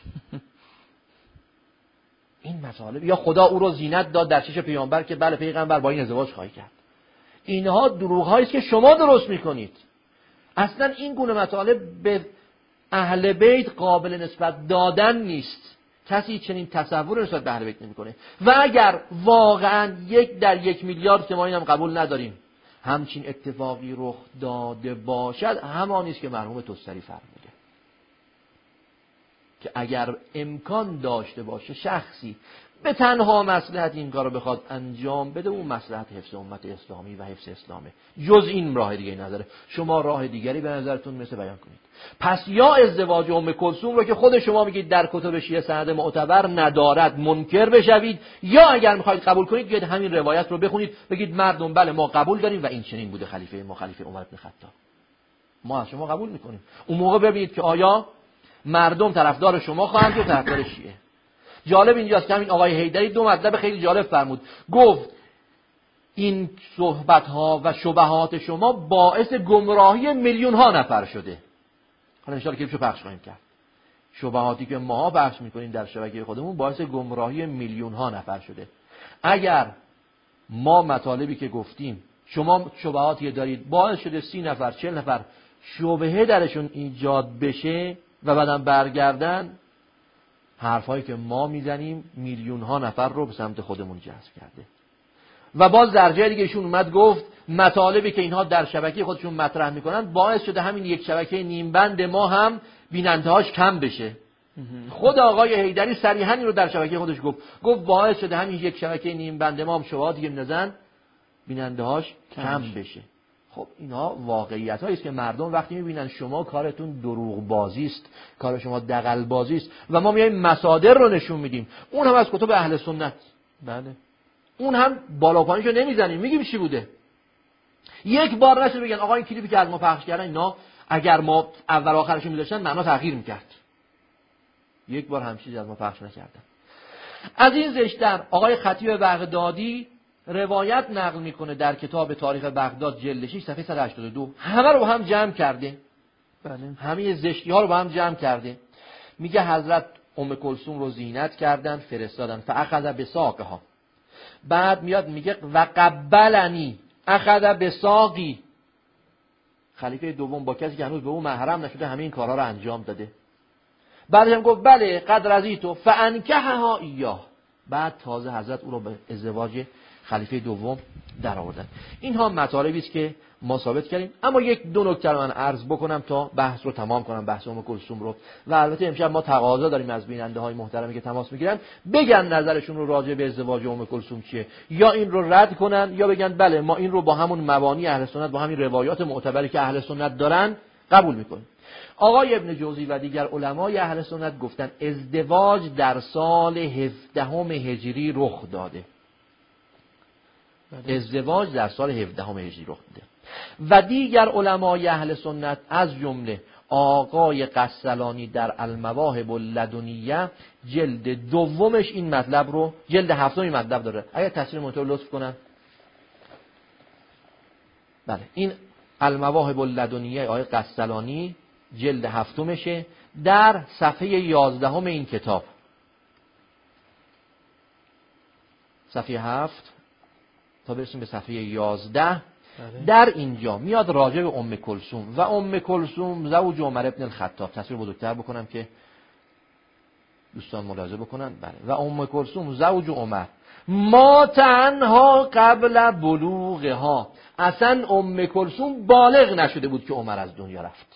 این مطالب، یا خدا او رو زینت داد در چشم پیامبر که بله پیغمبر با این ازدواج خواهی کرد. اینها دروغ هایی است که شما درست میکنید. اصلا این گونه مطالب به اهل بیت قابل نسبت دادن نیست. کسی چنین تصور نسبت به اهل بیت نمیکنه. و اگر واقعا یک در یک میلیارد که ما اینم قبول نداریم همچین اتفاقی رخ داده باشد، همانی است که مرحوم توسری فرموده که اگر امکان داشته باشه شخصی به تنها مصلحت این کارو بخواد انجام بده، اون مصلحت حفظ امت اسلامی و حفظ اسلامه. جز این راه دیگه نظره. شما راه دیگری به نظرتون مثل بیان کنید. پس یا ازدواج ام کلثوم رو که خود شما میگید در کتب شیعه سند معتبر ندارد منکر بشوید، یا اگر میخواید قبول کنید بیاید همین روایت رو بخونید بگید مردم بله ما قبول داریم و این چنین بوده خلیفه ما خلیفه عمر بن خطاب. ما از شما قبول میکنیم. اون موقع ببینید که آیا مردم طرفدار شما خواهند یا طرفدار شیعه. جالب اینجاست که همین آقای حیدری دو مطلب خیلی جالب فرمود. گفت این صحبت ها و شبهات شما باعث گمراهی میلیون ها نفر شده. حالا ان شاءالله کلیپشو پخش خواهیم کرد. شبهاتی که ما پخش میکنیم در شبکه خودمون باعث گمراهی میلیون ها نفر شده. اگر ما مطالبی که گفتیم شما شبهاتی دارید باعث شده سی نفر چهل نفر شبهه درشون ایجاد بشه و بعدم برگردن، حرفایی که ما میزنیم میلیون ها نفر رو به سمت خودمون جذب کرده. و باز در جای دیگه ایشون اومد گفت مطالبی که اینها در شبکه خودشون مطرح میکنن باعث شده همین یک شبکه نیم بند ما هم بیننده‌هاش کم بشه. خود آقای حیدری صریحا این رو در شبکه خودش گفت. گفت باعث شده همین یک شبکه نیم بند ما هم شواهدی که می‌نزن بیننده‌هاش کم بشه. خب اینها واقعیت هایی است که مردم وقتی میبینن شما کارتون دروغ بازی است، کار شما دغل بازی است و ما میایم مصادر رو نشون میدیم، اون هم از کتب اهل سنت، بله اون هم بالا پایینشو نمیزنیم، میگیم چی بوده. یک بار نشه بگن آقا این کلیپی که از ما پخش کردن اینا اگر ما اول آخرش میذاشتن معنا تغییر میکرد. یک بار هم چیزی از ما پخش نکردن. از این زشتر آقای خطیب بغدادی روایت نقل میکنه در کتاب تاریخ بغداد جلد شش صفحه صد و هشتاد و دو، همه رو با هم جمع کرده، بله همه زشتی ها رو با هم جمع کرده. میگه حضرت ام کلثوم رو زینت کردن فرستادن فاخذ بساقها، بعد میاد میگه و قبلنی اخذ بساقی، خلیفه دوم با کسی که هنوز به اون محرم نشده همه این کارها رو انجام داده. بعدش هم گفت بله قد رضیتو فانکحها ایاه، بعد تازه حضرت او رو به ازدواج خلیفه دوم در آوردن. اینها مطالبی است که ما ثابت کردیم. اما یک دو نکته رو من عرض بکنم تا بحث رو تمام کنم، بحث ام کلثوم رو. و البته امشب ما تقاضا داریم از بیننده های محترمی که تماس میگیرن بگن نظرشون رو راجع به ازدواج ام کلثوم چیه، یا این رو رد کنن یا بگن بله ما این رو با همون مبانی اهل سنت، با همین روایات معتبری که اهل سنت دارن قبول میکنیم. آقای ابن جوزی و دیگر علمای اهل سنت گفتن ازدواج در سال هفدهم هجری رخ داده. ازدواج در سال هفدهم هجری رخ میده. و دیگر علمای اهل سنت از جمله آقای قسطلانی در المواهب اللدنیه جلد دومش این مطلب رو، جلد هفتم این مطلب داره. اگر تصویر مونیتور لطف کنن. بله، این المواهب اللدنیه آقای قسطلانی جلد هفتمشه در صفحه یازدهم این کتاب. صفحه هفت تا برسیم به صفحه یازده. در اینجا میاد راجع به ام کلثوم و ام کلثوم زوج عمر ابن الخطاب. تصویر بزرگتر بکنم که دوستان ملاحظه بکنن. بله. و ام کلثوم زوج عمر ما تنها قبل بلوغها، اصلا ام کلثوم بالغ نشده بود که عمر از دنیا رفت.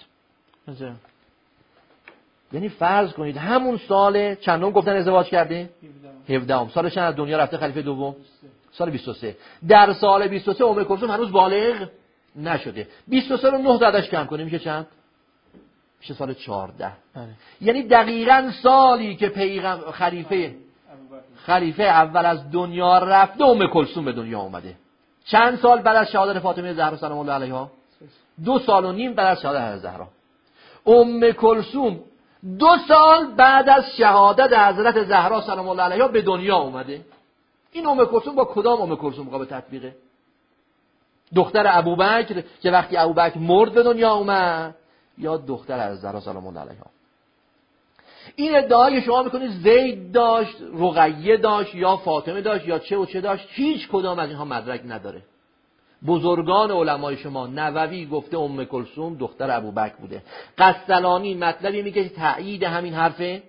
یعنی فرض کنید همون سال چندم گفتن ازدواج کرده؟ هفدهم. سال چند از دنیا رفته خلیفه دوم؟ سال بیست و سه. در سال بیست و سه ام کلثوم هنوز بالغ نشده. بیست و سه رو نه دادش کم کنیم میشه چند؟ میشه سال چهارده. یعنی دقیقاً سالی که پیغمبر خلیفه خلیفه اول از دنیا رفته ام کلثوم به دنیا اومده. چند سال بعد از شهادت فاطمه زهرا سلام الله علیها؟ دو سال و نیم بعد از شهادت حضرت زهرا. ام کلثوم دو سال بعد از شهادت حضرت زهرا سلام الله علیها به دنیا اومده. این ام کلثوم با کدام ام کلثوم قابل تطبیقه؟ دختر ابوبکر که وقتی ابوبکر مرد به دنیا اومد، یا دختر از زهرا سلام الله علیها؟ این ادعای شما میکنید زید داشت، رقیه داشت، یا فاطمه داشت، یا چه و چه داشت. هیچ کدام از اینها مدرک نداره. بزرگان علمای شما، نووی گفته ام کلثوم دختر ابوبکر بوده. قسطلانی مطلبی میگه که تایید همین حرفه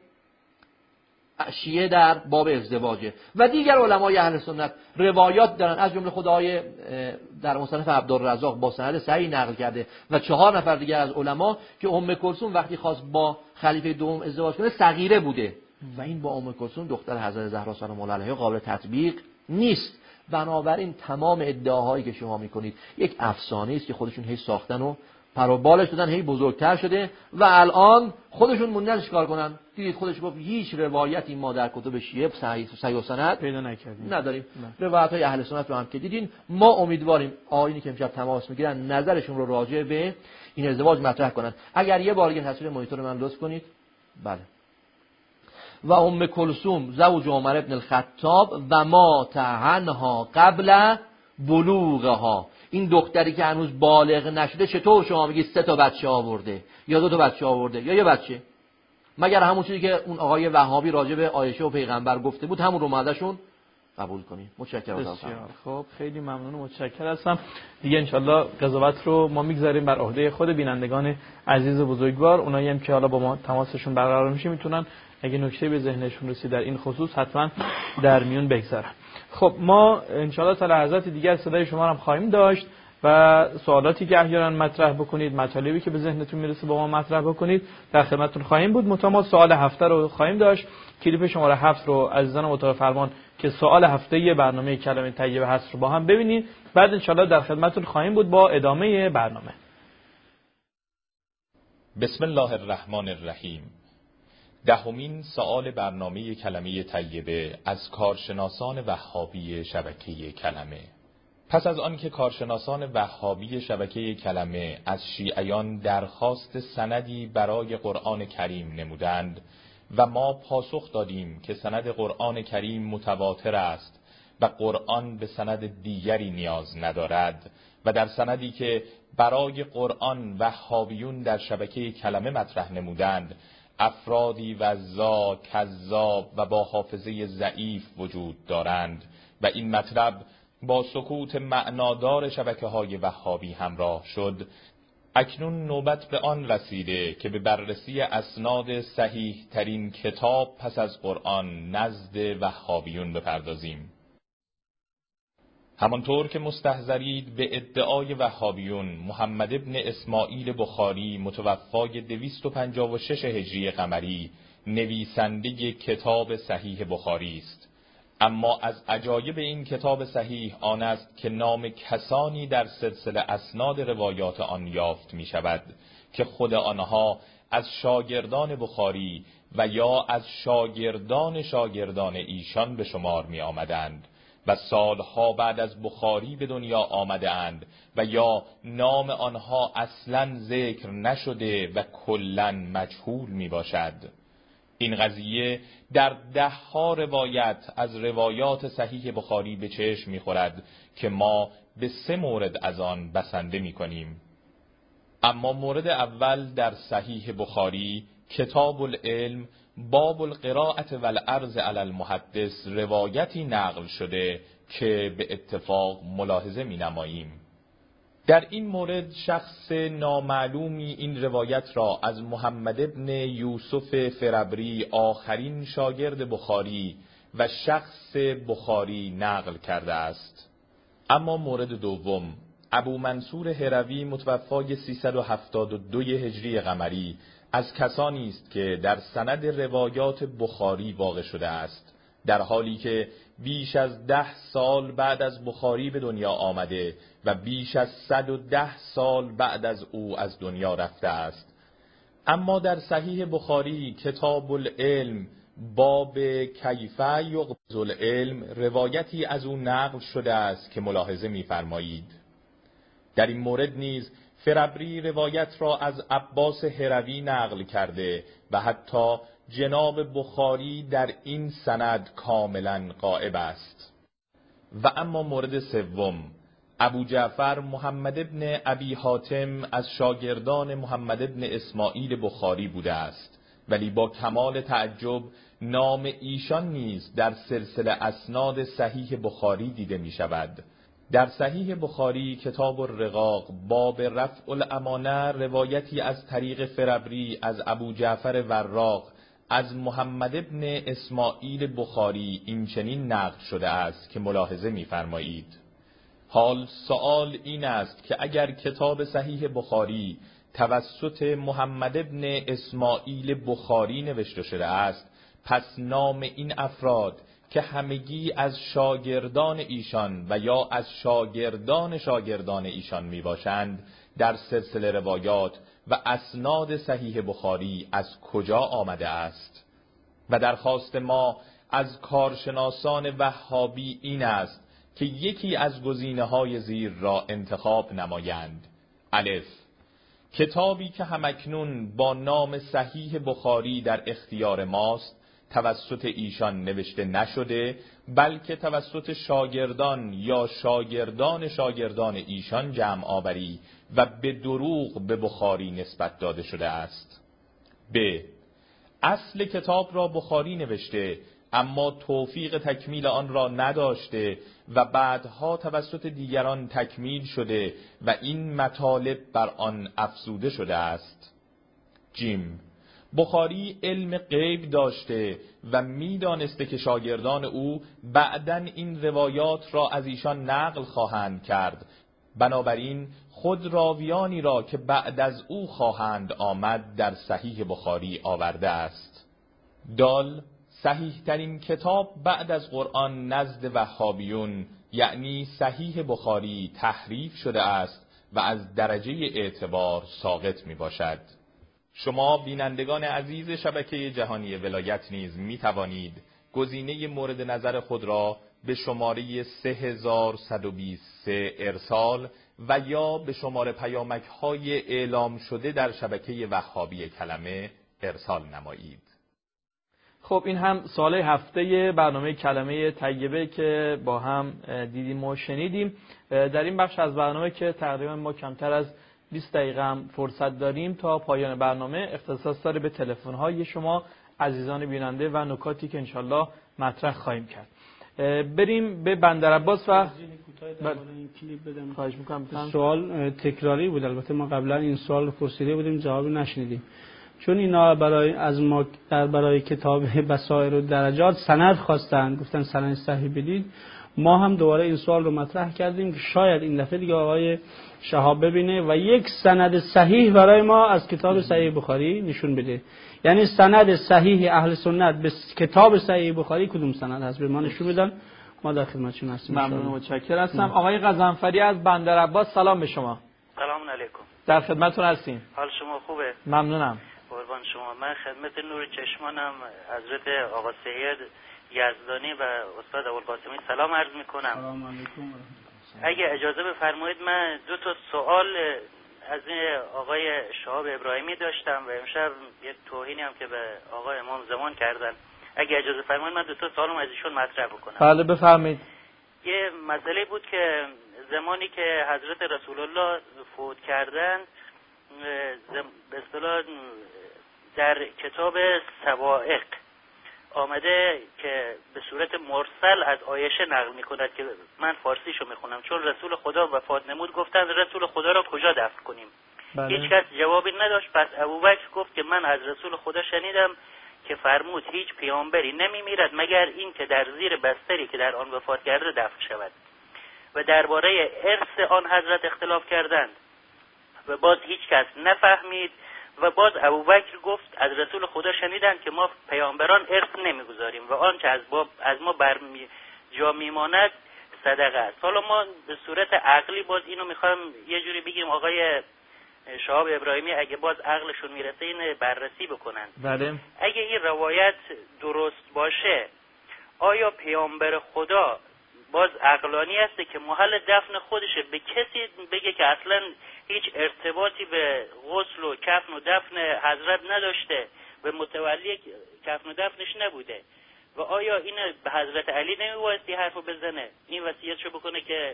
شیعه در باب ازدواجه. و دیگر علمای اهل سنت روایات دارن، از جمله خدای در مصنف عبدالرزاق با سند صحیح نقل کرده و چهار نفر دیگر از علما که ام کلثوم وقتی خواست با خلیفه دوم ازدواج کنه صغیره بوده و این با ام کلثوم دختر حضرت زهرا سلام الله علیها قابل تطبیق نیست. بنابراین تمام ادعاهایی که شما میکنید یک افسانه است که خودشون هی ساختن و پروبالش دادن، هی بزرگتر شده و الان خودشون موندن چیکار کنن؟ دیدید خودش گفت هیچ روایتی ما در کتب شیعه صحیح و سند پیدا نکردیم، نداریم. روایت‌های اهل سنت رو هم که دیدین. ما امیدواریم آیینی که امشب تماس میگیرن نظرشون رو راجع به این ازدواج مطرح کنن. اگر یه بار دیگه تصویر مانیتور من لطف کنید. بله. و ام کلثوم زوج عمر ابن الخطاب و ما تعنها قبل بلوغها. این دختری که هنوز بالغ نشده چطور شما میگید سه تا بچه آورده یا دو تا بچه آورده یا یه بچه؟ مگر همون چیزی که اون آقای وهابی راجع به عایشه و پیغمبر گفته بود همون رو ما ازشون قبول کنیم؟ متشکرم. بسیار خب، خیلی ممنون و متشکر هستم. دیگه انشالله قضاوت رو ما میگذاریم بر عهده خود بینندگان عزیز و بزرگوار. اونایی هم که حالا با ما تماسشون برقرار میشه میتونن اگه نکته به ذهنشون رسید در این خصوص حتما در میون بگذارن. خب ما انشالله تا لحظات دیگر صدای شما رو هم خواهیم داشت و سوالاتی که احیانا مطرح بکنید، مطالبی که به ذهنتون میرسه با ما مطرح بکنید، در خدمتتون خواهیم بود. متأ سوال هفته رو خواهیم داشت. کلیپ شماره هفت رو عزیزان اتاق فرمان که سوال هفته برنامه کلمه طیبه هست رو با هم ببینید. بعد انشالله در خدمتتون خواهیم بود با ادامه برنامه. بسم الله الرحمن الرحیم. دهمین سوال برنامه کلمه طیبه از کارشناسان وهابی شبکه کلمه. پس از آن که کارشناسان وهابی شبکه کلمه از شیعیان درخواست سندی برای قرآن کریم نمودند و ما پاسخ دادیم که سند قرآن کریم متواتر است و قرآن به سند دیگری نیاز ندارد و در سندی که برای قرآن وهابیون در شبکه کلمه مطرح نمودند افرادی وزا، کذاب و با حافظه ضعیف وجود دارند و این مطلب با سکوت معنادار شبکه‌های وهابی همراه شد. اکنون نوبت به آن رسیده که به بررسی اسناد صحیح ترین کتاب پس از قرآن نزد وهابیون بپردازیم. همانطور که مستحضرید به ادعای وهابیون محمد ابن اسماعیل بخاری متوفای دویست و پنجاه و شش هجری قمری نویسنده کتاب صحیح بخاری است. اما از عجایب این کتاب صحیح آن است که نام کسانی در سلسله اسناد روایات آن یافت می شود که خود آنها از شاگردان بخاری و یا از شاگردان شاگردان ایشان به شمار می آمدند و سالها بعد از بخاری به دنیا آمده اند و یا نام آنها اصلاً ذکر نشده و کلاً مجهول می باشد. این قضیه در ده ها روایت از روایات صحیح بخاری به چشم می خورد که ما به سه مورد از آن بسنده می کنیم. اما مورد اول در صحیح بخاری کتاب العلم باب القراءة والعرض علی المحدث روایتی نقل شده که به اتفاق ملاحظه می نماییم. در این مورد شخص نامعلومی این روایت را از محمد ابن یوسف فربری آخرین شاگرد بخاری و شخص بخاری نقل کرده است. اما مورد دوم ابو منصور هروی متوفای سیصد و هفتاد و دو هجری قمری از کسانی است که در سند روایات بخاری واقع شده است، در حالی که بیش از ده سال بعد از بخاری به دنیا آمده و بیش از صد و ده سال بعد از او از دنیا رفته است. اما در صحیح بخاری کتاب العلم باب کیف یغبض العلم روایتی از او نقل شده است که ملاحظه می‌فرمایید. در این مورد نیز فربری روایت را از عباس هروی نقل کرده و حتی جناب بخاری در این سند کاملا غائب است. و اما مورد سوم ابو جعفر محمد ابن ابی حاتم از شاگردان محمد ابن اسماعیل بخاری بوده است، ولی با کمال تعجب نام ایشان نیز در سلسله اسناد صحیح بخاری دیده می شود. در صحیح بخاری کتاب الرقاق باب رفع الامانه روایتی از طریق فربری از ابو جعفر وراق از محمد ابن اسماعیل بخاری این چنین نقل شده است که ملاحظه می‌فرمایید. حال سوال این است که اگر کتاب صحیح بخاری توسط محمد ابن اسماعیل بخاری نوشته شده است، پس نام این افراد که همگی از شاگردان ایشان و یا از شاگردان شاگردان ایشان می باشند در سلسله روایات و اسناد صحیح بخاری از کجا آمده است؟ و درخواست ما از کارشناسان وهابی این است که یکی از گزینه‌های زیر را انتخاب نمایند. الف، کتابی که همکنون با نام صحیح بخاری در اختیار ماست توسط ایشان نوشته نشده، بلکه توسط شاگردان یا شاگردان شاگردان ایشان جمع آوری و به دروغ به بخاری نسبت داده شده است. ب، اصل کتاب را بخاری نوشته اما توفیق تکمیل آن را نداشته و بعدها توسط دیگران تکمیل شده و این مطالب بر آن افزوده شده است. جیم، بخاری علم غیب داشته و میدانسته که شاگردان او بعدن این روایات را از ایشان نقل خواهند کرد، بنابراین خود راویانی را که بعد از او خواهند آمد در صحیح بخاری آورده است. دال، صحیح ترین کتاب بعد از قرآن نزد وهابیون یعنی صحیح بخاری تحریف شده است و از درجه اعتبار ساقط می باشد. شما بینندگان عزیز شبکه جهانی ولایت نیز می توانید گزینه مورد نظر خود را به شماره سه هزار و صد و بیست و سه ارسال و یا به شماره پیامک های اعلام شده در شبکه وهابی کلمه ارسال نمایید. خب این هم سال هفته برنامه کلمه طیبه که با هم دیدیم و شنیدیم. در این بخش از برنامه که تقریبا ما کمتر از بیست دقیقه هم فرصت داریم تا پایان برنامه، اختصاص داره به تلفن‌های شما عزیزان بیننده و نکاتی که انشالله مطرح خواهیم کرد. بریم به بندر عباس و خواهش می‌کنم. سوال تکراری بود، البته ما قبلا این سوال رو پرسیده بودیم جواب نشنیدیم، چون اینا برای از ما در برای کتاب بصائر و درجات سند خواستن، گفتن سند صحیح بدید. ما هم دوباره این سوال رو مطرح کردیم که شاید این دفعه دیگه آقای شهاب ببینه و یک سند صحیح برای ما از کتاب صحیح بخاری نشون بده. یعنی سند صحیح اهل سنت به کتاب صحیح بخاری کدوم سند هست به ما نشون بدن، ما در خدمتشون هستیم. ممنون و متشکرم هستم. آقای غضنفری از بندر عباس، سلام به شما. سلام علیکم. در خدمتتون هستیم. حال شما خوبه؟ ممنونم. قربان شما. من خدمت نور چشمانم حضرت آقا سید یزدانی و استاد ابوالقاسمی سلام عرض میکنم. سلام علیکم. اگه اجازه بفرمایید من دو تا سوال از آقای شهاب ابراهیمی داشتم و امشب یک توهینی هم که به آقای امام زمان کردن. اگه اجازه فرمایید من دو تا سوالم از ایشون مطرح بکنم. بله بفرمایید. یه مسئله بود که زمانی که حضرت رسول الله فوت کردن به اصطلاح در کتاب سوائق آمده که به صورت مرسل از عایشه نقل میکند که من فارسیشو میخونم. چون رسول خدا وفات نمود گفتند رسول خدا را کجا دفن کنیم؟ بله. هیچ کس جوابی نداشت. پس ابوبکر گفت که من از رسول خدا شنیدم که فرمود هیچ پیامبری نمیمیرد مگر این که در زیر بستری که در آن وفات کرده دفن شود. و درباره ارث آن حضرت اختلاف کردند و باز هیچ کس نفهمید. و باز ابوبکر گفت از رسول خدا شنیدند که ما پیامبران ارث نمیگذاریم و آنچه از, از ما بر جا میماند صدقه است. حالا ما به صورت عقلی باز اینو میخوایم یه جوری بگیم آقای شهاب ابراهیمی اگه باز عقلشون میرسه این بررسی بکنن. بله. اگه این روایت درست باشه آیا پیامبر خدا باز عقلانی هسته که محل دفن خودشه به کسی بگه که اصلا هیچ ارتباطی به غسل و کفن و دفن حضرت نداشته و متولی کفن و دفنش نبوده؟ و آیا این به حضرت علی نمیبایستی حرفو بزنه این وصیتشو بکنه که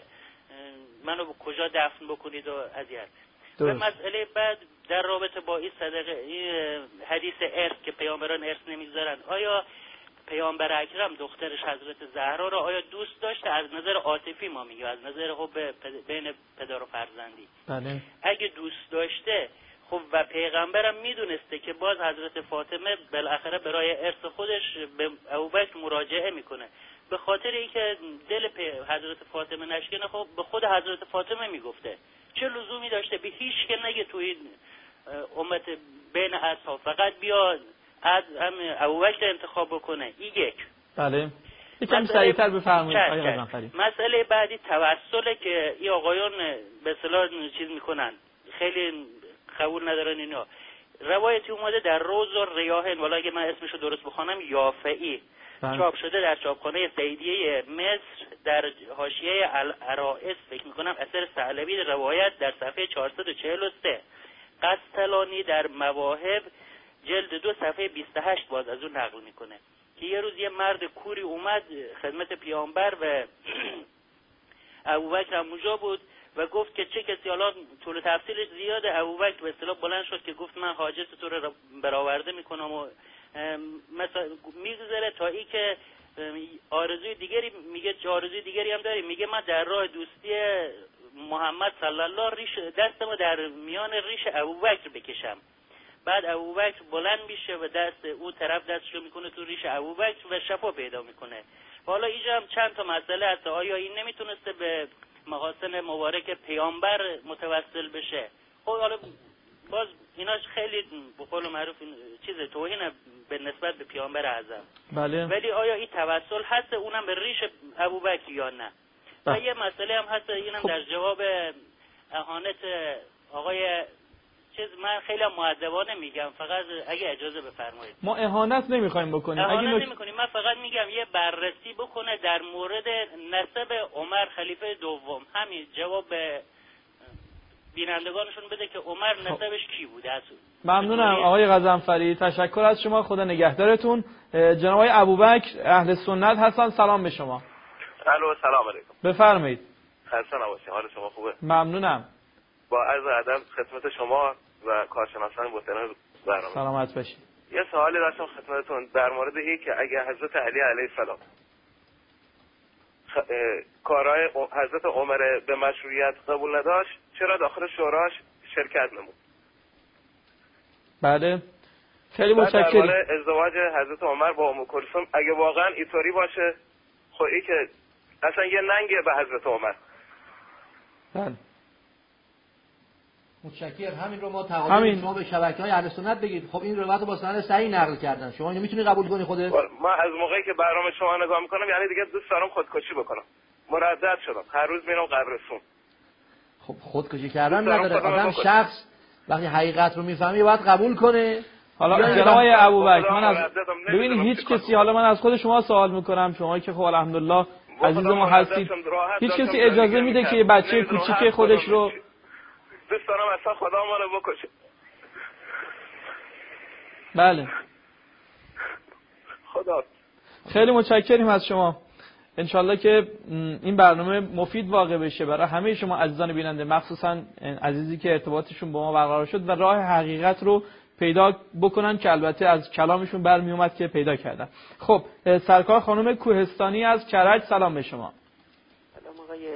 منو به کجا دفن بکنید و اذیت؟ و مسئله بعد در رابطه با این صدقه این حدیث ارث که پیامبران ارث نمیذارن، آیا پیامبر اکرم دخترش حضرت زهرا را آیا دوست داشته؟ از نظر عاطفی ما میگه، از نظر حب بین پدر و فرزندی. بله. اگه دوست داشته خب و پیغمبرم میدونسته که باز حضرت فاطمه بالاخره برای ارث خودش به ابوبکر مراجعه میکنه، به خاطر اینکه دل حضرت فاطمه نشکنه خب به خود حضرت فاطمه میگفته. چه لزومی داشته به هیچ که نگه توی این امت بین اصحاب فقط بیا از هم ابوبکر انتخاب بکنه؟ این یک. بله. یکم سریعتر بفرمایید آقای غضنفری. مسئله بعدی توسله که این آقایون به اصطلاح چیز میکنن خیلی قبول ندارن اینا. روایتی اومده در روز و ریاحین، والا اگه من اسمشو درست بخونم یافعی، چاپ شده در چاپخانه سیدیه مصر در حاشیه العرائس فکر میکنم اثر ثعلبی، روایت در صفحه چهارصد و چهل و سه. قسطلانی در مواهب جلد دو صفحه بیست و هشت باز از اون نقل میکنه که یه روز یه مرد کوری اومد خدمت پیامبر و ابوبکر هم اونجا بود و گفت که چه کسی، حالا طول تفصیلش زیاده، ابوبکر به اصطلاح بلند شد که گفت من حاجت تو رو برآورده میکنم و مثلا میگذره تا ای که آرزوی دیگری میگه آرزوی دیگری هم داری، میگه من در راه دوستی محمد صلی الله ریش دستمو در میان ریش ابوبکر بکشم. بعد ابوبکر بلند میشه و دست اون طرف دستشو میکنه تو ریش ابوبکر و شفا پیدا میکنه. حالا اینجا هم چند تا مسئله هست، آیا این نمیتونسته به محاسن مبارک پیامبر متوسل بشه؟ خب حالا باز ایناش خیلی به قول معروف چیز توهین به نسبت به پیامبر اعظم. بله. ولی آیا این توسل هست اونم به ریش ابوبکر یا نه؟ و یه مسئله هم هست اینم خب. در جواب اهانت آقای چیز من خیلی مؤدبانه میگم، فقط اگه اجازه بفرمایید. ما اهانت نمیخوایم بکنیم. اهانت اگه نک... نمیکنیم، من فقط میگم یه بررسی بکنه در مورد نسب عمر خلیفه دوم، همین جواب به بینندگانشون بده که عمر نسبش کی بوده. ممنونم آقای غضنفری، تشکر از شما، خدا نگهدارتون. جناب آقای ابوبکر اهل سنت هستن، سلام به شما. الو سلام علیکم. بفرمایید. خسته نباشید، حال شما خوبه؟ ممنونم. با عرض ادب خدمت شما و کارشناسان محترم برنامه. سلامت باشید. یه سوالی داشتم خدمتتون در مورد این که اگه حضرت علی علیه السلام خ... کارهای حضرت عمر به مشروعیت قبول نداشت، چرا داخل شوراش شرکت نمود؟ بله خیلی متشکرم. در مورد ازدواج حضرت عمر با ام کلثوم اگه واقعا اینطوری باشه، خب این که اصلا یه ننگه به حضرت عمر. بله متشکرم. همین رو ما تقاضا شما به شبکه‌های اهل سنت بگید. خب این روایت رو با سند صحیح نقل کردن، شما اینو میتونی قبول کنی خودت؟ ما از موقعی که برنامه شما نگاه میکنم یعنی دیگه دوست دارم خودکشی بکنم، مردد شدم، هر روز میرم قبرستون. خب خودکشی کردن نداره، آدم شخص وقتی حقیقت رو میفهمه باید قبول کنه حالا جناب ابوبکر من از ببینید هیچ کسی، حالا من از خود شما سوال میکنم، شما که خب الحمدلله عزیز ما هستید، هیچ کسی اجازه میده که یه بچه کوچیک خودش رو دوست دارم اصلا خدا ما رو بکشه. بله خدا. خیلی متشکریم از شما. انشالله که این برنامه مفید واقع بشه برای همه شما عزیزان بیننده، مخصوصا عزیزی که ارتباطشون با ما برقرار شد و راه حقیقت رو پیدا بکنن که البته از کلامشون برمی اومد که پیدا کردن. خب سرکار خانم کوهستانی از کرج، سلام به شما. سلام آقای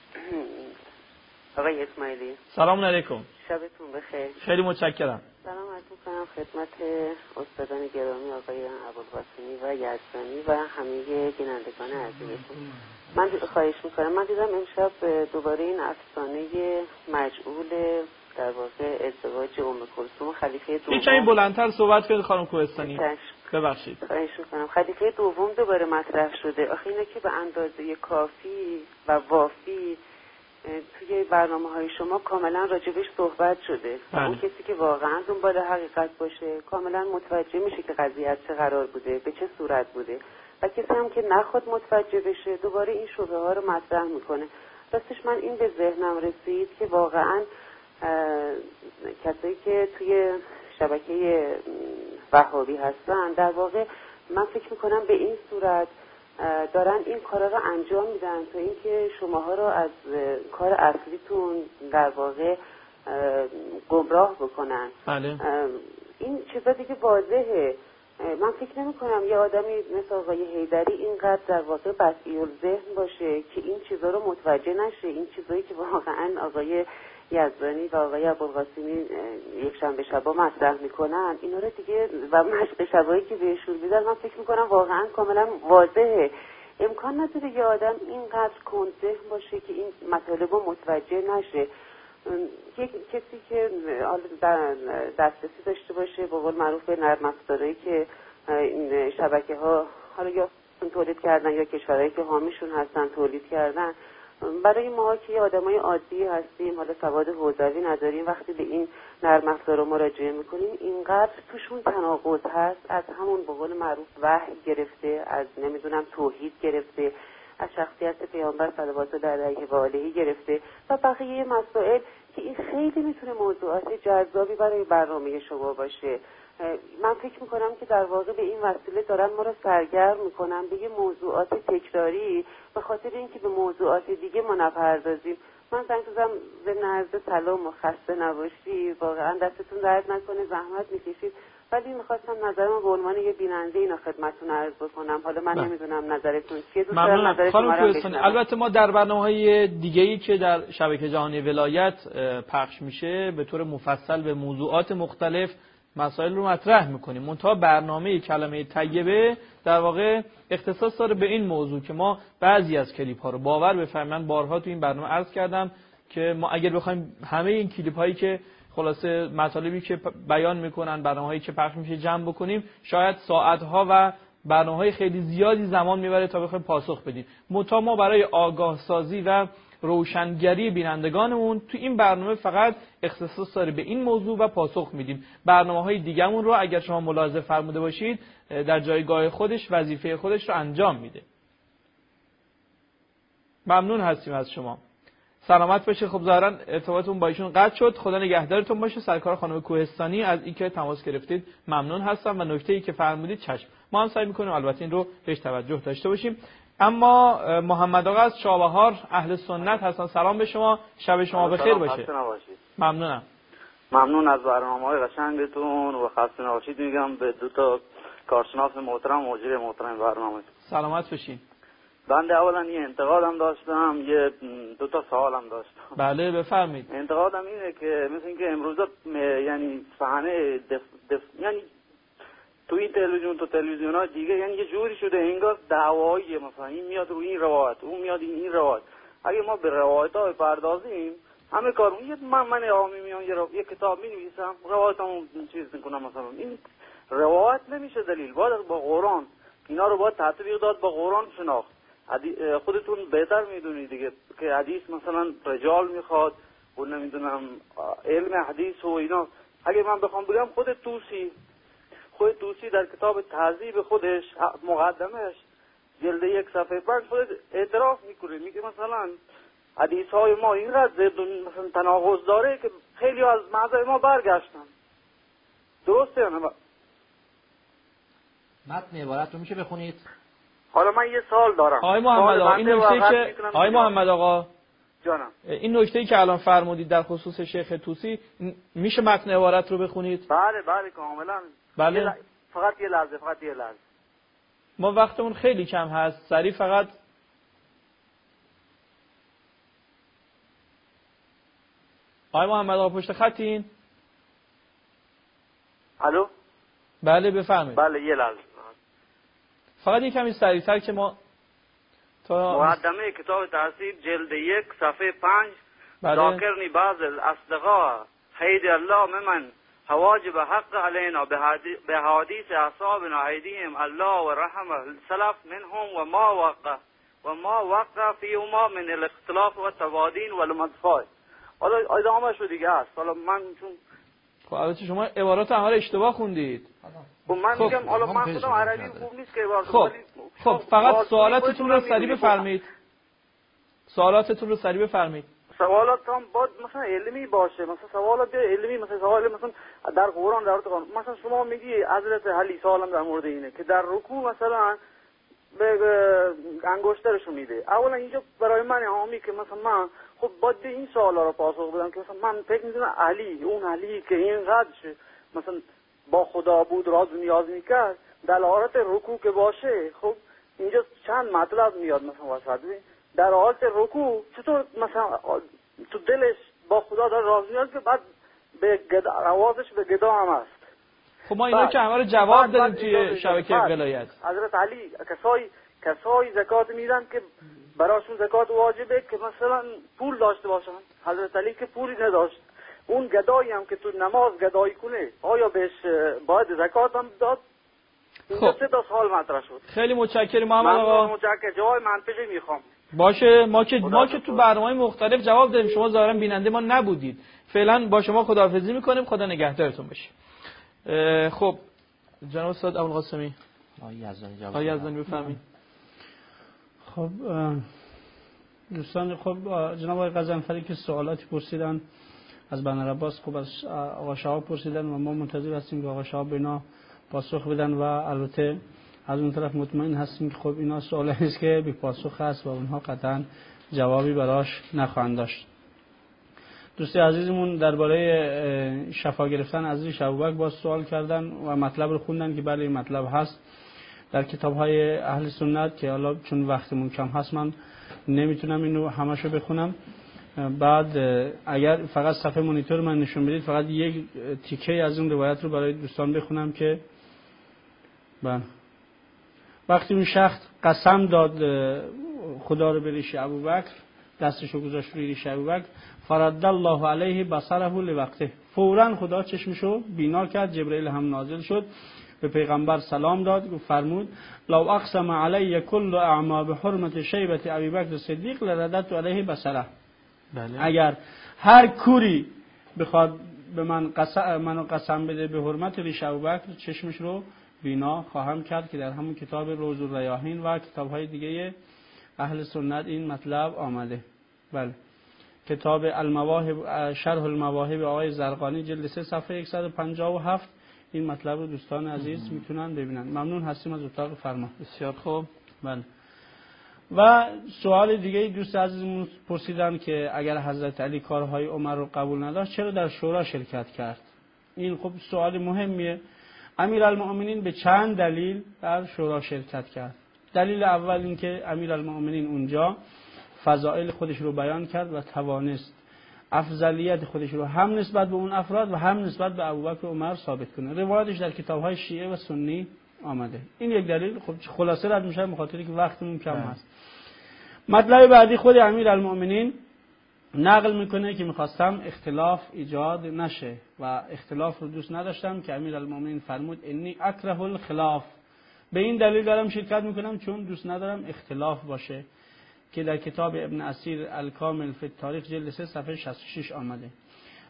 آقای اسماعیلی. سلام علیکم. شبتون بخیر. خیلی متشکرم. سلام عرض می‌کنم خدمت استادان گرامی آقای ابوالقاسمی و یزدانی و همه بینندگان عزیزتون. من خواهش می‌کنم، من دیدم امشب دوباره این افسانه مجعول در واقع ازدواج ام کلثوم خلیفه دوم، یه کمی بلندتر صحبت کنید خانم کوهستانی. ببخشید. خواهش می‌کنم. خلیفه دوم دوباره مطرح شده. آخه اینا که به اندازه کافی و وافی توی برنامه‌های شما کاملا راجبش صحبت شده. اون کسی که واقعا دنبال حقیقت باشه کاملا متوجه میشه که قضیه از چه قرار بوده، به چه صورت بوده، و کسی هم که نخواد متوجه بشه دوباره این شبهه ها رو مطرح میکنه. راستش من این به ذهنم رسید که واقعا کسایی که توی شبکه وهابی هستن در واقع من فکر میکنم به این صورت دارن این کارا رو انجام میدن تا اینکه شماها رو از کار اصلیتون در واقع گمراه بکنن. بله. این چیزا دیگه واضحه. من فکر نمی کنم یه آدمی مثل آقای حیدری اینقدر در واقع بدیع الذهن باشه که این چیزا رو متوجه نشه. این چیزایی که واقعا آقای یزدانی و آقای ابوالقاسمی یک شنبه شبا مطرح میکنن اینا رو دیگه و مشق شبایی که بهشون میدن من فکر میکنم واقعا کاملا واضحه. امکان نداره یه آدم اینقدر کندذهن باشه که این مطالب رو متوجه نشه. یک کسی که دسترسی داشته باشه به قول معروف به نرم افزارهایی که این شبکه ها حالا یا تولید کردن یا کشورهایی که حامیشون هستن تولید کردن، برای ما که آدمای عادی هستیم حالا سواد حوزوی نداریم وقتی به این نرم افزارا مراجعه میکنیم اینقدر توشون تناقض هست، از همون به قول معروف وحی گرفته، از نمیدونم توحید گرفته، از شخصیت پیامبر صلوات الله علیه و آله گرفته و بقیه مسائل که این خیلی میتونه موضوعات جذابی برای برنامه شما باشه. من فکر میکنم که در واقع به این وسیله دارن ما رو سرگرم میکنن به یه موضوعات تکراری به خاطر اینکه به موضوعات دیگه ما نپردازیم. من زنگ زدم ضمن عرض سلام و خسته نباشی، واقعا دستتون درد نکنه، زحمت میکشید، ولی میخواستم نظرم به عنوان یه بیننده اینا خدمتتون عرض بکنم. حالا من نمیدونم نظرتون چیه، دوست دارم نظرتون رو بشنوم. البته ما در برنامه‌های دیگه‌ای که در شبکه جهانی ولایت پخش میشه به طور مفصل به موضوعات مختلف مسائل رو مطرح میکنیم. منتها برنامه کلمه طیبه در واقع اختصاص داره به این موضوع که ما بعضی از کلیپ ها رو باور بفرمایید بارها تو این برنامه عرض کردم که ما اگر بخوایم همه این کلیپ هایی که خلاصه مطالبی که بیان میکنن برنامه‌هایی که پخش میشه جمع بکنیم شاید ساعت‌ها و برنامه‌های خیلی زیادی زمان میبره تا بخوایم پاسخ بدیم. منتها ما برای آگاه سازی و روشنگری بینندگانمون تو این برنامه فقط اختصاص داره به این موضوع و پاسخ میدیم. برنامه‌های دیگه‌مون رو اگر شما ملاحظه فرموده باشید در جایگاه خودش وظیفه خودش رو انجام میده. ممنون هستیم از شما. سلامت باشید. خب ظاهرا ارتباطتون با ایشون قطع شد. خدا نگهدارتون باشه. سرکار خانم کوهستانی از اینکه تماس گرفتید ممنون هستم و نکته‌ای که فرمودید چشم. ما هم سعی می‌کنیم البته این رو بهش توجه داشته باشیم. اما محمد آقا از چابهار اهل سنت هستن. سلام به شما، شب شما بخیر باشه. ممنونم. ممنون از برنامه‌های قشنگتون و خسته نباشید میگم به دو تا کارشناس محترم و مجری محترم برنامه. سلامت باشین. بنده اولا یه انتقادم داشتم، یه دو تا سوالم داشتم. بله بفرمایید. انتقادم اینه که مثل اینکه امروزا یعنی صحنه دف دف یعنی تو این تلویزیون تو تلویزیون‌ها دیگه یعنی یه جوری شده انگار دعوایی، مثلا این میاد رو این روایت اون میاد این این روایت. اگه ما به روایت‌ها بپردازیم همه کارون یه من من عامی میام یه, رو... یه کتاب می‌نویسم روایتمو چیز می‌کنم، مثلا این روایت نمیشه دلیل، باید با قرآن اینا رو باید تطبیق داد، با قرآن شناخت. خودتون بهتر میدونید دیگه که حدیث مثلا رجال میخواد و نمیدونم علم حدیث و اینا. اگه من بخوام بگم خود توسی خود توسی در کتاب تهذیب خودش مقدمش جلد یک صفحه پنج خود اعتراف میکنه، میگه مثلا حدیث های ما اینقدر ضد مثلا تناقض داره که خیلی از مذهب ما برگشتن. درسته یا نه؟ متن عبارت رو میشه بخونید؟ حالا من یه سوال دارم. آقای محمد آقا این نکته که آقای محمد آقا جانم این نکته‌ای که الان فرمودید در خصوص شیخ طوسی میشه متن عبارت رو بخونید؟ بله بله کاملا. بله ل... فقط یه لحظه فقط یه لحظه ما وقتمون خیلی کم هست، سریع فقط آقای محمد آقا پشت خطین؟ الو بله بفرمایید. بله یه لحظه فقط یک کمی سریع‌تر که ما تا مقدمه کتاب تهذیب جلد یک صفحه پنج بله. ذاکرنی بعض الاصدقاء حید الله ممن حواجب حق علینا به حدیث اصحابنا حیدیم الله و رحم السلف منهم و ما وقع و ما وقع فیهما من الاختلاف و تبادین و المدفاع. حالا ادامه شو دیگه است. حالا من چون خب البته شما عبارات همه رو اشتباه خوندید. خب من خب. میگم حالا من خودم عربی خوب نیست که عبارت خب خب فقط سوالاتتون رو سریع بفرمایید. سوالاتتون رو سریع بفرمایید. سوالات هم باید مثلا علمی باشه، مثلا سوالات علمی، مثلا سوال مثلا در قرآن در قرآن مثلا شما میگی حضرت علی سوالم در مورد اینه که در رکوع مثلا به انگشترشو میده. اولا اینجا برای من عامی که مثلا من خب باید این سوالا رو پاسخ بدم که مثلا من فکر می‌کنم علی اون علی که اینقدر مثلا با خدا بود راز و نیاز میکرد در حالت رکوع که باشه، خب اینجا چند مطلب میاد مثلا واسه در حالت رکوع چطور مثلا تو دلش با خدا داره راز نیاز که بعد به گدا آوازش به گدا هم هست. خب ما اینا که همه رو جواب دادیم توی شبکه ولایت. حضرت علی کسایی کسایی زکات میدن که براشون زکات واجبه که مثلا پول داشته باشن. حضرت علی که پولی نداشت، اون گدایی هم که تو نماز گدایی کنه آیا بهش باید زکات هم داد؟ خب سه تا سوال مطرح شد. خیلی متشکرم محمد آقا. من متشکرم. جواب منطقی میخوام. باشه ما که ما که تو برنامه‌های مختلف جواب دادیم، شما ظاهرا بیننده ما نبودید. فعلا با شما خداحافظی میکنیم، خدا نگهدارتون باشه. خب جناب استاد ابوالقاسمی آقای یزدانی جواب آقای یزدانی بفرمایید. خب دوستان، خب جناب آقای قزنفری که سوالاتی پرسیدن از بنر عباس، خب از آقا شهاب پرسیدن و ما منتظر هستیم که آقا شهاب اینا پاسخ بدن و البته از اون طرف مطمئن هستیم که خب اینا سوالی است که بی پاسخ است و اونها قطعا جوابی براش نخواهند داشت. دوستی عزیزمون درباره شفا گرفتن از ریش ابوبکر باز سوال کردن و مطلب رو خوندن که بله این مطلب هست در کتاب‌های اهل سنت که حالا چون وقتمون کم هست من نمیتونم اینو همشو بخونم. بعد اگر فقط صفحه مانیتور من نشون بدید فقط یک تیکه از اون روایت رو برای دوستان بخونم که بله وقتی اون شخص قسم داد خدا رو به ریش ابوبکر، دستشو گذاشت روی ریش ابوبکر، فرد الله علیه بصره لوقته، فوراً خدا چشمشو بینا کرد، جبرئیل هم نازل شد به پیغمبر سلام داد و فرمود لو اقسم علی کل اعما به حرمت شیبه ابوبکر صدیق لرددت علیه بصره. بله. اگر هر کوری بخواد به من قسم منو قسم بده به حرمت ریش ابوبکر، چشمش رو بینا خواهم کرد که در همون کتاب روز الریاحین و کتاب‌های دیگه اهل سنت این مطلب آمده. بله. کتاب المواهب شرح المواهب آقای زرقانی جلد سه صفحه صد و پنجاه و هفت این مطلب رو دوستان عزیز میتونن ببینن. ممنون هستیم از اتاق فرما. بسیار خوب. بله. و سوال دیگه دوست عزیزمون پرسیدن که اگر حضرت علی کارهای عمر رو قبول نداشت چرا در شورا شرکت کرد؟ این خب سوال مهمیه. امیرالمؤمنین به چند دلیل در شورا شرکت کرد. دلیل اول این که امیرالمؤمنین اونجا فضائل خودش رو بیان کرد و توانست افضلیت خودش رو هم نسبت به اون افراد و هم نسبت به ابوبکر و عمر ثابت کنه. روایتش در کتاب‌های شیعه و سنی آمده. این یک دلیل. خب خلاصه رد میشه بخاطر که وقتمون کم هست. مطلب بعدی خود امیرالمؤمنین نقل میکنه که میخواستم اختلاف ایجاد نشه و اختلاف رو دوست نداشتم که امیرالمؤمنین فرمود انی اکره الخلاف، به این دلیل دارم شرکت میکنم چون دوست ندارم اختلاف باشه، که در کتاب ابن اسیر الکامل فی التاریخ جلد سه صفحه شصت و شش آمده.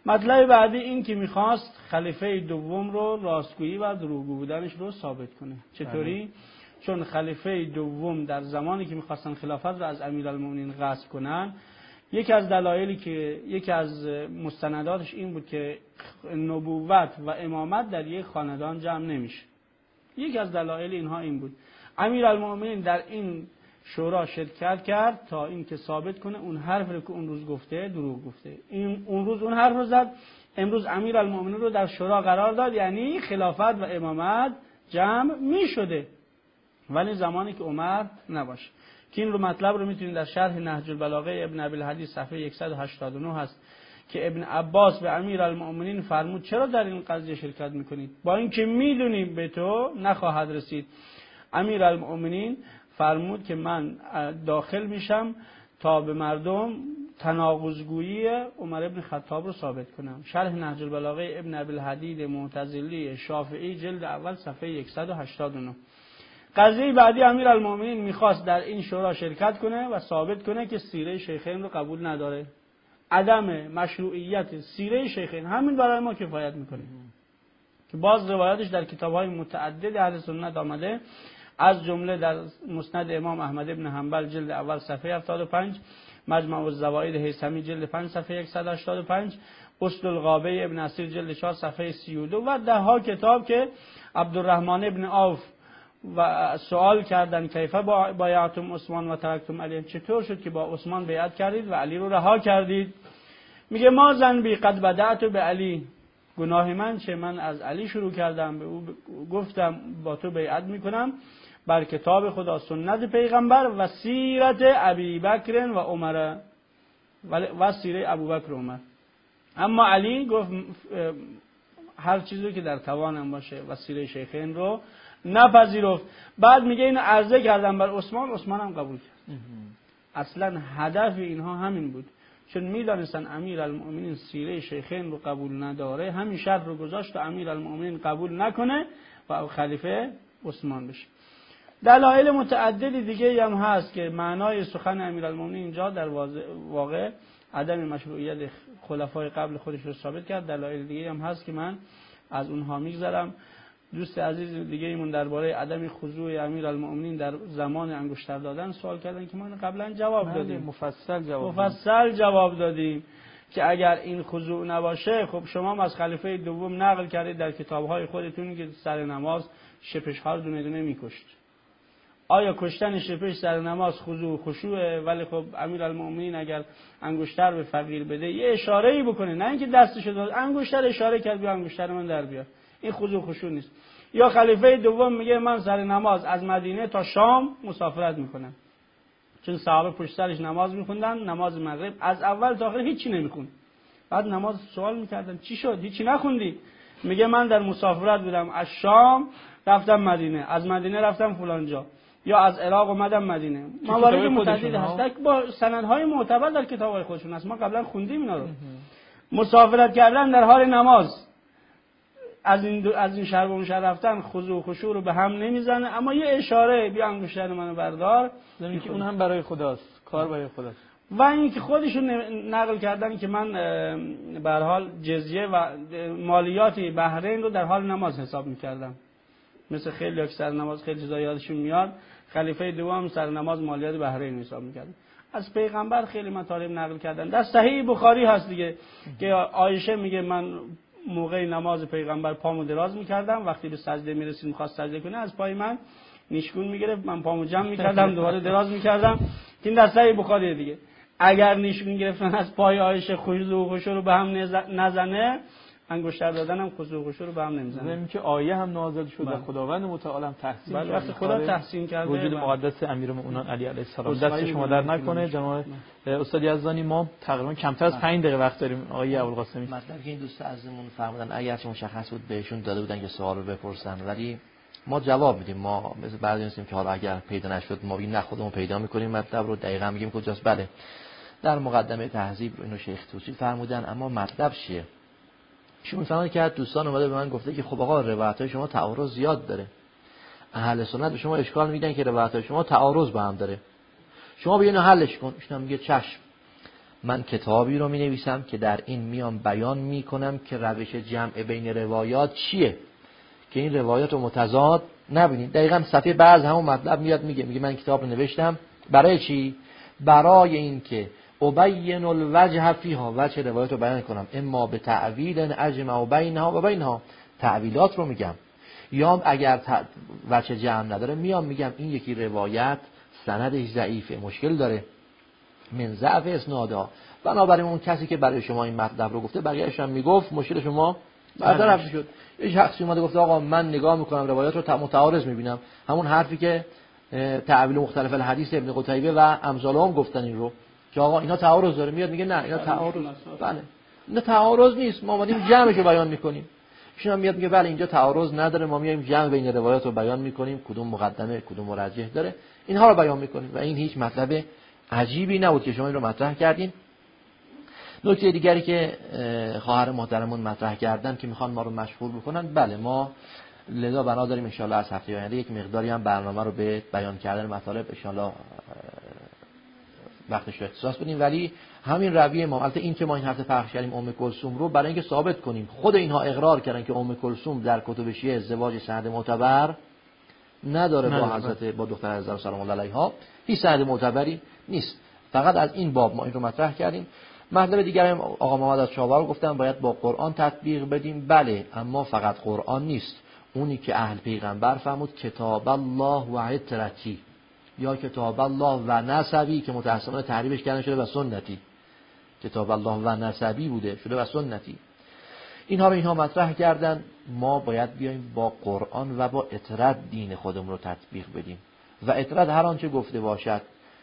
مطلب بعدی این که میخواست خلیفه دوم رو راستگویی و دروغگو بودنش رو ثابت کنه. چطوری؟ چون خلیفه دوم در زمانی که میخواستن خلافت رو از امیرالمومنین غصب کنن، یکی از دلایلی که یکی از مستنداتش این بود که نبوت و امامت در یک خاندان جمع نمیشه. یکی از دلایل اینها این بود. امیرالمومنین در این شورا شرکت کرد تا این که ثابت کنه اون حرف رو که اون روز گفته دروغ گفته. این اون روز اون حرف رو زد، امروز امیرالمومنین رو در شورا قرار داد، یعنی خلافت و امامت جمع می شده، ولی زمانی که عمر نباشه. که این رو مطلب رو میتونید در شرح نهج البلاغه ابن ابی الحدیث صفحه صد و هشتاد و نه هست که ابن عباس به امیرالمومنین فرمود چرا در این قضیه شرکت میکنید؟ با اینکه میدونیم به تو نخواهد رسید. امیرالمومنین فرمود که من داخل میشم تا به مردم تناقض‌گویی عمر ابن خطاب رو ثابت کنم. شرح نهج البلاغه ابن ابی الحدید معتزلی شافعی جلد اول صفحه صد و هشتاد و نه. قضیه بعدی امیرالمومنین میخواست در این شورا شرکت کنه و ثابت کنه که سیره شیخین رو قبول نداره. عدم مشروعیت سیره شیخین همین برای ما کفایت میکنه که باز روایتش در کتاب‌های متعدد اهل سنت آمده، از جمله در مسند امام احمد ابن حنبل جلد اول صفحه هفتاد و پنج، مجمع الزوائد هیثمی جلد پنج صفحه صد و هشتاد و پنج، اصل الغابه ابن اسیر جلد چهار صفحه سی و دو و ده ها کتاب که عبدالرحمن ابن عوف و سوال کردن کیف بایعتم عثمان و ترکتم علی، چطور شد که با عثمان بیعت کردید و علی رو رها کردید؟ میگه ما ذنبی قد بدأت به علی، گناه من چه، من از علی شروع کردم، به او گفتم با تو بیعت میکنم بر کتاب خدا، سنت پیغمبر و سیرت ابی بکر و عمر و سیره ابوبکر و عمر. اما علی گفت هر چیزی که در توانم باشه و سیره شیخین رو نپذیرفت. بعد میگه اینو عرضه کردم بر عثمان، عثمان هم قبول کرد. اصلا هدف اینها همین بود، چون میدانستن امیرالمومنین سیره شیخین رو قبول نداره، همین شرط رو گذاشت تا امیرالمومنین قبول نکنه و خلیفه عثمان بشه. دلایل متعددی دیگه هم هست که معنای سخن امیرالمومنین اینجا در واقع عدم مشروعیت خلفای قبل خودش رو ثابت کرد. دلایل دیگه هم هست که من از اونها میگذرم. دوست عزیز دیگه ایمون درباره عدم خضوع امیرالمومنین در زمان انگشتر دادن سوال کردن که ما قبلا جواب دادیم، مفصل جواب مفصل جواب دادیم که اگر این خضوع نباشه، خب شما از خلیفه دوم نقل کردید در کتاب‌های خودتون که سر نماز شپش‌ها رو دونه دونه می‌کشت. آیا کشتن شپش سر نماز خضوع و خشوعه؟ ولی خب امیرالمومنین اگر انگشتر به فقیر بده یه اشاره‌ای بکنه، نه اینکه دستش داد، انگشتر اشاره کرد بیا انگشتر من در بیار، این خضوع و خشوع نیست. یا خلیفه دوم میگه من سر نماز از مدینه تا شام مسافرت میکنم، چون صحابه پشت سرش نماز میخوندن، نماز مغرب از اول تا آخر هیچی نمیخوند. بعد نماز سوال میکردن چی شد هیچی نخوندی؟ میگه من در مسافرت بودم، از شام رفتم مدینه، از مدینه رفتم فلان جا، یا از عراق اومدم مدینه. موارد متعدد هست با سندهای معتبر در کتاب‌های خودشون هست، ما قبلا خوندیم اینا رو. مسافرت کردن در حال نماز، از این از این شهر به اون شهر رفتن، خضوع و خشوع رو به هم نمیزنه، اما یه اشاره بیا انگشتر منو بردار، زمین که اون هم برای خداست، کار برای خداست. و این که خودشون نقل کردن که من به هر حال جزیه و مالیات بحرین رو در حال نماز حساب می‌کردم. مثل خیلی که سر نماز خیلی چیزا یادشون میاد، خلیفه دوم سر نماز مالیات بحرین حساب می‌کرد. از پیغمبر خیلی مطالب نقل کردن. در صحیح بخاری هست دیگه که عایشه میگه من موقع نماز پیغمبر پامو دراز می‌کردم، وقتی به سجده می‌رسید می‌خواست سجده کنه از پای من نیشگون می‌گرفت، من پامو جمع می‌کردم دوباره دراز می‌کردم. این در صحیح بخاری دیگه. اگر نیشگون گرفتن از پای عایشه خضوع و خشوع رو به هم نزنه، انگشتر دادن هم خضوع و خشوع رو به هم نمیزنه. زمین که آیه هم نازل شد و خداوند متعال هم تحسین کرد. وقتی خدا تحسین کرده وجود مقدس امیرالمومنین علی علیه السلام. دست شما در نکنه جناب استاد یزدانی. ما تقریبا کمتر از پنج دقیقه وقت داریم. آقای ابوالقاسمی، مطلبی که این دوست عزیزمون فرمودن اگرچه مشخص بود بهشون داده بودن که سوال رو بپرسن، ولی ما جواب میدیم. ما مثل بعضی هستیم که حالا اگر پیدا نشد ما بگیم نه خودمون پیدا میکنیم، مطلب رو دقیقاً میگیم کجاست. بله در مقدمه تهذیب اینو شیخ توسی فرمودن، اما مطلب چیه؟ شما فرمودن که دوستان اومده به من گفته که خب آقا روایت‌های شما تعارض زیاد داره، اهل سنت به شما اشکال میدن که روایت‌های شما تعارض با هم داره، شما بیا اینو حلش کن. ایشون میگه چشم، من کتابی رو می نویسم که در این میام بیان می کنم که روش جمع بین روایات چیه، که این روایات رو متضاد نبینید. دقیقاً صفحه بعد همون مطلب میاد میگه میگه من کتاب رو نوشتم برای چی؟ برای این که ابین الوجه فیها، وجه روایات رو بیان کنم، اما به تعویل اجمع بینها و بینها، تعویلات رو میگم، یا اگر وجه جمع نداره میام میگم این یکی روایت سندش ضعیفه، مشکل داره، من ضعف اسنادها، بنابراین اون کسی که برای شما این مطلب رو گفته بقیه‌اش هم میگفت، مشکل شما برطرف شد. یه شخصی اومده گفته آقا من نگاه میکنم روایات رو متعارض میبینم، همون حرفی که تعویل مختلف الحدیث ابن قتیبه و امثال هم گفتن این رو که آقا اینا تعارض داره، میاد میگه نه اینا تعارض، بله اینا تعارض نیست، ما اومدیم جمعش رو بیان میکنیم. ایشون هم میاد میگه بله اینجا تعارض نداره، ما میایم جمع بین روایات رو بیان میکنیم، کدوم مقدمه کدوم مرجح داره اینها رو بیان میکنیم و این هیچ مطلب عجیبی نبود که شما این رو مطرح کردین. نکته دیگری که خواهر محترمون مطرح کردن که میخوان ما رو مشغول بکنن، بله ما لذا بنا داریم ان شاء الله از هفته آینده یک مقداری هم برنامه رو به بیان کردن مطالب ان شاء الله وقتش رو اختصاص بدیم. ولی همین رویه ما، البته این که ما این هفته پخش کردیم ام کلثوم رو برای اینکه ثابت کنیم خود اینها اقرار کردن که ام کلثوم در کتب شیعه ازدواج سند معتبر نداره با حضرت با دختر حضرت سلام الله علیها، هیچ سند معتبری نیست. فقط از این باب ما این رو مطرح کردیم. مطلب دیگر هم آقا محمد از شاور گفتن باید با قرآن تطبیق بدیم، بله اما فقط قرآن نیست، اونی که اهل پیغمبر فرمود کتاب الله و عترتی یا کتاب الله و نسبی که متأسفانه تحریفش کردن شده و سنتی، کتاب الله و نسبی بوده شده و سنتی، اینها رو اینها مطرح کردن. ما باید بیایم با قرآن و با عترت دین خودمون رو تطبیق بدیم و عترت هر آنچه گفته باشد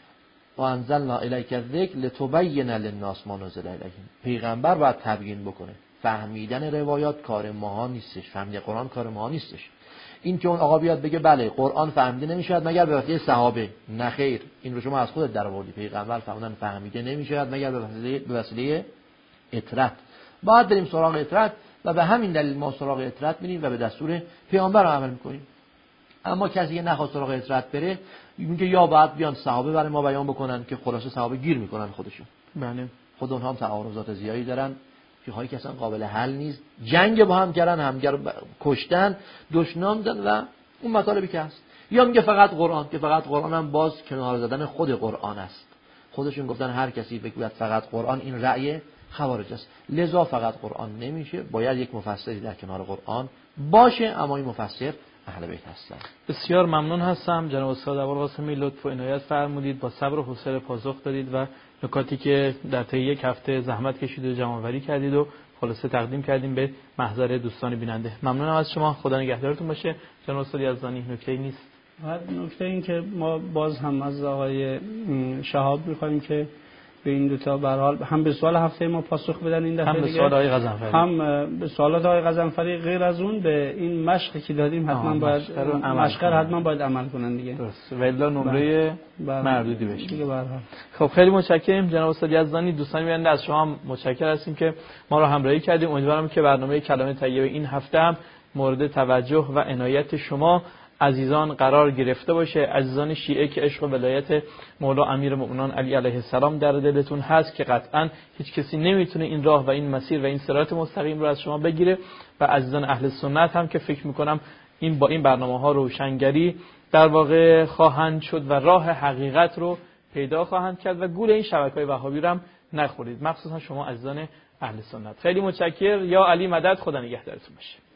و انزلنا الیک الذکر لتبین للناس ما نزل الیهم، پیغمبر باید تبیین بکنه. فهمیدن روایات کار ما نیستش، فهمیدن قرآن کار ما نیستش. این که اون آقا بیاد بگه بله قرآن فهمیده نمیشود مگر به واسطه صحابه، نه خیر، این رو شما از خودت درآوردی. پیغمبر فرمودن فهمیده نمیشود مگر به وسیله به وسیله عترت. باید بریم سراغ عترت و به همین دلیل ما سراغ عترت میریم و به دستور پیامبر عمل میکنیم. اما کسی که نخواست سراغ عترت بره میگه یا باید بیان صحابه برای ما بیان بکنن که خلاصه صحابه گیر میکنن خودشون. بله خود اونها هم تعارضات زیادی دارن که هایی که اصلا قابل حل نیست، جنگ با هم کردن، همگر کشتن، دشنام زدن و اون مطالبی که هست. یا میگه فقط قرآن، که فقط قرآن هم باز کنار زدن خود قرآن است. خودشون گفتن هر کسی بگوید فقط قرآن این رأی خوارج است، لذا فقط قرآن نمیشه، باید یک مفسری در کنار قرآن باشه، اما این مفسر اهل بیت هستن. بسیار ممنون هستم جناب استاد ابوالقاسمی، لطف و عنایت فرمودید، با صبر و حوصله پاسخ دادید و نکاتی که در طی یک هفته زحمت کشید و جمع‌آوری کردید و خلاصه تقدیم کردیم به محضر دوستان بیننده. ممنونم از شما، خدا نگهدارتون باشه. جناب استاد یزدانی نکته‌ای نیست؟ نکته این که ما باز هم از آقای شهاب می‌خوایم که به این دو تا به هر حال هم به سوال هفته ما پاسخ بدن این دفعه، هم به سوال آقای غضنفری، هم به سوالات آقای غضنفری. غیر از اون به این مشقی که دادیم حتما باید مشقر حتما باید عمل کنن دیگه، درست، و الا نمره مردودی بشه دیگه. به هر حال خب خیلی متشکرم جناب استاد یزدانی. دوستان بیننده از شما هم متشکر هستیم که ما رو همراهی کردیم. امیدوارم که برنامه کلام طیبه این هفته هم مورد توجه و عنایت شما عزیزان قرار گرفته باشه. عزیزان شیعه که عشق و ولایت مولا امیرالمومنین علی علیه السلام در دلتون هست که قطعا هیچ کسی نمیتونه این راه و این مسیر و این صراط مستقیم رو از شما بگیره، و عزیزان اهل سنت هم که فکر میکنم این با این برنامه‌ها روشنگری در واقع خواهند شد و راه حقیقت رو پیدا خواهند کرد و گول این شبکه‌های وهابی رو هم نخورید، مخصوصا شما عزیزان اهل سنت. خیلی متشکرم. یا علی مدد، خدا نگهدارتون باشه.